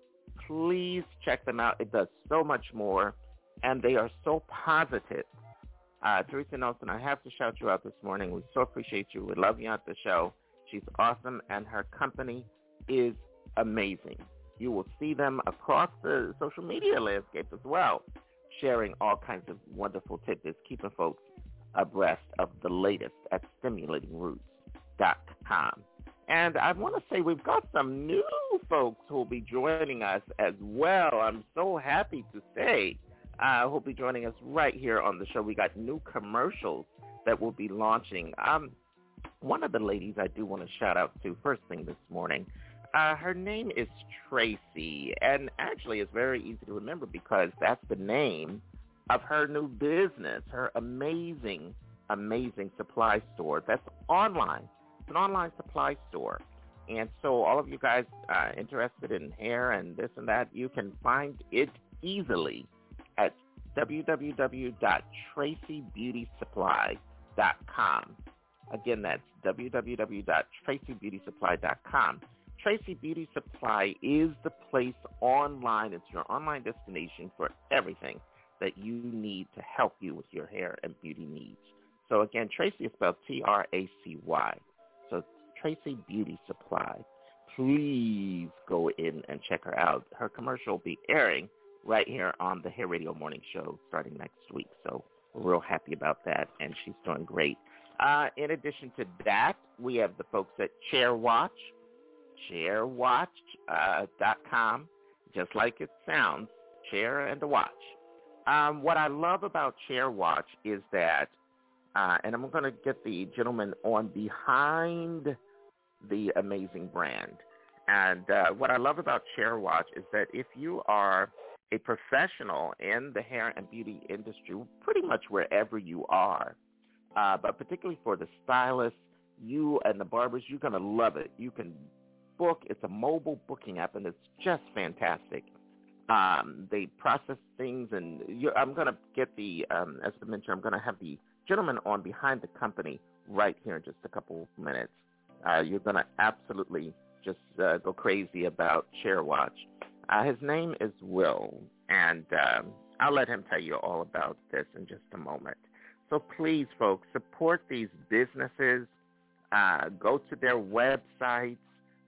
Please check them out. It does so much more, and they are so positive. Uh, Teresa Nelson, I have to shout you out this morning. We so appreciate you. We love you at the show. She's awesome, and her company is amazing. You will see them across the social media landscape as well, sharing all kinds of wonderful tidbits, keeping folks abreast of the latest at stimulating roots dot com. And I want to say we've got some new folks who will be joining us as well. I'm so happy to say uh, who will be joining us right here on the show. We got new commercials that will be launching. Um, one of the ladies I do want to shout out to first thing this morning, Uh, her name is Tracy, and actually it's very easy to remember because that's the name of her new business, her amazing, amazing supply store. That's online. It's an online supply store. And so all of you guys uh, interested in hair and this and that, you can find it easily at w w w dot tracy beauty supply dot com. Again, that's w w w dot tracy beauty supply dot com. Tracy Beauty Supply is the place online. It's your online destination for everything that you need to help you with your hair and beauty needs. So again, Tracy is spelled T R A C Y. So Tracy Beauty Supply. Please go in and check her out. Her commercial will be airing right here on the Hair Radio Morning Show starting next week. So we're real happy about that, and she's doing great. Uh, in addition to that, we have the folks at Chair Watch. chair watch dot com, uh, just like it sounds, chair and a watch. Um, what I love about Chair Watch is that, uh, and I'm going to get the gentleman on behind the amazing brand. And uh, what I love about Chair Watch is that if you are a professional in the hair and beauty industry, pretty much wherever you are, uh, but particularly for the stylists, you and the barbers, you're going to love it. You can book. It's a mobile booking app, and it's just fantastic. Um, they process things, and you, I'm going to get the, um, as I mentioned, I'm going to have the gentleman on behind the company right here in just a couple minutes. Uh, you're going to absolutely just uh, go crazy about Chair Watch. Uh, his name is Will, and um, I'll let him tell you all about this in just a moment. So please, folks, support these businesses. Uh, go to their websites,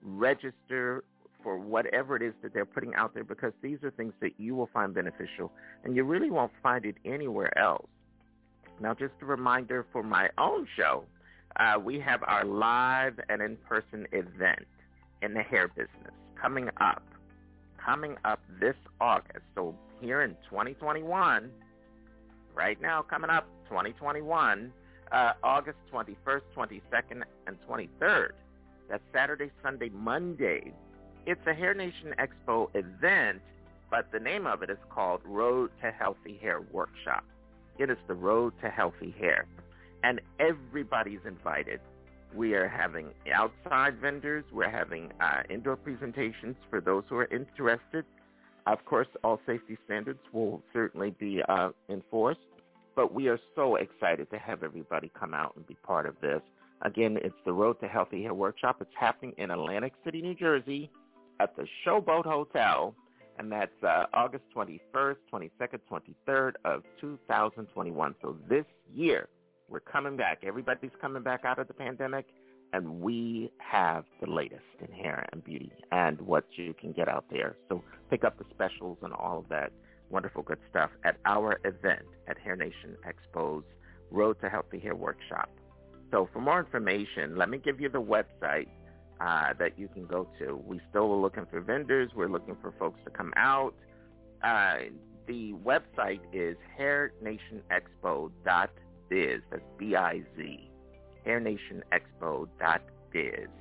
register for whatever it is that they're putting out there, because these are things that you will find beneficial, and you really won't find it anywhere else. Now, just a reminder for my own show, uh, we have our live and in-person event in the hair business coming up, coming up this August. So here in twenty twenty-one, right now, coming up twenty twenty-one, uh, August twenty-first, twenty-second, and twenty-third. That's Saturday, Sunday, Monday. It's a Hair Nation Expo event, but the name of it is called Road to Healthy Hair Workshop. It is the Road to Healthy Hair, and everybody's invited. We are having outside vendors. We're having uh, indoor presentations for those who are interested. Of course, all safety standards will certainly be uh, enforced, but we are so excited to have everybody come out and be part of this. Again, it's the Road to Healthy Hair Workshop. It's happening in Atlantic City, New Jersey at the Showboat Hotel, and that's uh, August twenty-first, twenty-second, twenty-third of two thousand twenty-one. So this year, we're coming back. Everybody's coming back out of the pandemic, and we have the latest in hair and beauty and what you can get out there. So pick up the specials and all of that wonderful good stuff at our event at Hair Nation Expo's Road to Healthy Hair Workshop. So for more information, let me give you the website uh, that you can go to. We still are looking for vendors. We're looking for folks to come out. Uh, the website is hair nation expo dot biz. That's B I Z. hair nation expo dot biz.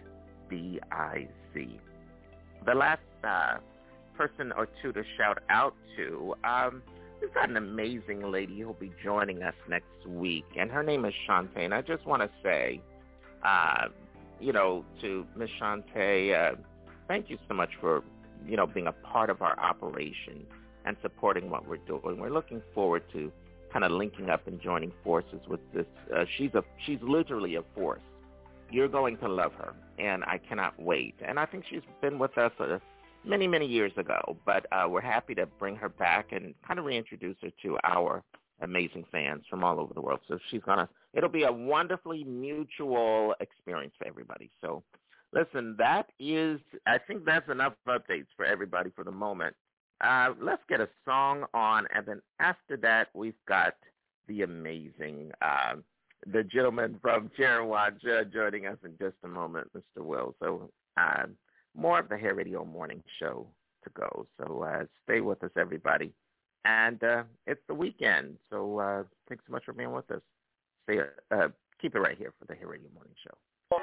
B I Z. The last uh, person or two to shout out to, um, we've got an amazing lady who'll be joining us next week, and her name is Shantae. And I just want to say, uh, you know, to Miss Shantae, uh, thank you so much for, you know, being a part of our operation and supporting what we're doing. We're looking forward to kind of linking up and joining forces with this. Uh, she's a she's literally a force. You're going to love her, and I cannot wait. And I think she's been with us uh, many, many years ago, but uh, we're happy to bring her back and kind of reintroduce her to our amazing fans from all over the world. So she's going to, it'll be a wonderfully mutual experience for everybody. So listen, that is, I think that's enough updates for everybody for the moment. Uh, let's get a song on, and then after that, we've got the amazing, uh, the gentleman from Chair Watch uh, joining us in just a moment, Mister Will. So uh, more of the Hair Radio Morning Show to go. So uh, stay with us, everybody. And uh, it's the weekend, so uh, thanks so much for being with us. Stay, uh, keep it right here for the Hair Radio Morning Show.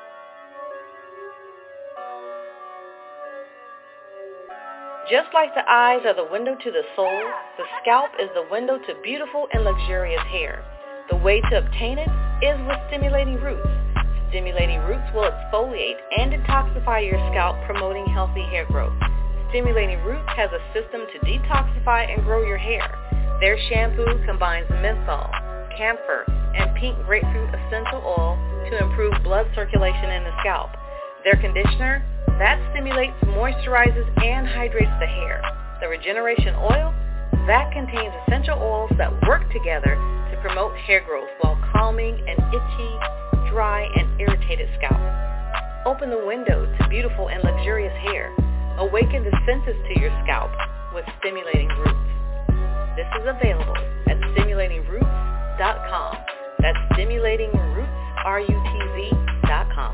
Just like the eyes are the window to the soul, the scalp is the window to beautiful and luxurious hair. The way to obtain it is with Stimulating Roots. Stimulating Roots will exfoliate and detoxify your scalp, promoting healthy hair growth. Stimulating Roots has a system to detoxify and grow your hair. Their shampoo combines menthol, camphor, and pink grapefruit essential oil to improve blood circulation in the scalp. Their conditioner, that stimulates, moisturizes, and hydrates the hair. The Regeneration Oil, that contains essential oils that work together to promote hair growth while calming an itchy, dry, and irritated scalp. Open the window to beautiful and luxurious hair. Awaken the senses to your scalp with Stimulating Roots. This is available at stimulating roots dot com. That's stimulating roots, R U T Z dot com.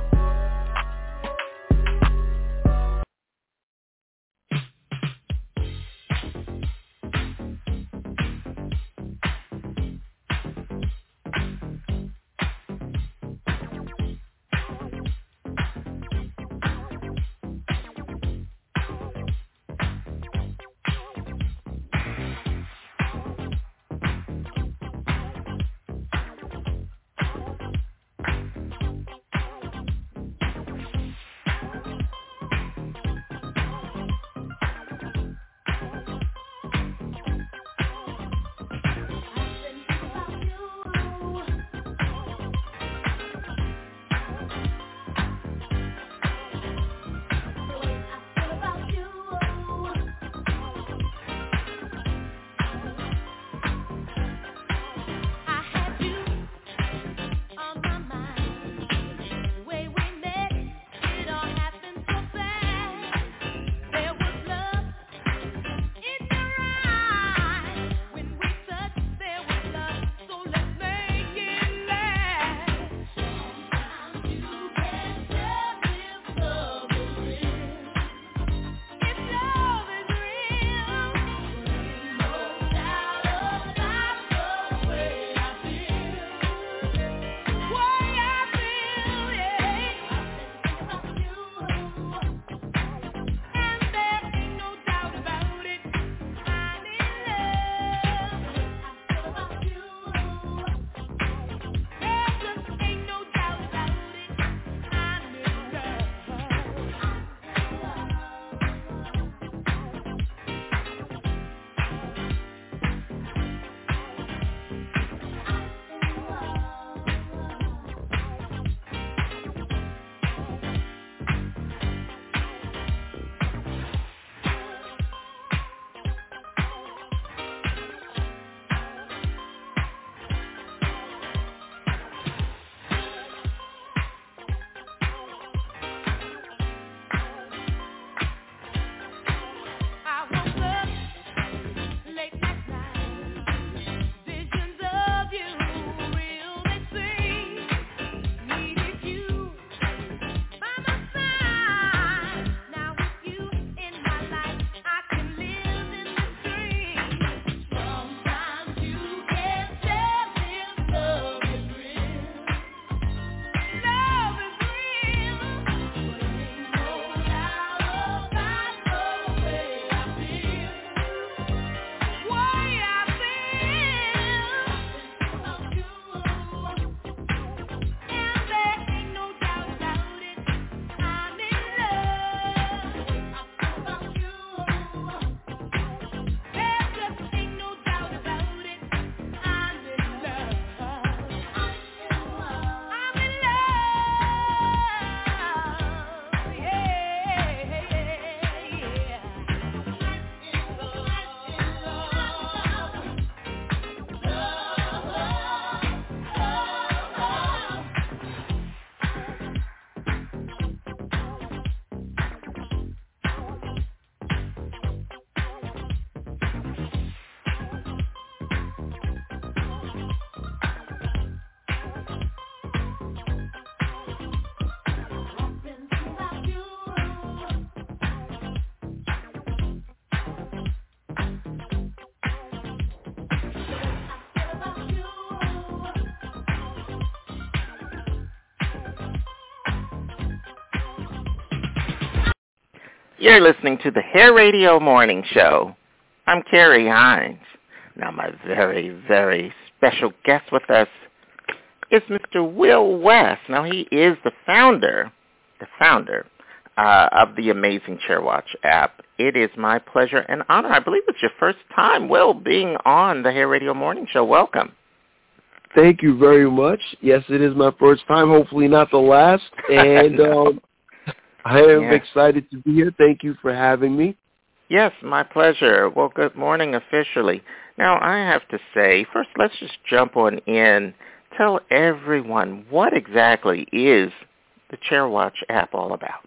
You're listening to the Hair Radio Morning Show. I'm Carrie Hines. Now, my very, very special guest with us is Mister Will West. Now, he is the founder, the founder uh, of the amazing ChairWatch app. It is my pleasure and honor. I believe it's your first time, Will, being on the Hair Radio Morning Show. Welcome. Thank you very much. Yes, it is my first time, hopefully not the last. And um, I am yes. excited to be here. Thank you for having me. Yes, my pleasure. Well, good morning officially. Now, I have to say, first, let's just jump on in. Tell everyone what exactly is the ChairWatch app all about?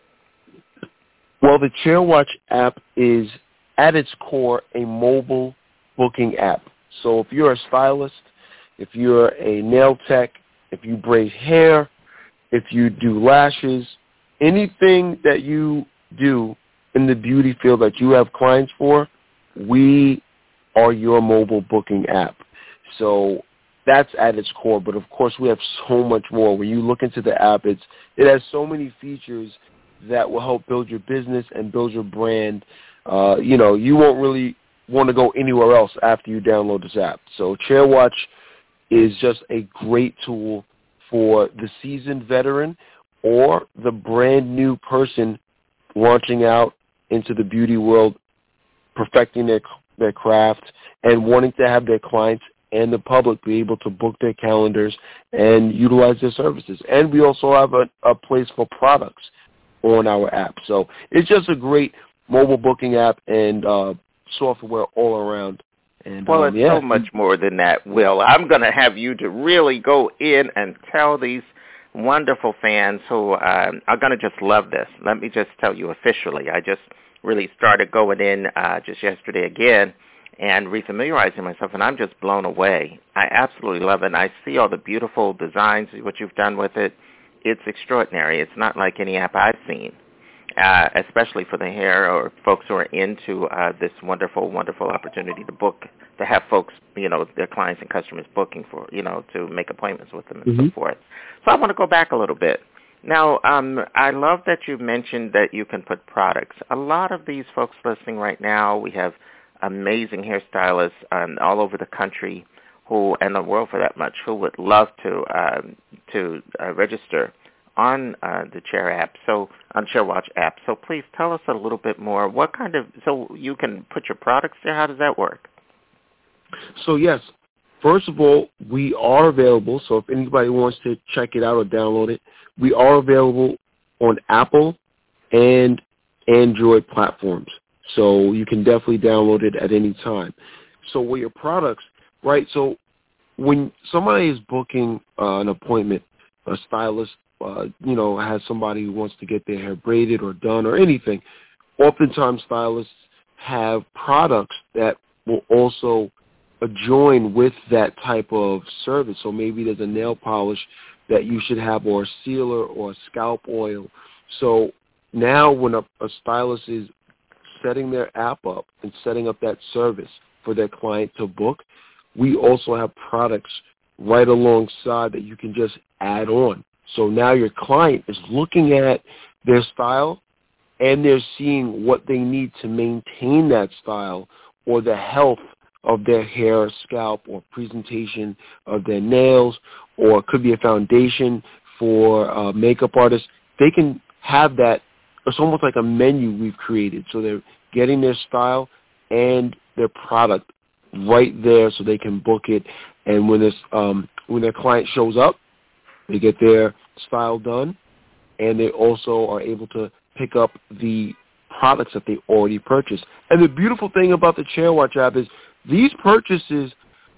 Well, the ChairWatch app is, at its core, a mobile booking app. So if you're a stylist, if you're a nail tech, if you braid hair, if you do lashes, anything that you do in the beauty field that you have clients for, we are your mobile booking app. So that's at its core. But, of course, we have so much more. When you look into the app, it's it has so many features that will help build your business and build your brand. Uh, you know, you won't really want to go anywhere else after you download this app. So ChairWatch is just a great tool for the seasoned veteran or the brand new person launching out into the beauty world, perfecting their their craft, and wanting to have their clients and the public be able to book their calendars and utilize their services. And we also have a, a place for products on our app. So it's just a great mobile booking app and uh, software all around. And, well, um, it's yeah. so much more than that, Will. I'm going to have you to really go in and tell these wonderful fans who um, are going to just love this. Let me just tell you officially, I just really started going in uh, just yesterday again and refamiliarizing myself, and I'm just blown away. I absolutely love it, and I see all the beautiful designs, what you've done with it. It's extraordinary. It's not like any app I've seen, uh, especially for the hair or folks who are into uh, this wonderful, wonderful opportunity to book, to have folks, you know, their clients and customers booking for, you know, to make appointments with them and mm-hmm. so forth. So I want to go back a little bit. Now, um, I love that you mentioned that you can put products. A lot of these folks listening right now, we have amazing hairstylists um, all over the country who, and the world for that much, who would love to um, to uh, register on uh, the Chair app, so on ChairWatch app. So please tell us a little bit more. What kind of, so you can put your products there? How does that work? So, yes, first of all, we are available. So if anybody wants to check it out or download it, we are available on Apple and Android platforms. So you can definitely download it at any time. So with your products, right, so when somebody is booking uh, an appointment, a stylist, uh, you know, has somebody who wants to get their hair braided or done or anything, oftentimes stylists have products that will also join with that type of service. So maybe there's a nail polish that you should have, or a sealer, or a scalp oil. So now when a, a stylist is setting their app up and setting up that service for their client to book, we also have products right alongside that you can just add on. So now your client is looking at their style and they're seeing what they need to maintain that style or the health of their hair, scalp, or presentation of their nails, or it could be a foundation for uh, makeup artists. They can have that. It's almost like a menu we've created. So they're getting their style and their product right there so they can book it. And when this, um, when their client shows up, they get their style done, and they also are able to pick up the products that they already purchased. And the beautiful thing about the ChairWatch app is these purchases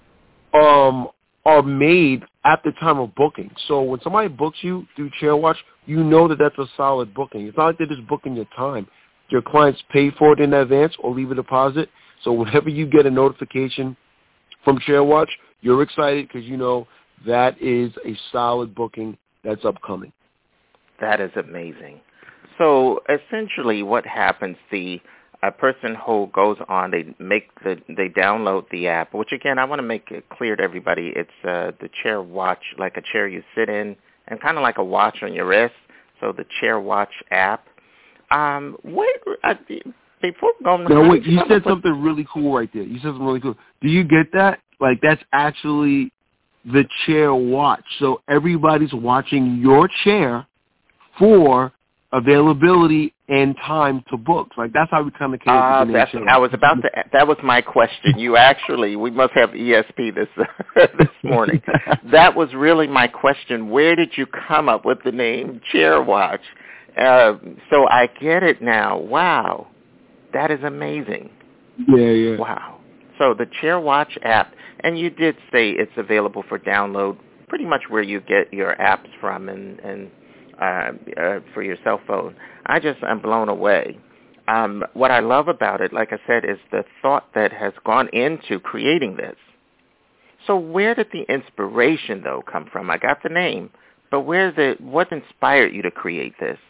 um, are made at the time of booking. So when somebody books you through ChairWatch, you know that that's a solid booking. It's not like they're just booking your time. Your clients pay for it in advance or leave a deposit. So whenever you get a notification from ChairWatch, you're excited because you know that is a solid booking that's upcoming. That is amazing. So essentially what happens, the a person who goes on, they make the, they download the app, which again, I want to make it clear to everybody, it's uh, the ChairWatch, like a chair you sit in, and kind of like a watch on your wrist, so the ChairWatch app. Um, wait, uh, before going no, wait, you said something with... really cool right there. You said something really cool. Do you get that? Like, that's actually the chair watch. So everybody's watching your chair for availability and time to book. Like, that's how we kind of came uh, to the that's, I was about to, that was my question. You actually, we must have E S P this this morning. That was really my question. Where did you come up with the name Chair Watch? Uh, so I get it now. Wow. That is amazing. Yeah, yeah. Wow. So the Chair Watch app, and you did say it's available for download pretty much where you get your apps from and, and uh, uh, for your cell phone. I just am blown away. Um, what I love about it, like I said, is the thought that has gone into creating this. So where did the inspiration, though, come from? I got the name, but where the what inspired you to create this?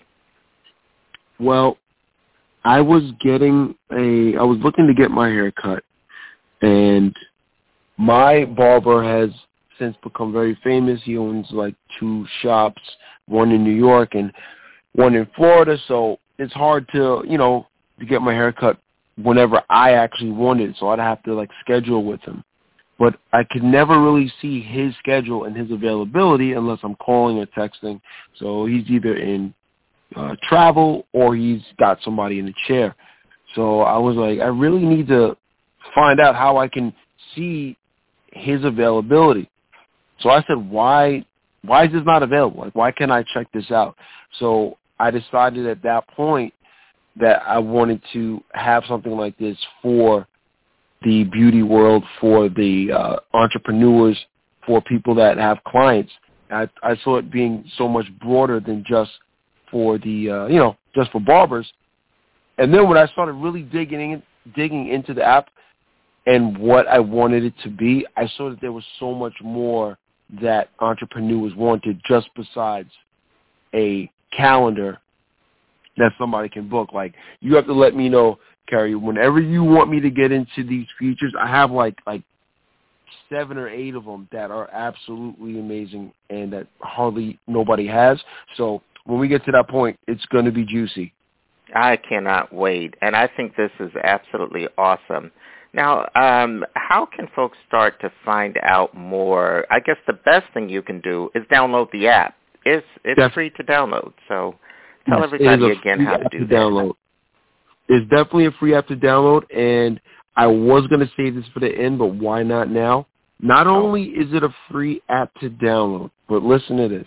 Well, I was getting a, I was looking to get my hair cut, and my barber has since become very famous. He owns like two shops, one in New York and one in Florida, so it's hard to, you know, to get my hair cut whenever I actually wanted, so I'd have to like schedule with him. But I could never really see his schedule and his availability unless I'm calling or texting. So he's either in uh, travel or he's got somebody in the chair. So I was like, I really need to find out how I can see his availability. So I said, why why is this not available? Like, why can't I check this out? So I decided at that point that I wanted to have something like this for the beauty world, for the uh, entrepreneurs, for people that have clients. I, I saw it being so much broader than just for the, uh, you know, just for barbers. And then when I started really digging in, digging into the app and what I wanted it to be, I saw that there was so much more that entrepreneurs wanted just besides a calendar that somebody can book. Like, you have to let me know, Carrie, whenever you want me to get into these features. I have like like seven or eight of them that are absolutely amazing and that hardly nobody has. So when we get to that point, it's going to be juicy. I cannot wait, and I think this is absolutely awesome. Now, um, how can folks start to find out more? I guess the best thing you can do is download the app. It's it's yes. free to download, so tell yes, everybody again how to do to that. Download. It's definitely a free app to download, and I was going to say this for the end, but why not now? Not only is it a free app to download, but listen to this.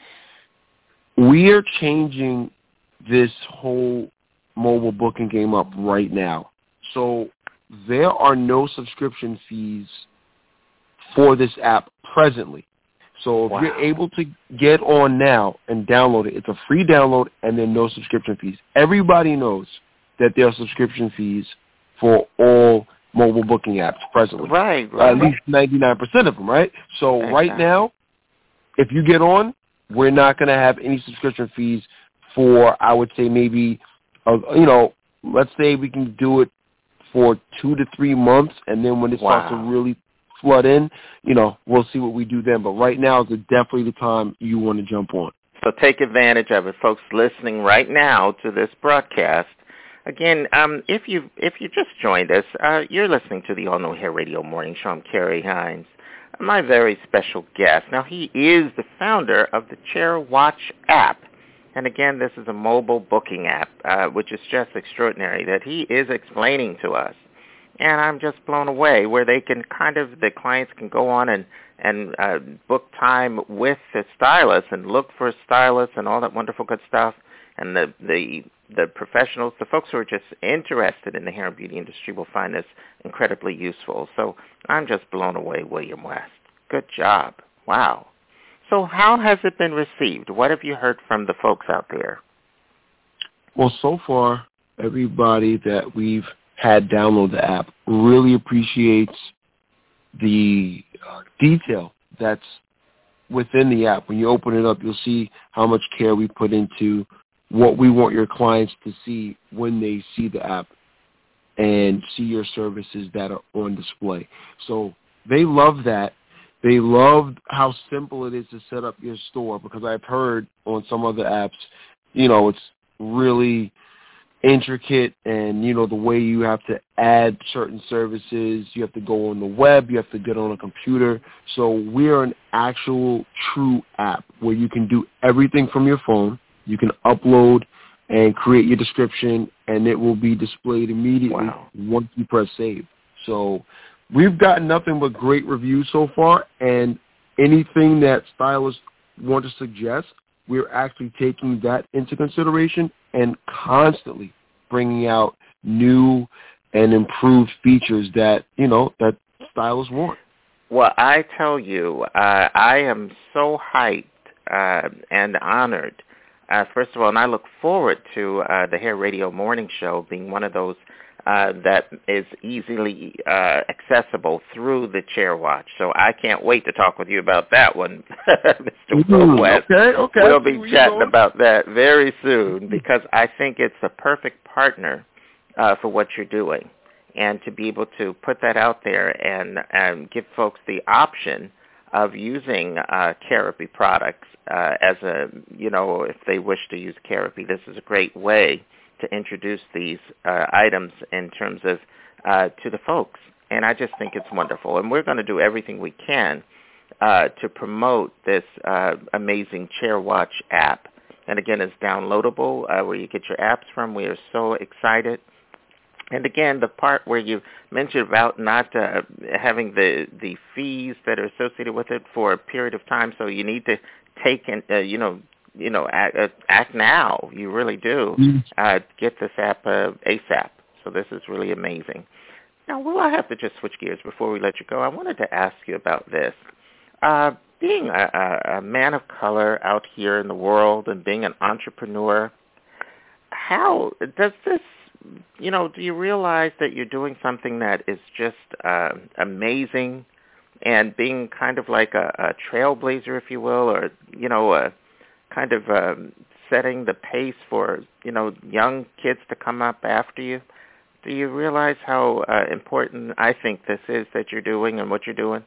We are changing this whole mobile booking game up right now. So there are no subscription fees for this app presently. So if wow. you're able to get on now and download it, it's a free download and then no subscription fees. Everybody knows that there are subscription fees for all mobile booking apps presently. Right, right. At least ninety-nine percent of them, right? So exactly. right now, if you get on, we're not going to have any subscription fees for, I would say, maybe, uh, you know, let's say we can do it for two to three months, and then when it wow. starts to really flood in, you know, we'll see what we do then. But right now is definitely the time you want to jump on. So take advantage of it, folks listening right now to this broadcast. Again, um, if you if you just joined us, uh, you're listening to the All New Hair Radio Morning Show. I'm Kerry Hines. My very special guest. Now, he is the founder of the Chair Watch app. And again, this is a mobile booking app, uh, which is just extraordinary that he is explaining to us. And I'm just blown away where they can kind of, the clients can go on and, and uh, book time with the stylist and look for a stylist and all that wonderful good stuff. And the, the, the professionals, the folks who are just interested in the hair and beauty industry will find this incredibly useful. So I'm just blown away, William West. Good job. Wow. So how has it been received? What have you heard from the folks out there? Well, so far, everybody that we've had download the app really appreciates the uh, detail that's within the app. When you open it up, you'll see how much care we put into what we want your clients to see when they see the app and see your services that are on display. So they love that. They love how simple it is to set up your store, because I've heard on some other apps, you know, it's really intricate, and, you know, the way you have to add certain services, you have to go on the web, you have to get on a computer. So we're an actual true app where you can do everything from your phone. You can upload and create your description, and it will be displayed immediately wow. once you press save. So we've gotten nothing but great reviews so far, and anything that stylists want to suggest, we're actually taking that into consideration and constantly bringing out new and improved features that, you know, that stylists want. Well, I tell you, uh, I am so hyped uh, and honored. Uh, first of all, and I look forward to uh, the Hair Radio Morning Show being one of those uh, that is easily uh, accessible through the Chair Watch. So I can't wait to talk with you about that one, Mister Will West. Okay, okay. We'll be chatting about that very soon because I think it's a perfect partner uh, for what you're doing. And to be able to put that out there and, and give folks the option of using uh, Carapy products uh, as a, you know, if they wish to use Carapy, this is a great way to introduce these uh, items in terms of uh, to the folks. And I just think it's wonderful. And we're going to do everything we can uh, to promote this uh, amazing Chair Watch app. And again, it's downloadable uh, where you get your apps from. We are so excited. And again, the part where you mentioned about not uh, having the the fees that are associated with it for a period of time, so you need to take and uh, you know you know act, uh, act now. You really do uh, get this app uh, ASAP. So this is really amazing. Now, will I have to just switch gears before we let you go? I wanted to ask you about this. Uh, being a, a, a man of color out here in the world and being an entrepreneur, how does this? You know, do you realize that you're doing something that is just uh, amazing and being kind of like a, a trailblazer, if you will, or, you know, a kind of um, setting the pace for, you know, young kids to come up after you? Do you realize how uh, important I think this is that you're doing and what you're doing?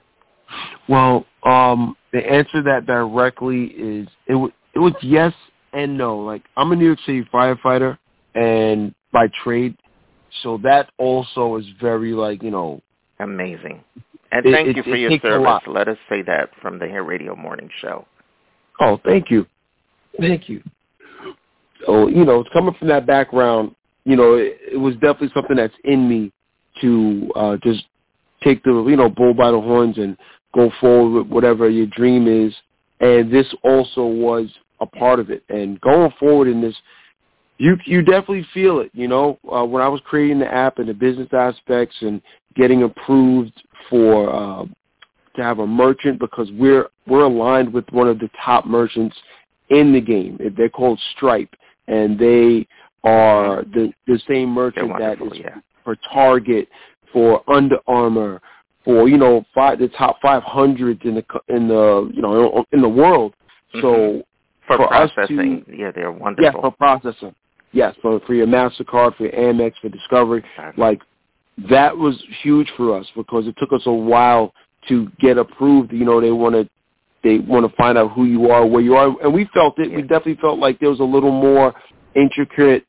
Well, um, the answer to that directly is it, w- it was yes and no. Like, I'm a New York City firefighter, and by trade, so that also is very, like, you know, amazing. And thank it, you it, for it your service. Let us say that from the Hair Radio Morning Show. Oh, thank you, thank you. So, you know, coming from that background, you know, it, it was definitely something that's in me to uh, just take the, you know, bull by the horns and go forward with whatever your dream is. And this also was a part of it. And going forward in this, You you definitely feel it, you know. Uh, when I was creating the app and the business aspects and getting approved for uh, to have a merchant, because we're we're aligned with one of the top merchants in the game. They're called Stripe, and they are the the same merchant that is yeah. for Target, for Under Armour, for, you know, five, the top five hundred in the in the you know in the world. Mm-hmm. So for, for processing, us to, yeah, they're wonderful. Yeah, for processing. Yes, for, for your MasterCard, for your Amex, for Discovery. Exactly. Like, that was huge for us because it took us a while to get approved. You know, they want to they want to find out who you are, where you are. And we felt it. Yeah. We definitely felt like there was a little more intricate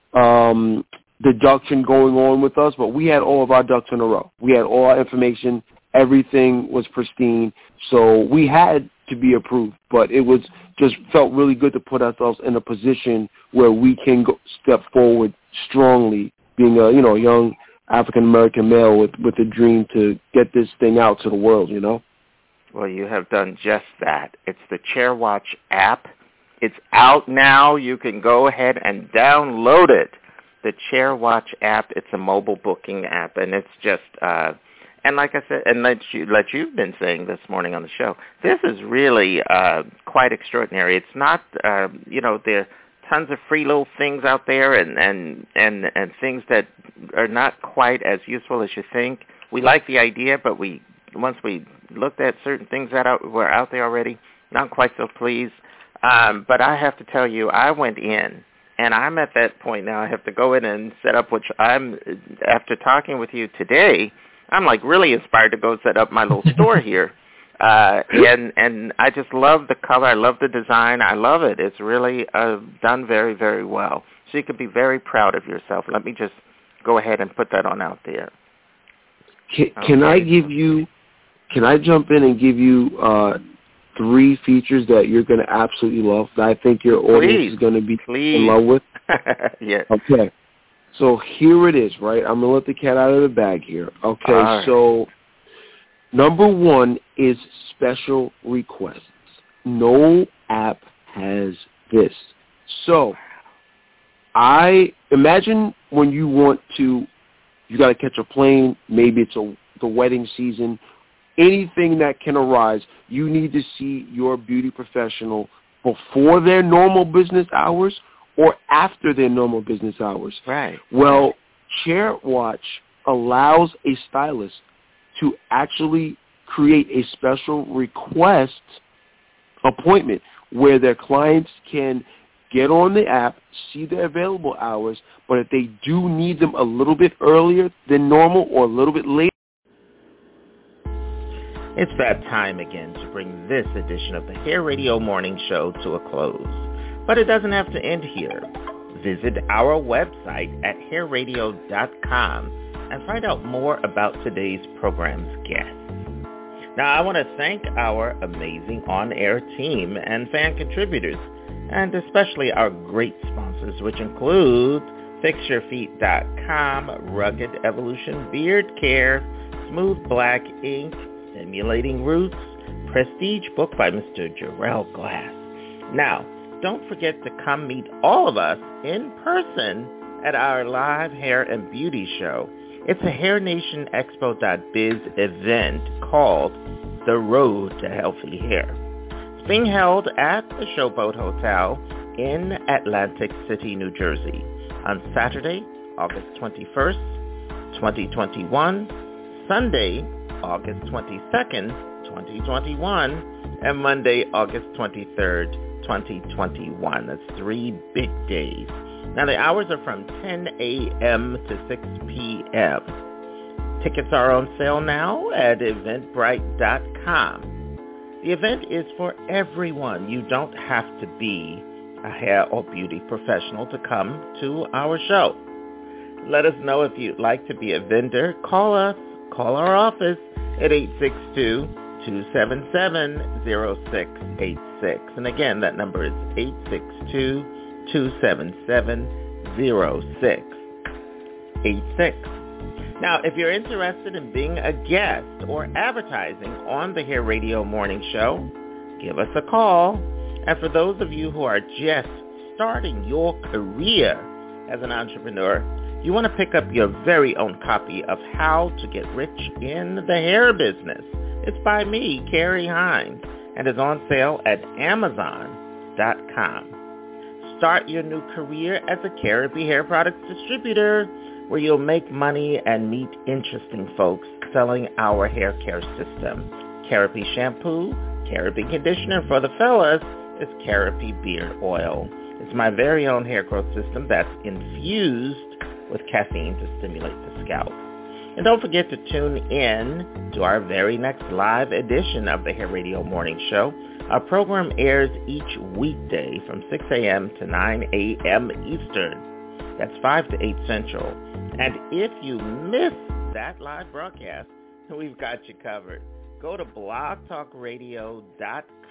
um, deduction going on with us, but we had all of our ducks in a row. We had all our information. Everything was pristine. So we had to be approved, but it was just felt really good to put ourselves in a position where we can go, step forward strongly, being a, you know, young African-American male with, with a dream to get this thing out to the world, you know? Well, you have done just that. It's the Chair Watch app. It's out now. You can go ahead and download it. The Chair Watch app, it's a mobile booking app, and it's just, uh, and like I said, and like, you, like you've been saying this morning on the show, this is really uh, quite extraordinary. It's not, uh, you know, there are tons of free little things out there and, and, and, and things that are not quite as useful as you think. We like the idea, but we once we looked at certain things that out, were out there already, not quite so pleased. Um, but I have to tell you, I went in, and I'm at that point now. I have to go in and set up, which I'm, after talking with you today, I'm like really inspired to go set up my little store here. Uh, and, and I just love the color. I love the design. I love it. It's really uh, done very, very well. So you could be very proud of yourself. Let me just go ahead and put that on out there. Can, can okay. I give you, can I jump in and give you uh, three features that you're going to absolutely love, that I think your audience Please. is going to be Please. in love with? Yes. Okay. So here it is, right? I'm going to let the cat out of the bag here. Okay, right. So number one is special requests. No app has this. So I imagine when you want to, you got to catch a plane, maybe it's a, the wedding season, anything that can arise, you need to see your beauty professional before their normal business hours or after their normal business hours. Right. Well, ChairWatch allows a stylist to actually create a special request appointment where their clients can get on the app, see their available hours, but if they do need them a little bit earlier than normal or a little bit later. It's that time again to bring this edition of the Hair Radio Morning Show to a close. But it doesn't have to end here. Visit our website at hair radio dot com and find out more about today's program's guests. Now, I want to thank our amazing on-air team and fan contributors, and especially our great sponsors, which include fix your feet dot com, Rugged Evolution Beard Care, Smooth Black Ink, Stimulating Roots, Prestige Book by Mister Jarrell Glass. Now, don't forget to come meet all of us in person at our live hair and beauty show. It's a Hair Nation Expo dot biz event called The Road to Healthy Hair. It's being held at the Showboat Hotel in Atlantic City, New Jersey on Saturday, August twenty-first, twenty twenty-one, Sunday, August twenty-second, twenty twenty-one, and Monday, August twenty-third, twenty twenty-one. That's three big days. Now, the hours are from ten a.m. to six p.m. Tickets are on sale now at eventbrite dot com. The event is for everyone. You don't have to be a hair or beauty professional to come to our show. Let us know if you'd like to be a vendor. Call us. Call our office at eight six two, two seven seven, zero six eight six. And again, that number is eight six two, two seven seven, zero six eight six. Now, if you're interested in being a guest or advertising on the Hair Radio Morning Show, give us a call. And for those of you who are just starting your career as an entrepreneur, you want to pick up your very own copy of How to Get Rich in the Hair Business. It's by me, Carrie Hines, and is on sale at amazon dot com. Start your new career as a Caribbean hair products distributor, where you'll make money and meet interesting folks selling our hair care system. Caribbean shampoo, Caribbean conditioner for the fellas, is Caribbean beard oil. It's my very own hair growth system that's infused with caffeine to stimulate the scalp. And don't forget to tune in to our very next live edition of the Hair Radio Morning Show. Our program airs each weekday from six a.m. to nine a.m. Eastern. That's five to eight Central. And if you miss that live broadcast, we've got you covered. Go to blog talk radio dot